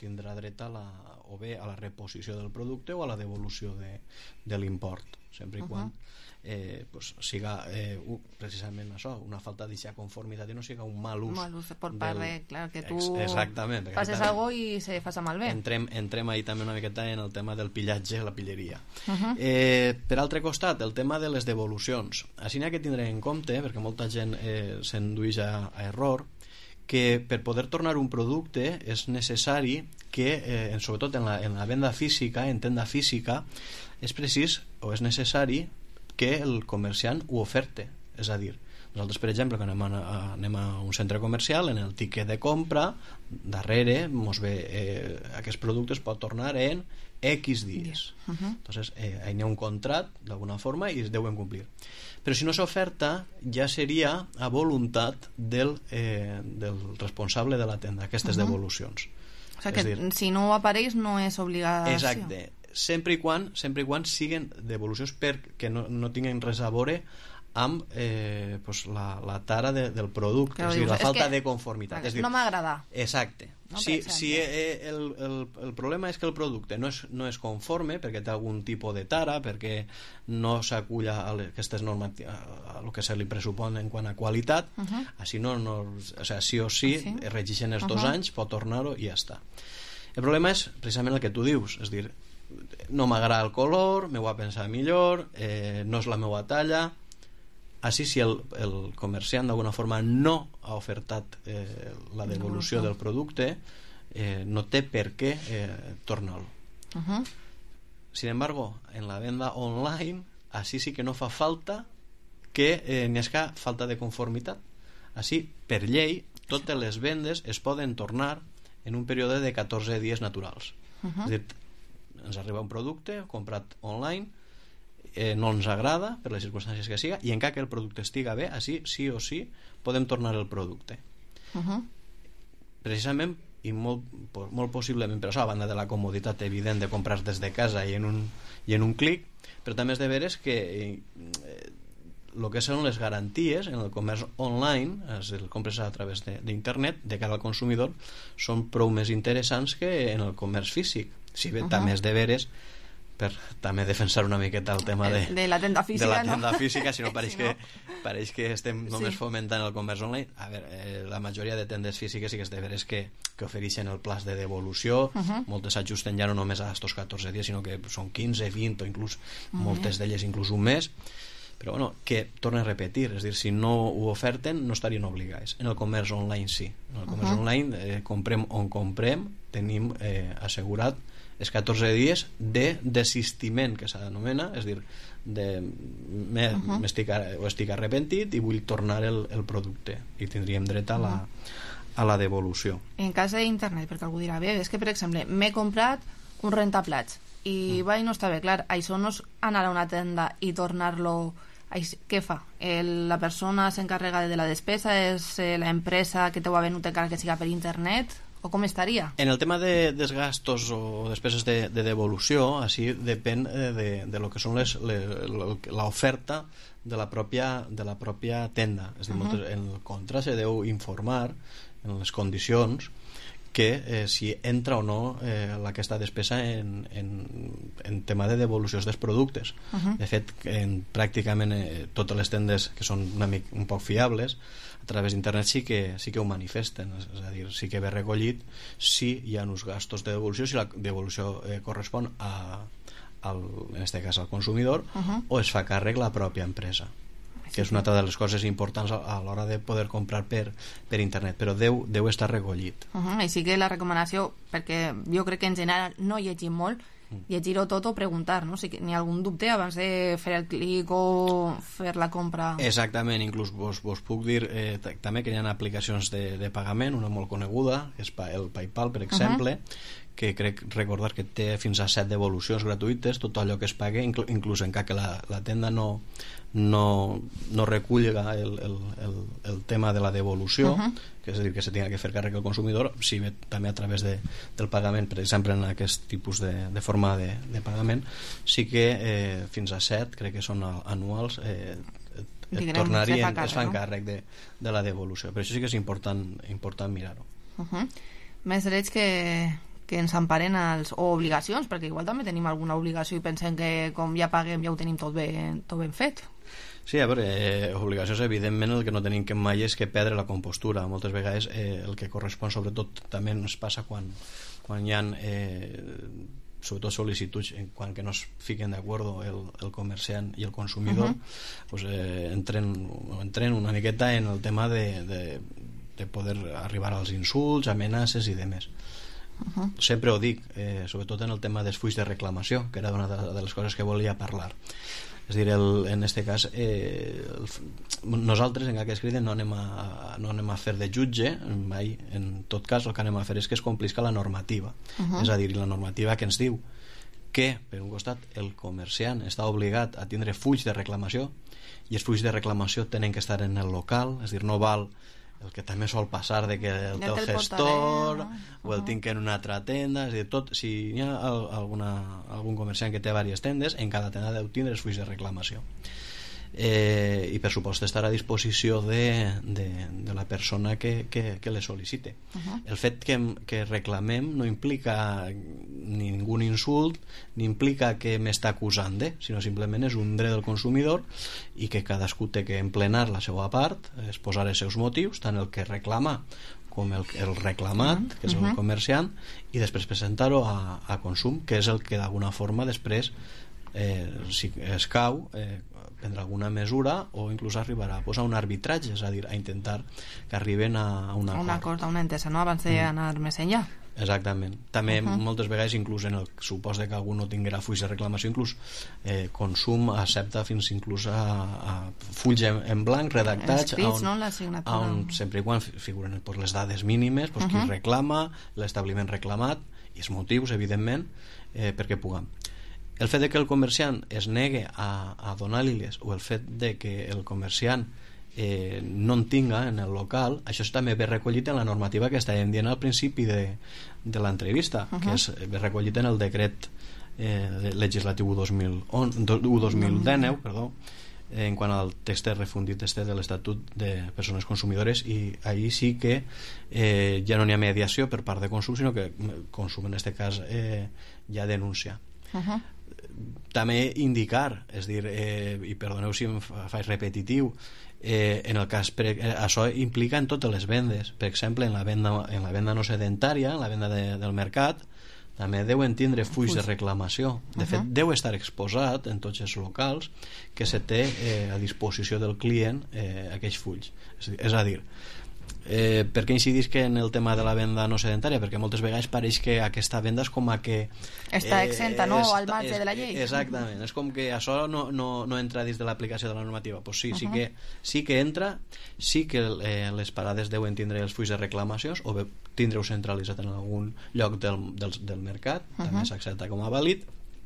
tindrà dret a la, o bé a la reposició del producte o a la devolució de, de l'import, sempre i quan eh, pues, siga eh, uh, precisament això, una falta d'aquesta conformitat i no siga un mal ús. Mal ús per part de, clar, que tu Exactament, facis alguna cosa i se faci malbé. Entrem, entrem ahí també una miqueta en el tema del pillatge, la pilleria. Uh -huh. eh, per altre costat, el tema de les devolucions. Així n'hi ha que tindre en compte, perquè molta gent eh, s'enduix a, a error, que per poder tornar un producte és necessari que, eh, sobretot en la, en la venda física, en tenda física, és precís o és necessari que el comerciant ho oferte. És a dir, nosaltres, per exemple, que anem a, anem a un centre comercial, en el tiquet de compra, darrere mos ve eh, aquest producte es pot tornar en X dies. Uh -huh. Entonces, eh, hi ha un contrat, d'alguna forma, i es deuen complir. Però si no s'oferta, ja seria a voluntat del, eh, del responsable de la tenda, aquestes uh -huh. devolucions. O sigui que dir, si no apareix no és obligació. Exacte. Sempre i quan, sempre i quan siguen devolucions perquè no, no tinguin res a veure amb eh, pues la, la tara de, del producte, és dir, la falta que, de conformitat. Vale, és dir, no m'agrada. Exacte. No si si eh, el, el, el problema és que el producte no és, no és conforme perquè té algun tipus de tara, perquè no s'acull a aquestes normes, a el que se li pressupon en quant a qualitat, uh -huh. així no, no, o sea, sí o sí, sí? regeixen els uh -huh. dos anys, pot tornar-ho i ja està. El problema és precisament el que tu dius, és dir, no m'agrada el color, m'ho va pensar millor, eh, no és la meva talla. Així, si el, el comerciant d'alguna forma no ha ofertat eh, la devolució no, no. del producte, eh, no té per què eh, tornar-lo. Uh -huh. Sin embargo, en la venda online, així sí que no fa falta que eh, n'hi hagi falta de conformitat. Així, per llei, totes les vendes es poden tornar en un període de catorze dies naturals. Uh -huh. És a dir, ens arriba un producte comprat online, eh, no ens agrada per les circumstàncies que siga, i encara que el producte estiga bé, així sí o sí podem tornar el producte. Uh -huh. Precisament i molt, molt possiblement per això, a banda de la comoditat evident de comprar des de casa i en un, i en un clic, però també és de veres que eh, el que són les garanties en el comerç online, si el compres a través d'internet, de, de cara al consumidor, són prou més interessants que en el comerç físic. Si bé uh -huh. també és de veres per també defensar una miqueta el tema de, de la tenda física, de la tenda no? física, si no pareix, si que, no. pareix que estem només sí. fomentant el comerç online. A veure, eh, la majoria de tendes físiques sí que és de veres que, que ofereixen el pla de devolució, uh -huh. moltes s'ajusten ja no només a estos catorze dies, sinó que són quinze, vint o inclús uh -huh. moltes d'elles inclús un mes. Però bueno, que torna a repetir, és dir, si no ho oferten no estarien obligats. En el comerç online sí, en el comerç uh -huh. online eh, comprem on comprem, tenim eh, assegurat els catorze dies de desistiment, que s'anomena, és dir, de me, uh -huh. estic, o estic arrepentit i vull tornar el, el producte, i tindríem dret a la, uh -huh. a la devolució. En cas d'internet, perquè algú dirà, bé, és que per exemple m'he comprat un rentaplats i mm. va i no està bé, clar, això no és anar a una tenda i tornar-lo. Què fa? El, la persona s'encarrega de la despesa? És eh, la empresa que t'ho ha venut encara que siga per internet? O com estaria? En el tema de desgastos o despeses de, de devolució, així depèn eh, de, de lo que són les, l'oferta de la pròpia de la pròpia tenda. És a dir, uh -huh. moltes, en el contra se deu informar en les condicions que eh, si entra o no eh, aquesta despesa en, en, en tema de devolucions dels productes. Uh -huh. De fet, en pràcticament eh, totes les tendes que són una mica, un poc fiables, a través d'internet sí que, sí que ho manifesten, és a dir, sí que ve recollit si hi ha uns gastos de devolució, si la devolució eh, correspon a, al, en aquest cas al consumidor, uh -huh. o es fa càrrec la pròpia empresa, que és una altra de les coses importants a, a l'hora de poder comprar per, per internet, però deu, deu estar recollit. Uh -huh. I sí que la recomanació, perquè jo crec que en general no llegim molt, llegir-ho tot o preguntar, no? Si n'hi ha algun dubte abans de fer el clic o fer la compra. Exactament, inclús vos, vos puc dir eh, també que hi ha aplicacions de, de pagament, una molt coneguda, és el PayPal, per exemple, uh -huh. que crec recordar que té fins a set devolucions gratuïtes, tot allò que es pague, inclús, inclús en cas que la, la tenda no no, no reculla el, el, el, el tema de la devolució, uh -huh. que és a dir, que se tingui que fer càrrec al consumidor, si bé també a través de, del pagament, per exemple en aquest tipus de, de forma de, de pagament, sí que eh, fins a set, crec que són anuals, eh, et tornarien, es fan càrrec de, de la devolució, però això sí que és important, important mirar-ho. Uh -huh. Més drets que que ens emparen als, o obligacions, perquè igual també tenim alguna obligació i pensem que com ja paguem ja ho tenim tot ben, tot ben fet. Sí, a veure, eh, obligacions, evidentment, el que no tenim que mai és que perdre la compostura. Moltes vegades eh, el que correspon, sobretot, també ens passa quan, quan hi ha eh, sobretot sol·licituds en quan que no es fiquen d'acord el, el comerciant i el consumidor, uh -huh. pues, eh, entren, entren una miqueta en el tema de, de, de poder arribar als insults, amenaces i demés. Uh -huh. Sempre ho dic, eh, sobretot en el tema dels fulls de reclamació, que era una de, de les coses que volia parlar. És dir, el, en aquest cas eh, el, nosaltres en aquest escrit no anem, a, no anem a fer de jutge mai. En tot cas el que anem a fer és que es complisca la normativa, uh -huh. és a dir, la normativa que ens diu que per un costat el comerciant està obligat a tindre fulls de reclamació i els fulls de reclamació tenen que estar en el local, és dir, no val el que també sol passar de que el té el gestor, no? O el tinc en una altra tenda, és a dir, tot, si hi ha alguna, algun comerciant que té diverses tendes, en cada tenda deu tindre els fulls de reclamació. Eh, i per supost estar a disposició de, de, de la persona que, que, que le sol·licite. Uh -huh. El fet que, que reclamem no implica ningú insult, ni implica que m'està acusant de, sinó simplement és un dret del consumidor i que cadascú té que emplenar la seva part, exposar els seus motius, tant el que reclama com el, el reclamat, uh -huh. que és el comerciant, i després presentar-ho a, a consum, que és el que d'alguna forma després, eh, si es cau, eh, prendre alguna mesura o inclús arribarà a posar un arbitratge, és a dir, a intentar que arriben a un acord. Un acord, a una entesa, no? Abans d'anar mm. més enllà. Exactament. També uh -huh. moltes vegades, inclús en el supòs de que algú no tinguera fulls de reclamació, inclús eh, consum accepta fins inclús a, a fulls en, en blanc redactats Speech, on, no? La signatura. on sempre i quan figuren pues, les dades mínimes, pues, uh -huh. qui reclama, l'establiment reclamat i els motius, evidentment, eh, perquè puguem. El fet de que el comerciant es negue a, a donar-li-les, o el fet de que el comerciant eh, no en tinga en el local, això també ve recollit en la normativa que estàvem dient al principi de, de l'entrevista, uh -huh. que és ve recollit en el decret eh, legislatiu u dos mil dinou, perdó, en quant al text refundit este de l'Estatut de Persones Consumidores, i ahir sí que eh, ja no n'hi ha mediació per part de consum, sinó que consum en aquest cas eh, ja denuncia. Uh -huh. També indicar, és dir, eh, i perdoneu si em faig repetitiu, eh, en el cas per, eh, això implica en totes les vendes, per exemple en la venda, en la venda no sedentària, en la venda de, del mercat, també deuen tindre fulls de reclamació. De fet, uh -huh. deu estar exposat en tots els locals que se té eh, a disposició del client eh, aquells fulls. És, és a dir, Eh, per què incidís que en el tema de la venda no sedentària? Perquè moltes vegades pareix que aquesta venda és com a que està exenta, eh, no? Està, al marge és, de la llei. Exactament, és com que això no, no, no entra dins de l'aplicació de la normativa. Pues sí, uh -huh. sí, que, sí que entra, sí que eh, les parades deuen tindre els fulls de reclamacions o bé tindre-ho centralitzat en algun lloc del, del, del mercat, uh -huh. també s'accepta com a vàlid,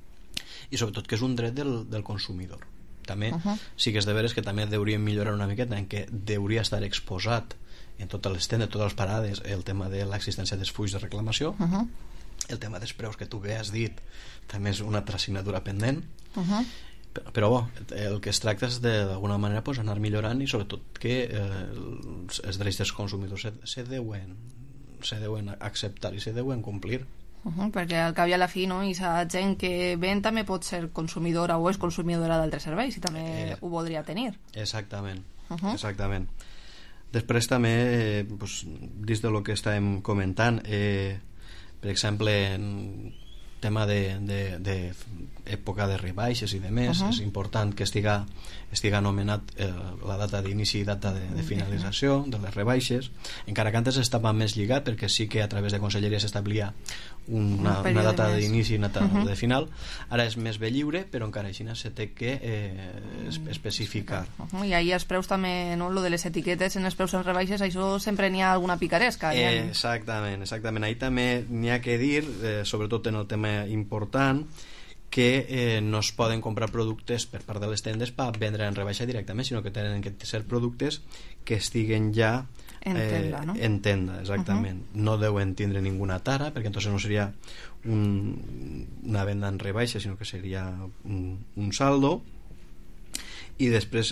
i sobretot que és un dret del, del consumidor. També uh -huh. sí que és de veres que també hauríem millorar una miqueta en què hauria estar exposat en totes les tendes, totes les parades, el tema de l'existència dels fulls de reclamació, uh -huh. el tema dels preus que tu bé has dit també és una altra assignatura pendent, uh -huh. però, però bo, el que es tracta és d'alguna manera pues, anar millorant, i sobretot que eh, els, els drets dels consumidors se, se, deuen, se deuen acceptar i se deuen complir. Uh -huh, perquè al cap i a la fi, no? I la gent que ven també pot ser consumidora o és consumidora d'altres serveis i també eh, ho voldria tenir. Exactament, uh -huh. exactament. Després també, eh, pues, dins de lo que estàvem comentant, eh, per exemple, en tema de, de, de època de rebaixes i de més, uh -huh. és important que estiga, estiga anomenat eh, la data d'inici i data de, de finalització de les rebaixes, encara que antes estava més lligat, perquè sí que a través de conselleria s'establia una, una data d'inici i una data uh -huh. de final. Ara és més bé lliure, però encara així se té que eh, especificar. Uh -huh. I ahir els preus també, no? Lo de les etiquetes en els preus en rebaixes, això sempre n'hi ha alguna picaresca. Eh, exactament, exactament. Ahir també n'hi ha que dir, eh, sobretot en el tema important, que eh, no es poden comprar productes per part de les tendes per vendre en rebaixa directament, sinó que tenen que ser productes que estiguen ja en tenda, eh, no? En tenda, exactament. Uh -huh. No deuen tindre ninguna tara, perquè entonces no seria un, una venda en rebaixa, sinó que seria un, un saldo. I després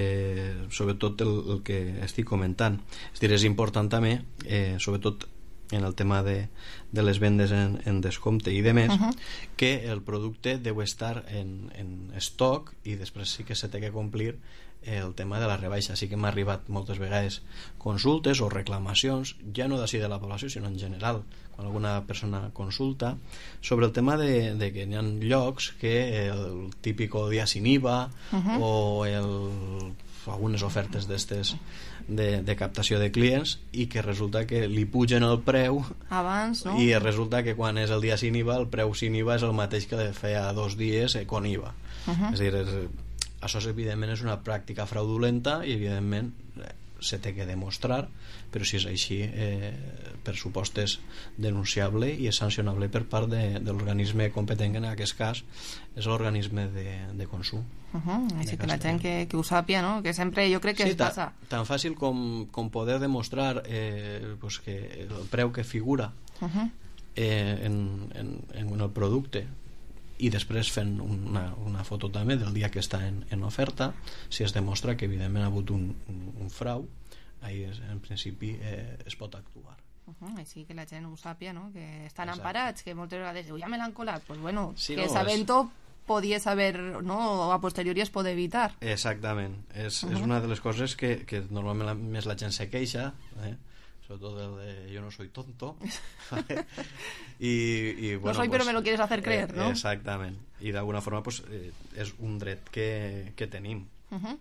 eh, sobretot el, el que estic comentant, és dir, és important també eh, sobretot en el tema de, de les vendes en, en descompte i de més, uh -huh. que el producte deu estar en, en estoc i després sí que se té que complir el tema de la rebaixa. Sí que m'ha arribat moltes vegades consultes o reclamacions, ja no d'ací de la població, sinó en general, quan alguna persona consulta, sobre el tema de, de que hi ha llocs que el típico dia sin I V A uh -huh. o el, algunes ofertes d'estes de, de captació de clients i que resulta que li pugen el preu abans, no? I resulta que quan és el dia sin I V A el preu sin I V A és el mateix que feia dos dies eh, con I V A. Uh -huh. És a dir, és, això és, evidentment és una pràctica fraudulenta i evidentment eh, se té que demostrar, però si és així eh, per supost és denunciable i és sancionable per part de, de l'organisme competent, que en aquest cas és l'organisme de, de consum. Uh -huh. Així que la gent que, que ho sàpia, no? Que sempre jo crec que sí, es passa. Tan fàcil com, com poder demostrar eh, pues que el preu que figura uh -huh. eh, en, en, en el producte i després fent una, una foto també del dia que està en, en oferta, si es demostra que evidentment ha hagut un, un, un frau, ahí es, en principi eh, es pot actuar. Uh -huh. Així que la gent ho sàpia, no? Que estan Exacte. Emparats, que moltes vegades diu, ja me l'han colat, pues bueno, sí, que no, sabent-ho és... podia saber, no? O a posteriori es pot evitar. Exactament, és, uh -huh. és una de les coses que, que normalment la, més la gent se queixa, eh? Sobretot el de yo no soy tonto. ¿Vale? y, y, bueno, no soy, pues, pero me lo quieres hacer creer, eh, ¿no? Exactament. I d'alguna forma pues, eh, és un dret que, que tenim. Uh -huh.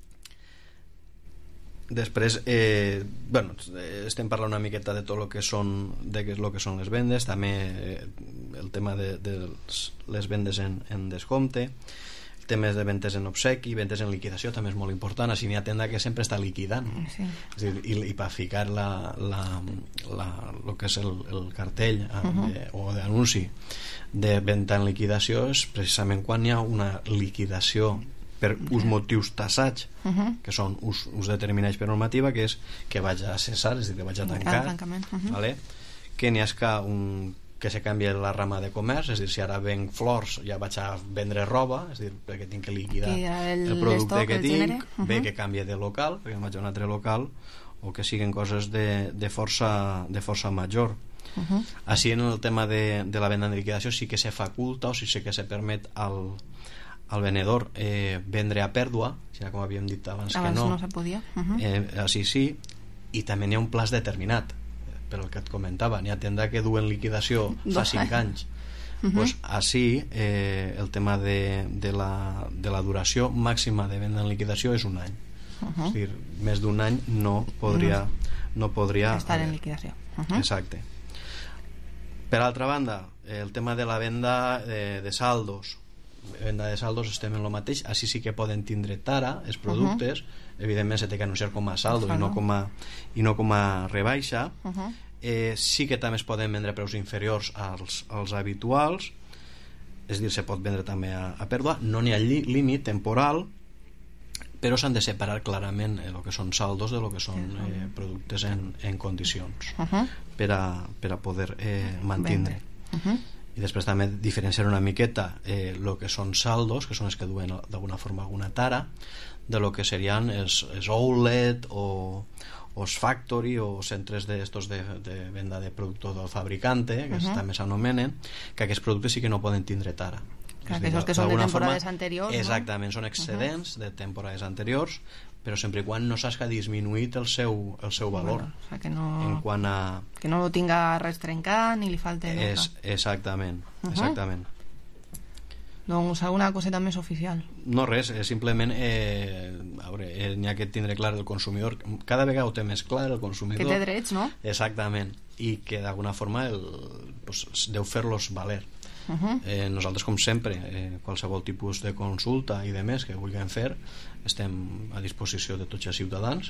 Després, eh, bueno, estem parlant una miqueta de tot el que són de què és lo que són les vendes, també eh, el tema de, de les vendes en, en descompte, temes de ventes en obsequi, ventes en liquidació també és molt important. Així n'hi ha tenda que sempre està liquidant, sí. És dir, i, i per ficar la, la, la, lo que és el, el cartell uh -huh. de, o d'anunci de venda en liquidació és precisament quan hi ha una liquidació per uns motius tassats uh -huh. que són uns, uns determinats per normativa, que és que vaig a cessar, és a dir, que vaig a tancar, uh -huh. ¿vale? Que n'hi ha un que se canvia la rama de comerç, és a dir, si ara venc flors ja vaig a vendre roba, és a dir, perquè tinc que liquidar el, el producte que tinc, uh -huh. bé que canvia de local, perquè vaig a un altre local, o que siguin coses de, de, força, de força major. Uh -huh. Així en el tema de, de la venda en liquidació sí que se faculta o sí que se permet al, al venedor eh, vendre a pèrdua, com havíem dit abans, abans que no, no se podia. Uh -huh. eh, així sí, i també n'hi ha un plaç determinat, per el que et comentava, n'hi ha tenda que duen liquidació fa cinc anys. Uh -huh. Pues així eh, el tema de, de, la, de la duració màxima de venda en liquidació és un any. Uh -huh. És dir, més d'un any no podria, no podria estar en liquidació. Uh -huh. Exacte. Per altra banda, el tema de la venda de, de saldos, venda de saldos estem en lo mateix. Així sí que poden tindre tara els productes, uh -huh. evidentment se té que anunciar com a saldo uh -huh. i, no com a, i no com a rebaixa. Uh -huh. eh, sí que també es poden vendre preus inferiors als, als habituals, és dir, se pot vendre també a, a pèrdua, no n'hi ha límit temporal, però s'han de separar clarament el que són saldos de lo que són eh, productes en, en condicions uh -huh. per, a, per a poder eh, mantindre. Uh -huh. I després també diferenciar una miqueta eh, lo que són saldos, que són els que duen d'alguna forma alguna tara, de lo que serien els, els outlet o, o els factory o centres de, estos de, de venda de producte del fabricante, que uh -huh. també s'anomenen, que aquests productes sí que no poden tindre tara. Clar, que esos que són de temporades forma, anteriors, exactament, no? Són excedents uh -huh. de temporades anteriors, però sempre i quan no s'hagi disminuït el seu, el seu valor. Bueno, o sea, que no, en quant a... que no tinga res trencat ni li falte... És, exactament, uh -huh. exactament. Doncs alguna coseta més oficial? No res, és simplement eh, a veure, eh, n'hi ha que tindre clar el consumidor, cada vegada ho té més clar el consumidor, que té drets, no? Exactament, i que d'alguna forma el, pues, deu fer-los valer. Uh -huh. eh, nosaltres, com sempre, eh, qualsevol tipus de consulta i de més que vulguem fer, estem a disposició de tots els ciutadans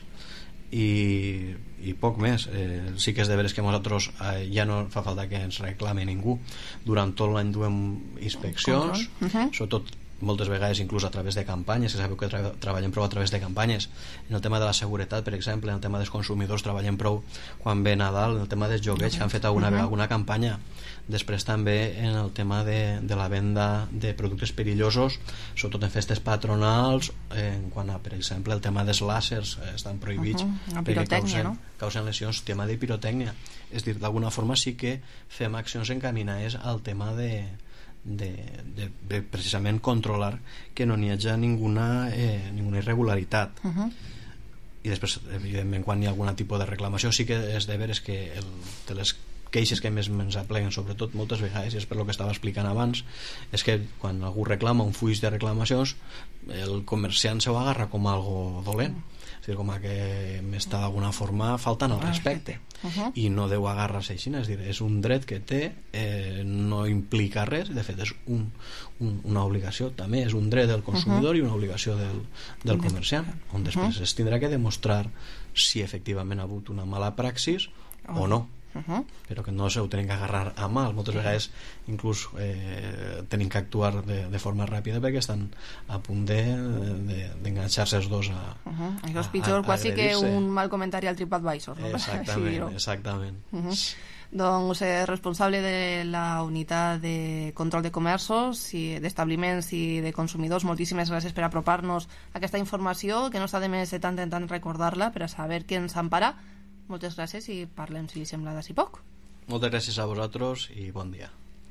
i, i poc més. Eh, sí que és de veres que nosaltres eh, ja no fa falta que ens reclame ningú. Durant tot l'any duem inspeccions, uh -huh. sobretot moltes vegades inclús a través de campanyes, que sabeu que tra treballem prou a través de campanyes, en el tema de la seguretat, per exemple, en el tema dels consumidors treballem prou quan ve Nadal, en el tema dels joguets, que han fet alguna, uh -huh. alguna campanya. Després també en el tema de, de la venda de productes perillosos, sobretot en festes patronals, eh, en quant a, per exemple, el tema dels làsers, eh, estan prohibits, uh -huh. perquè causen, no? causen lesions, tema de pirotècnia. És dir, d'alguna forma sí que fem accions encaminades al tema de De, de, de precisament controlar que no n'hi hagi ninguna, eh, ninguna irregularitat. Uh -huh. I després, evidentment, quan hi ha algun tipus de reclamació, sí que és de veres que el, de les queixes que més ens apleguen, sobretot moltes vegades, i és per lo que estava explicant abans, és que quan algú reclama un full de reclamacions, el comerciant se ho agarra com algo dolent, és dir, com a que m'està d'alguna forma faltant al respecte. Uh -huh. I no deu agarrar-se així, és dir, és un dret que té, eh, no implica res, de fet és un, un, una obligació, també és un dret del consumidor uh -huh. i una obligació del, del comerciant, on després uh -huh. es tindrà que demostrar si efectivament ha hagut una mala praxis uh -huh. o no. Uh -huh. Però que no se ho tenen que agarrar a mal, moltes vegades inclús eh, tenen que actuar de, de forma ràpida perquè estan a punt d'enganxar-se de, de, els dos a, uh -huh. Això és pitjor a, quasi que un mal comentari al TripAdvisor, no? Exactament, sí, exactament. Uh -huh. Doncs eh, responsable de la unitat de control de comerços i d'establiments i de consumidors, moltíssimes gràcies per apropar-nos a aquesta informació, que no està de més de tant en tant recordar-la per a saber què ens empara. Moltes gràcies i parlem, si li sembla, d'ací poc. Moltes gràcies a vosaltres i bon dia.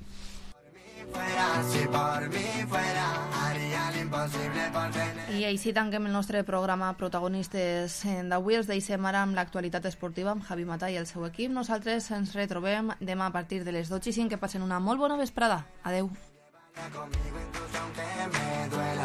I així tanquem el nostre programa Protagonistes d'avui. Els deixem ara amb l'actualitat esportiva amb Javi Matà i el seu equip. Nosaltres ens retrobem demà a partir de les dotze i cinc. Que passen una molt bona vesprada. Adeu.